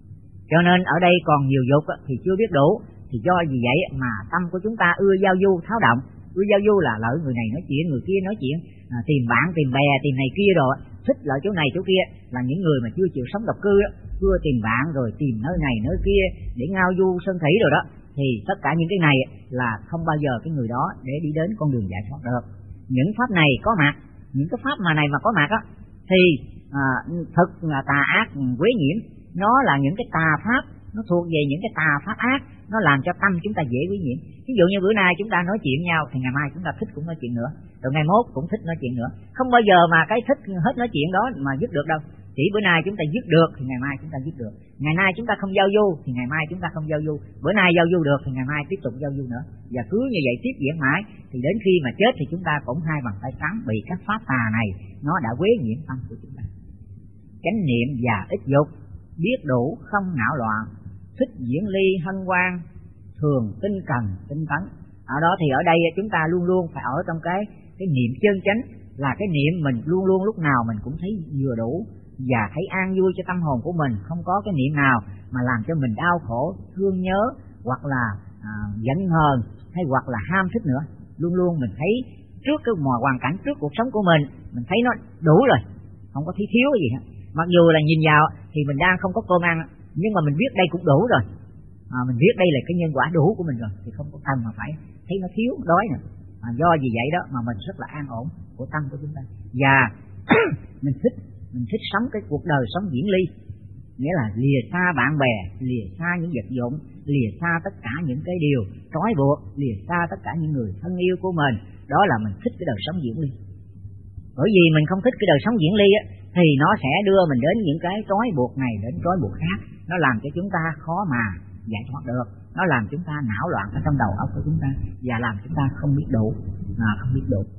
Speaker 3: Cho nên ở đây còn nhiều dục á, thì chưa biết đủ, thì do vì vậy mà tâm của chúng ta ưa giao du tháo động. Ưa giao du là lợi người này nói chuyện, người kia nói chuyện, à, tìm bạn, tìm bè, tìm này kia rồi, thích lợi chỗ này chỗ kia, là những người mà chưa chịu sống độc cư á, chưa tìm bạn rồi tìm nơi này nơi kia để ngao du sơn thủy rồi đó, thì tất cả những cái này là không bao giờ cái người đó để đi đến con đường giải thoát được. Những pháp này có mặt, những cái pháp mà này mà có mặt á, thì à, thực là tà ác quế nhiễm, nó là những cái tà pháp, nó thuộc về những cái tà pháp ác, nó làm cho tâm chúng ta dễ quế nhiễm. Ví dụ như bữa nay chúng ta nói chuyện nhau thì ngày mai chúng ta thích cũng nói chuyện nữa, rồi ngày mốt cũng thích nói chuyện nữa, không bao giờ mà cái thích hết nói chuyện đó mà dứt được đâu. Chỉ bữa nay chúng ta dứt được thì ngày mai chúng ta dứt được, ngày nay chúng ta không giao du thì ngày mai chúng ta không giao du, bữa nay giao du được thì ngày mai tiếp tục giao du nữa, và cứ như vậy tiếp diễn mãi, thì đến khi mà chết thì chúng ta cũng hai bàn tay trắng, bị các pháp tà này nó đã quế nhiễm tâm của chúng ta. Chánh niệm và ít dục, biết đủ không não loạn, thích diễn ly hân hoan, thường tinh cần tinh tấn. Ở đó thì ở đây chúng ta luôn luôn phải ở trong cái cái niệm chân chánh, là cái niệm mình luôn luôn lúc nào mình cũng thấy vừa đủ và thấy an vui cho tâm hồn của mình, không có cái niệm nào mà làm cho mình đau khổ, thương nhớ hoặc là à, giận hờn hay hoặc là ham thích nữa. Luôn luôn mình thấy trước cái mọi hoàn cảnh, trước cuộc sống của mình, mình thấy nó đủ rồi, không có thiếu thiếu gì hết. Mặc dù là nhìn vào thì mình đang không có cơm ăn, nhưng mà mình biết đây cũng đủ rồi, à, mình biết đây là cái nhân quả đủ của mình rồi, thì không có cần mà phải thấy nó thiếu, đói nữa. À, do vì vậy đó mà mình rất là an ổn của tâm của chúng ta, và mình thích mình thích sống cái cuộc đời sống diễn ly, nghĩa là lìa xa bạn bè, lìa xa những vật dụng, lìa xa tất cả những cái điều trói buộc, lìa xa tất cả những người thân yêu của mình. Đó là mình thích cái đời sống diễn ly. Bởi vì mình không thích cái đời sống diễn ly á, thì nó sẽ đưa mình đến những cái trói buộc này đến trói buộc khác, nó làm cho chúng ta khó mà giải thoát được, nó làm chúng ta não loạn ở trong đầu óc của chúng ta và làm chúng ta không biết đủ, à, không biết đủ.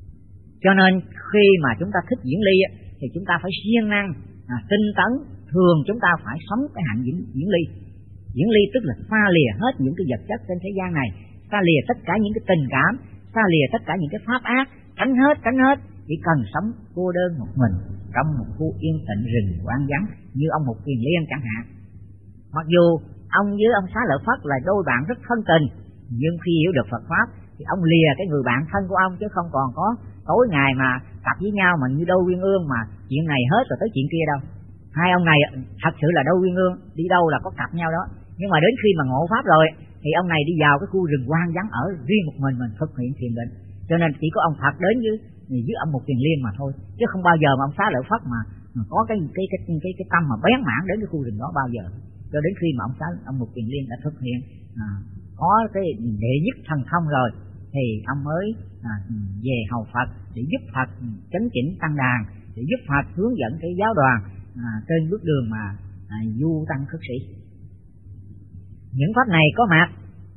Speaker 3: Cho nên khi mà chúng ta thích diễn ly á, thì chúng ta phải siêng năng, à, tinh tấn. Thường chúng ta phải sống cái hạnh diễn, diễn ly. Diễn ly tức là xa lìa hết những cái vật chất trên thế gian này, xa lìa tất cả những cái tình cảm, xa lìa tất cả những cái pháp ác, tránh hết, tránh hết. Chỉ cần sống cô đơn một mình trong một khu yên tĩnh rừng hoang vắng như ông Mục Kiền Liên chẳng hạn. Mặc dù ông với ông Xá Lợi Phất là đôi bạn rất thân tình, nhưng khi hiểu được Phật pháp thì ông lìa cái người bạn thân của ông, chứ không còn có tối ngày mà cặp với nhau mà như đôi uyên ương mà chuyện này hết rồi tới chuyện kia đâu. Hai ông này thật sự là đôi uyên ương, đi đâu là có cặp nhau đó. Nhưng mà đến khi mà ngộ pháp rồi thì ông này đi vào cái khu rừng hoang vắng ở riêng một mình mình thực hiện thiền định. Cho nên chỉ có ông Phật đến với với ông Mục Kiền Liên mà thôi, chứ không bao giờ mà ông Xá Lợi Phất mà, mà có cái cái cái cái cái tâm mà bén mảng đến cái khu rừng đó bao giờ. Cho đến khi mà ông Xá ông Mục Kiền Liên đã thực hiện à, có cái đệ nhất thần thông rồi thì ông mới à, về hầu Phật để giúp Phật chấn chỉnh tăng đàn, để giúp Phật hướng dẫn cái giáo đoàn à, trên bước đường mà à, du tăng khất sĩ. Những pháp này có mặt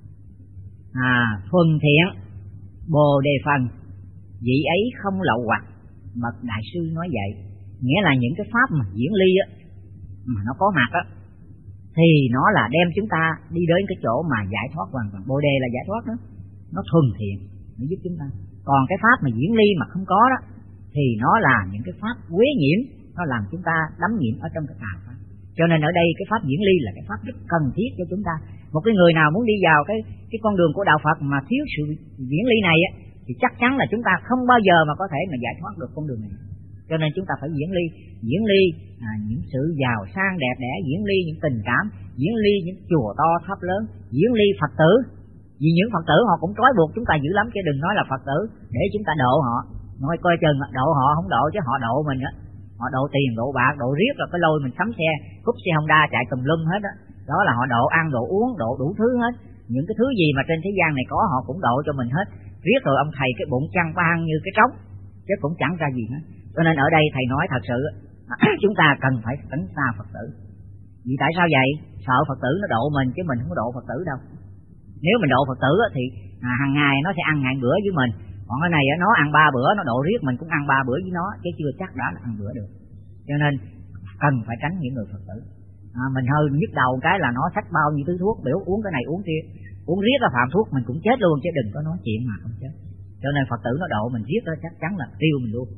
Speaker 3: à, thuần thiện bồ đề phần, vị ấy không lậu hoặc. Bậc đại sư nói vậy, nghĩa là những cái pháp mà diễn ly á, mà nó có mặt á, thì nó là đem chúng ta đi đến cái chỗ mà giải thoát hoàn toàn. Bồ đề là giải thoát đó, nó thuần thiện, nó giúp chúng ta. Còn cái pháp mà diễn ly mà không có đó, thì nó là những cái pháp quế nhiễm, nó làm chúng ta đắm nhiễm ở trong cái tà pháp. Cho nên ở đây cái pháp diễn ly là cái pháp rất cần thiết cho chúng ta. Một cái người nào muốn đi vào cái cái con đường của đạo Phật mà thiếu sự diễn ly này á, thì chắc chắn là chúng ta không bao giờ mà có thể mà giải thoát được con đường này. Cho nên chúng ta phải diễn ly, diễn ly à, những sự giàu sang đẹp đẽ, diễn ly những tình cảm, diễn ly những chùa to tháp lớn, diễn ly Phật tử. Vì những Phật tử họ cũng trói buộc chúng ta dữ lắm, chứ đừng nói là Phật tử để chúng ta độ họ. Nói coi chừng độ họ không độ chứ họ độ mình á. Họ độ tiền, độ bạc, độ riết rồi cái lôi mình sắm xe, cúp xe Honda chạy tùm lum hết á. Đó. đó là họ độ ăn, độ uống, độ đủ thứ hết. Những cái thứ gì mà trên thế gian này có họ cũng độ cho mình hết. Riết rồi ông thầy cái bụng chăn ban như cái trống, chứ cũng chẳng ra gì hết. Cho nên ở đây thầy nói thật sự chúng ta cần phải tránh xa Phật tử. Vì tại sao vậy? Sợ Phật tử nó độ mình chứ mình không có độ Phật tử đâu. Nếu mình độ Phật tử thì à, hàng ngày nó sẽ ăn ngàn bữa với mình. Còn cái này nó ăn ba bữa, nó độ riết mình cũng ăn ba bữa với nó, chứ chưa chắc đã là ăn bữa được. Cho nên cần phải tránh những người Phật tử. À, mình hơi nhức đầu cái là nó xách bao nhiêu thứ thuốc, biểu uống cái này uống kia, uống riết là phạm thuốc mình cũng chết luôn, chứ đừng có nói chuyện mà không chết. Cho nên Phật tử nó độ mình riết đó chắc chắn là tiêu mình luôn.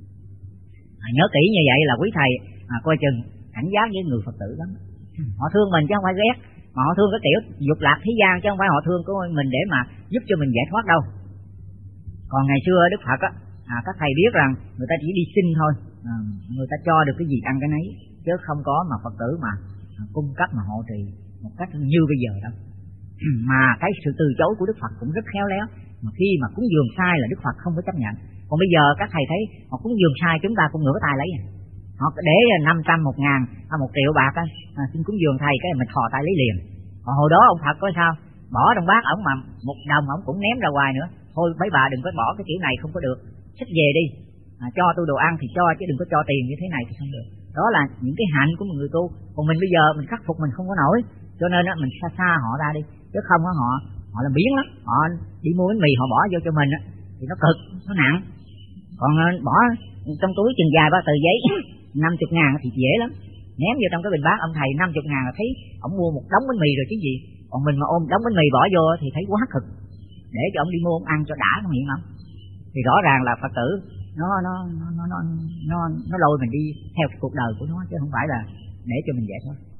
Speaker 3: À, nhớ kỹ như vậy là quý thầy à, coi chừng cảnh giác với người Phật tử lắm. Họ thương mình chứ không phải ghét, mà họ thương cái kiểu dục lạc thế gian, chứ không phải họ thương của mình để mà giúp cho mình giải thoát đâu. Còn ngày xưa Đức Phật á, à, các thầy biết rằng người ta chỉ đi xin thôi, à, người ta cho được cái gì ăn cái nấy, chứ không có mà Phật tử mà à, cung cấp mà hộ trì một cách như bây giờ đâu. Mà cái sự từ chối của Đức Phật cũng rất khéo léo, mà khi mà cúng dường sai là Đức Phật không có chấp nhận. Còn bây giờ các thầy thấy họ cúng dường sai chúng ta cũng ngửa tay lấy, à. Họ để năm trăm, một ngàn, một triệu bạc á, à, xin cúng dường thầy cái mình thò tay lấy liền. Còn hồi đó ông Phật có sao? Bỏ trong bát ổng mà một đồng ổng cũng ném ra ngoài nữa. Thôi mấy bà đừng có bỏ cái kiểu này không có được, xách về đi, à, cho tôi đồ ăn thì cho, chứ đừng có cho tiền như thế này thì không được. Đó là những cái hạnh của một người tu. Còn mình bây giờ mình khắc phục mình không có nổi, cho nên á mình xa xa họ ra đi, chứ không á họ họ làm biến lắm. Họ đi mua bánh mì họ bỏ vô cho mình á thì nó cực, nó nặng. Còn bỏ trong túi chừng dài ba tờ giấy năm chục ngàn thì dễ lắm, ném vô trong cái bình bát ông thầy năm chục ngàn là thấy ông mua một đống bánh mì rồi chứ gì. Còn mình mà ôm đống bánh mì bỏ vô thì thấy quá cực, để cho ông đi mua ông ăn cho đã nó miệng ông. Thì rõ ràng là Phật tử nó nó nó nó nó nó, nó lôi mình đi theo cái cuộc đời của nó, chứ không phải là để cho mình giải thoát.